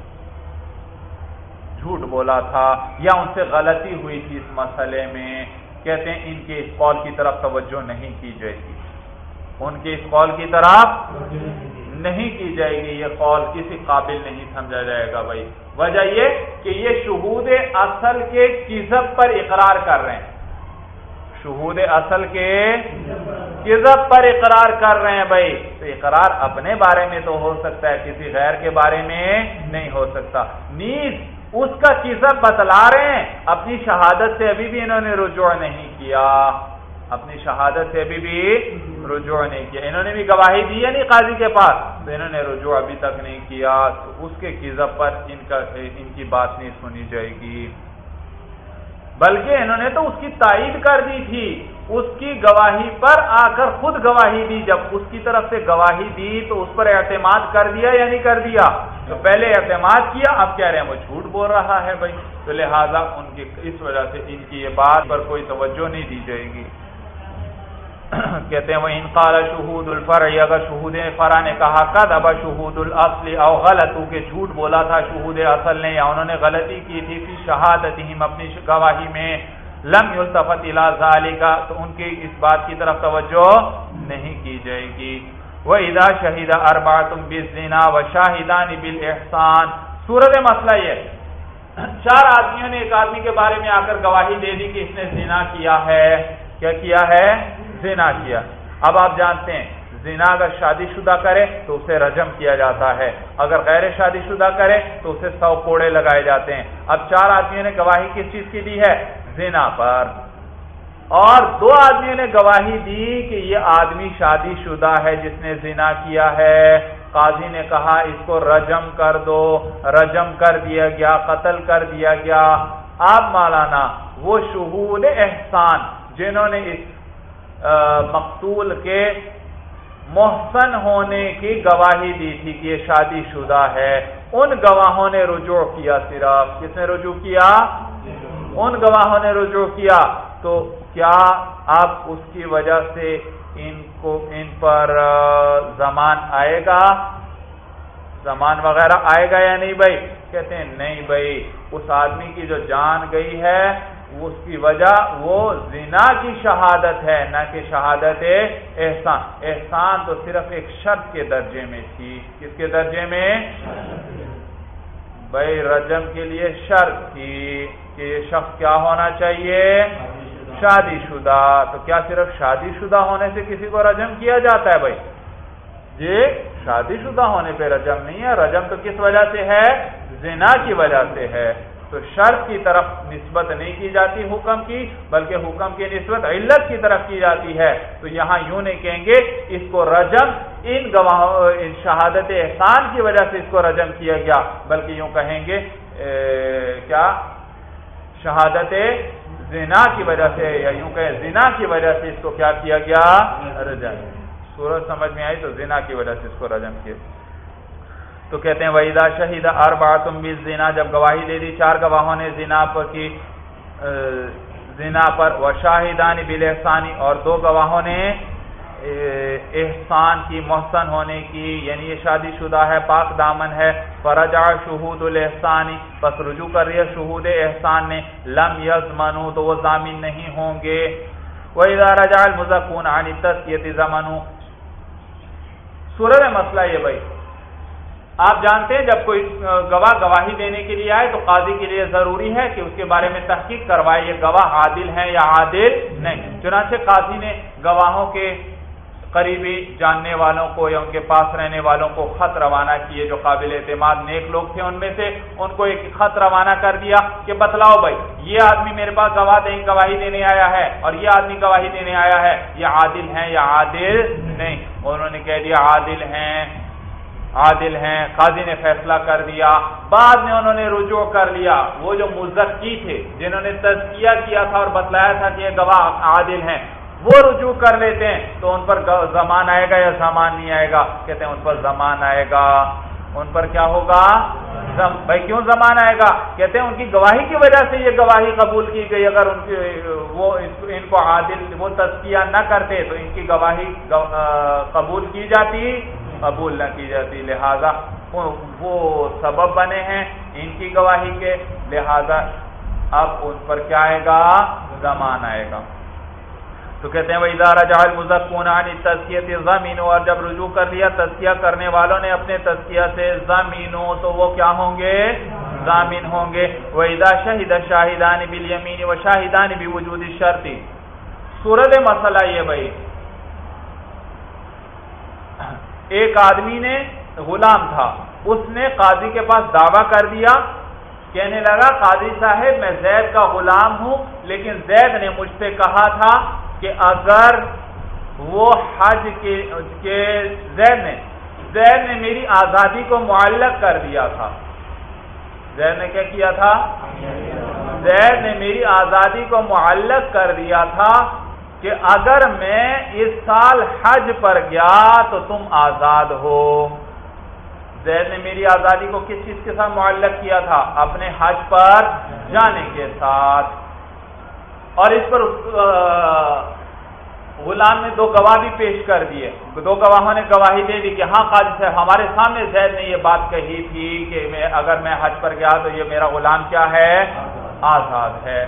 جھوٹ بولا تھا، یا ان سے غلطی ہوئی تھی اس مسئلے میں، کہتے ہیں ان کے اس قول کی طرف توجہ نہیں کی جائے گی، ان کے اس قول کی طرف نہیں کی جائے گی، یہ قول کسی قابل نہیں سمجھا جائے گا بھائی۔ وجہ یہ کہ یہ شہود اصل کے کذب پر اقرار کر رہے ہیں، شہود اصل کے کذب پر اقرار کر رہے ہیں بھائی، تو اقرار اپنے بارے میں تو ہو سکتا ہے، کسی غیر کے بارے میں نہیں ہو سکتا، نیز اس کا کذب بتلا رہے ہیں، اپنی شہادت سے ابھی بھی انہوں نے رجوع نہیں کیا، اپنی شہادت سے ابھی بھی رجوع نہیں کیا، انہوں نے بھی گواہی دی ہے نہیں قاضی کے پاس، تو انہوں نے رجوع ابھی تک نہیں کیا، تو اس کے کذب پر ان کا ان کی بات نہیں سنی جائے گی، بلکہ انہوں نے تو اس کی تائید کر دی تھی، اس کی گواہی پر آ کر خود گواہی دی، جب اس کی طرف سے گواہی دی تو اس پر اعتماد کر دیا یا نہیں کر دیا؟ تو پہلے اعتماد کیا، اب کہہ رہے ہیں وہ جھوٹ بول رہا ہے بھائی، تو لہذا ان کی اس وجہ سے ان کی یہ بات پر کوئی توجہ نہیں دی جائے گی۔ کہتے ہیں وہ ان قال شہود الفرع، اگر شہود فرع نے کہا کذب شہود الاصل او غلطوا، کہ جھوٹ بولا تھا شہود اصل نے یا انہوں نے غلطی کی تھی فی شہادتہم، اپنی گواہی میں، لم یلتفت الی ذالک، تو ان کی اس بات کی طرف توجہ نہیں کی جائے گی۔ وَإِذَا شَهِدَ أَرْبَعَةٌ بِالزِّنَا وَشَاهِدَانِ بِالْإِحْسَانِ، صورت مسئلہ یہ، چار آدمیوں نے ایک آدمی کے بارے میں آ کر گواہی دے دی کہ اس نے زنا کیا ہے، کیا کیا ہے؟ زنا کیا۔ اب آپ جانتے ہیں زنا اگر شادی شدہ کرے تو اسے رجم کیا جاتا ہے، اگر غیر شادی شدہ کرے تو اسے سو کوڑے لگائے جاتے ہیں۔ اب چار آدمیوں نے گواہی کس چیز کی دی ہے؟ زنا پر، اور دو آدمیوں نے گواہی دی کہ یہ آدمی شادی شدہ ہے جس نے زنا کیا ہے، قاضی نے کہا اس کو رجم کر دو، رجم کر دیا گیا، قتل کر دیا گیا۔ اب مولانا وہ شہود احسان جنہوں نے اس مقتول کے محسن ہونے کی گواہی دی تھی کہ یہ شادی شدہ ہے، ان گواہوں نے رجوع کیا، صرف کس نے رجوع کیا؟ ان گواہوں نے رجوع کیا، تو کیا اب اس کی وجہ سے ان کو ان پر ضمان آئے گا، ضمان وغیرہ آئے گا یا نہیں بھائی؟ کہتے ہیں نہیں بھائی، اس آدمی کی جو جان گئی ہے اس کی وجہ وہ زنا کی شہادت ہے، نہ کہ شہادت احسان۔ احسان تو صرف ایک شرط کے درجے میں تھی، کس کے درجے میں؟ بھائی رجم کے لیے شرط تھی کہ یہ شخص کیا ہونا چاہیے؟ شادی شدہ، تو کیا صرف شادی شدہ ہونے سے کسی کو رجم کیا جاتا ہے بھائی؟ یہ شادی شدہ ہونے پہ رجم نہیں ہے، رجم تو کس وجہ سے ہے؟ زنا کی وجہ سے ہے، تو شرط کی طرف نسبت نہیں کی جاتی حکم کی، بلکہ حکم کی نسبت علت کی طرف کی جاتی ہے، تو یہاں یوں نہیں کہیں گے اس کو رجم ان گواہوں ان شہادت احسان کی وجہ سے اس کو رجم کیا گیا، بلکہ یوں کہیں گے کیا؟ شہادت زنا کی وجہ سے یا یوں کہ زنا کی وجہ سے اس کو کیا کیا گیا؟ رجم. سورج سمجھ میں آئی تو زنا کی وجہ سے اس کو رجم کیا. تو کہتے ہیں وَإِذَا شَهِدَ أَرْبَعَةٌ بِالزِّنَا، جب گواہی دے دی چار گواہوں نے زنا پر کی زنا پر، وَشَاهِدَانِ بِالْإِحْسَانِ اور دو گواہوں نے احسان کی، محسن ہونے کی، یعنی یہ شادی شدہ ہے، پاک دامن ہے، فرجع شہود الاحسان، پس رجوع کر رہی ہے شہود احسان نے، لم یضمنوا تو وہ ضامن نہیں ہوں گے. وَإِذَا رَجَعَ الْمُزَكُّونَ عَنِ التَّزْكِيَةِ ضَمَنُوا. سورہ میں مسئلہ یہ بھائی آپ جانتے ہیں جب کوئی گواہ گواہی دینے کے لیے آئے تو قاضی کے لیے ضروری ہے کہ اس کے بارے میں تحقیق کروائے یہ گواہ عادل ہیں یا عادل نہیں. چنانچہ قاضی نے گواہوں کے قریبی جاننے والوں کو یا ان کے پاس رہنے والوں کو خط روانہ کیے جو قابل اعتماد نیک لوگ تھے ان میں سے، ان کو ایک خط روانہ کر دیا کہ بتلاؤ بھائی یہ آدمی میرے پاس گواہ دیں گواہی دینے آیا ہے اور یہ آدمی گواہی دینے آیا ہے، یہ عادل ہیں یا عادل نہیں. انہوں نے کہہ دیا عادل ہیں عادل ہیں. قاضی نے فیصلہ کر دیا. بعد میں انہوں نے رجوع کر لیا. وہ جو مزکی تھے جنہوں نے تزکیہ کیا تھا اور بتلایا تھا کہ یہ گواہ عادل ہیں وہ رجوع کر لیتے ہیں تو ان پر زمان آئے گا یا زمان نہیں آئے گا؟ کہتے ہیں ان پر زمان آئے گا. ان پر کیا ہوگا؟ بھائی کیوں زمان آئے گا؟ کہتے ہیں ان کی گواہی کی وجہ سے یہ گواہی قبول کی گئی. اگر ان کی وہ ان کو عادل وہ تزکیہ نہ کرتے تو ان کی گواہی قبول کی جاتی قبول نہ کی جاتی. لہذا وہ سبب بنے ہیں ان کی گواہی کے، لہذا اب ان پر کیا آئے گا؟ زمان آئے گا. تو کہتے ہیں وَإِذَا رَجَعَ الْمُزَكُّونَ عَنِ التَّزْكِيَةِ ضَمِنُوا، اور جب رجوع کر لیا تزکیہ کرنے والوں نے اپنے تزکیہ سے، ضَمِنُوا تو وہ کیا ہوں گے؟ ضامن ہوں گے. وَإِذَا شَهِدَ الشَّاهِدَانِ بِالْيَمِينِ وَشَاهِدَانِ بِوُجُودِ الشَّرْطِ. صورت مسئلہ یہ بھائی ایک آدمی نے غلام تھا، اس نے قاضی کے پاس دعویٰ کر دیا، کہنے لگا قاضی صاحب میں زید کا غلام ہوں لیکن زید نے مجھ سے کہا تھا کہ اگر وہ حج کے زید نے زید نے میری آزادی کو معلق کر دیا تھا. زید نے کیا کیا تھا؟ زید نے میری آزادی کو معلق کر دیا تھا کہ اگر میں اس سال حج پر گیا تو تم آزاد ہو. زید نے میری آزادی کو کس چیز کے ساتھ معلق کیا تھا؟ اپنے حج پر جانے کے ساتھ. اور اس پر غلام نے دو گواہ بھی پیش کر دیے. دو گواہوں نے گواہی دے دی کہ ہاں قاضی صاحب ہمارے سامنے زید نے یہ بات کہی تھی کہ میں اگر میں حج پر گیا تو یہ میرا غلام کیا ہے؟ آزاد ہے.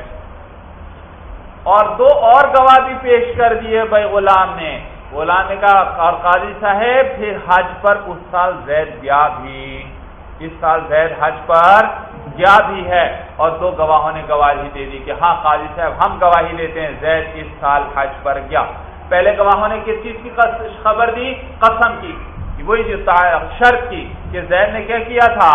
اور دو اور گواہ بھی پیش کر دیے بھائی غلام نے. غلام نے کہا اور قاضی صاحب پھر حج پر اس سال زید گیا بھی، اس سال زید حج پر گیا بھی ہے. اور دو گواہوں نے گواہی دے دی کہ ہاں قاضی صاحب ہم گواہی لیتے ہیں زید اس سال حج پر گیا. پہلے گواہوں نے کس چیز کی خبر دی؟ قسم کی، وہی جو شرط کی کہ زید نے کیا کیا تھا؟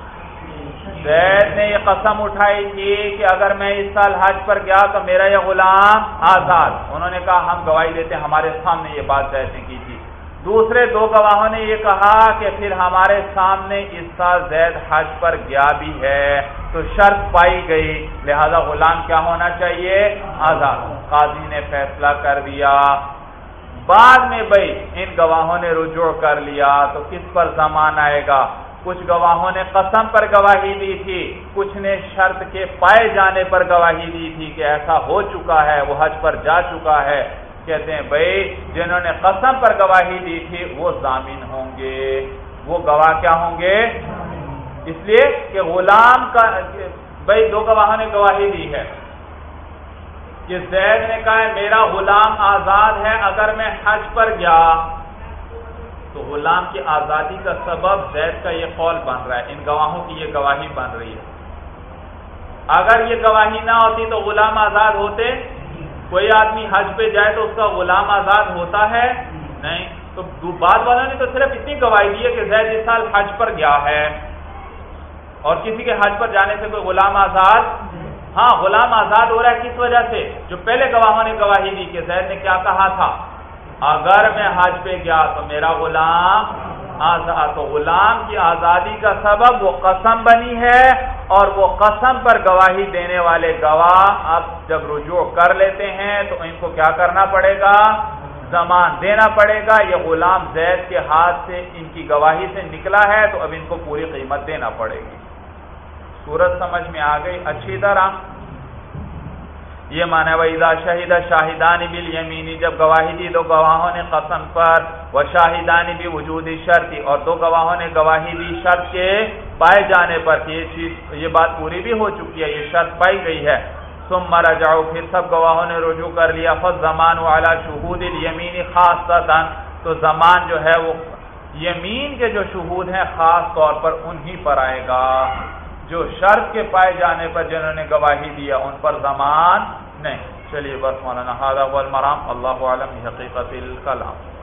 زید نے یہ قسم اٹھائی تھی کہ اگر میں اس سال حج پر گیا تو میرا یہ غلام آزاد. انہوں نے کہا ہم گواہی دیتے ہیں، ہمارے سامنے یہ بات زید نے کی تھی. دوسرے دو گواہوں نے یہ کہا کہ پھر ہمارے سامنے اس سال زید حج پر گیا بھی ہے. تو شرط پائی گئی، لہذا غلام کیا ہونا چاہیے؟ آزاد. قاضی نے فیصلہ کر دیا. بعد میں بھائی ان گواہوں نے رجوع کر لیا تو کس پر زمان آئے گا؟ کچھ گواہوں نے قسم پر گواہی دی تھی، کچھ نے شرط کے پائے جانے پر گواہی دی تھی کہ ایسا ہو چکا ہے، وہ حج پر جا چکا ہے. کہتے ہیں بھائی جنہوں نے قسم پر گواہی دی تھی وہ ضامن ہوں گے، وہ گواہ کیا ہوں گے؟ اس لیے کہ غلام کا بھائی دو گواہوں نے گواہی دی ہے کہ زید نے کہا ہے میرا غلام آزاد ہے اگر میں حج پر گیا، تو غلام کی آزادی کا سبب زید کا یہ قول بن رہا ہے، ان گواہوں کی یہ گواہی بن رہی ہے. اگر یہ گواہی نہ ہوتی تو غلام آزاد ہوتے؟ کوئی آدمی حج پہ جائے تو اس کا غلام آزاد ہوتا ہے؟ نہیں. تو بعد والوں نے تو صرف اتنی گواہی دی ہے کہ زید اس سال حج پر گیا ہے، اور کسی کے حج پر جانے سے کوئی غلام آزاد؟ ہاں غلام آزاد ہو رہا ہے کس وجہ سے؟ جو پہلے گواہوں نے گواہی دی کہ زید نے کیا کہا تھا؟ اگر میں حج پہ گیا تو میرا غلام آزاد، تو غلام کی آزادی کا سبب وہ قسم بنی ہے، اور وہ قسم پر گواہی دینے والے گواہ اب جب رجوع کر لیتے ہیں تو ان کو کیا کرنا پڑے گا؟ ضمان دینا پڑے گا۔ یہ غلام زید کے ہاتھ سے ان کی گواہی سے نکلا ہے تو اب ان کو پوری قیمت دینا پڑے گی۔ صورت سمجھ میں آ گئی اچھی طرح؟ یہ معنی وَإِذَا شَهِدَ شَاهِدَانِ بِالْيَمِينِ، جب گواہی دی دو گواہوں نے قسم پر، وَشَاهِدَانِ بِوُجُودِ الشَّرْطِ، اور دو گواہوں نے گواہی دی شرط کے پائے جانے پر کہ یہ چیز یہ بات پوری بھی ہو چکی ہے، یہ شرط پائی گئی ہے۔ ثم رجعوا، پھر سب گواہوں نے رجوع کر لیا، فالضمان علی شہود الیمین خاصۃ، تو ضمان جو ہے وہ یمین کے جو شہود ہیں خاص طور پر انہی پر آئے گا، جو شرط کے پائے جانے پر جنہوں نے گواہی دیا ان پر ضمان نہیں۔ چلیے بس مولانا ھذا هو المرام، اللہ اعلم بحقیقت الکلام۔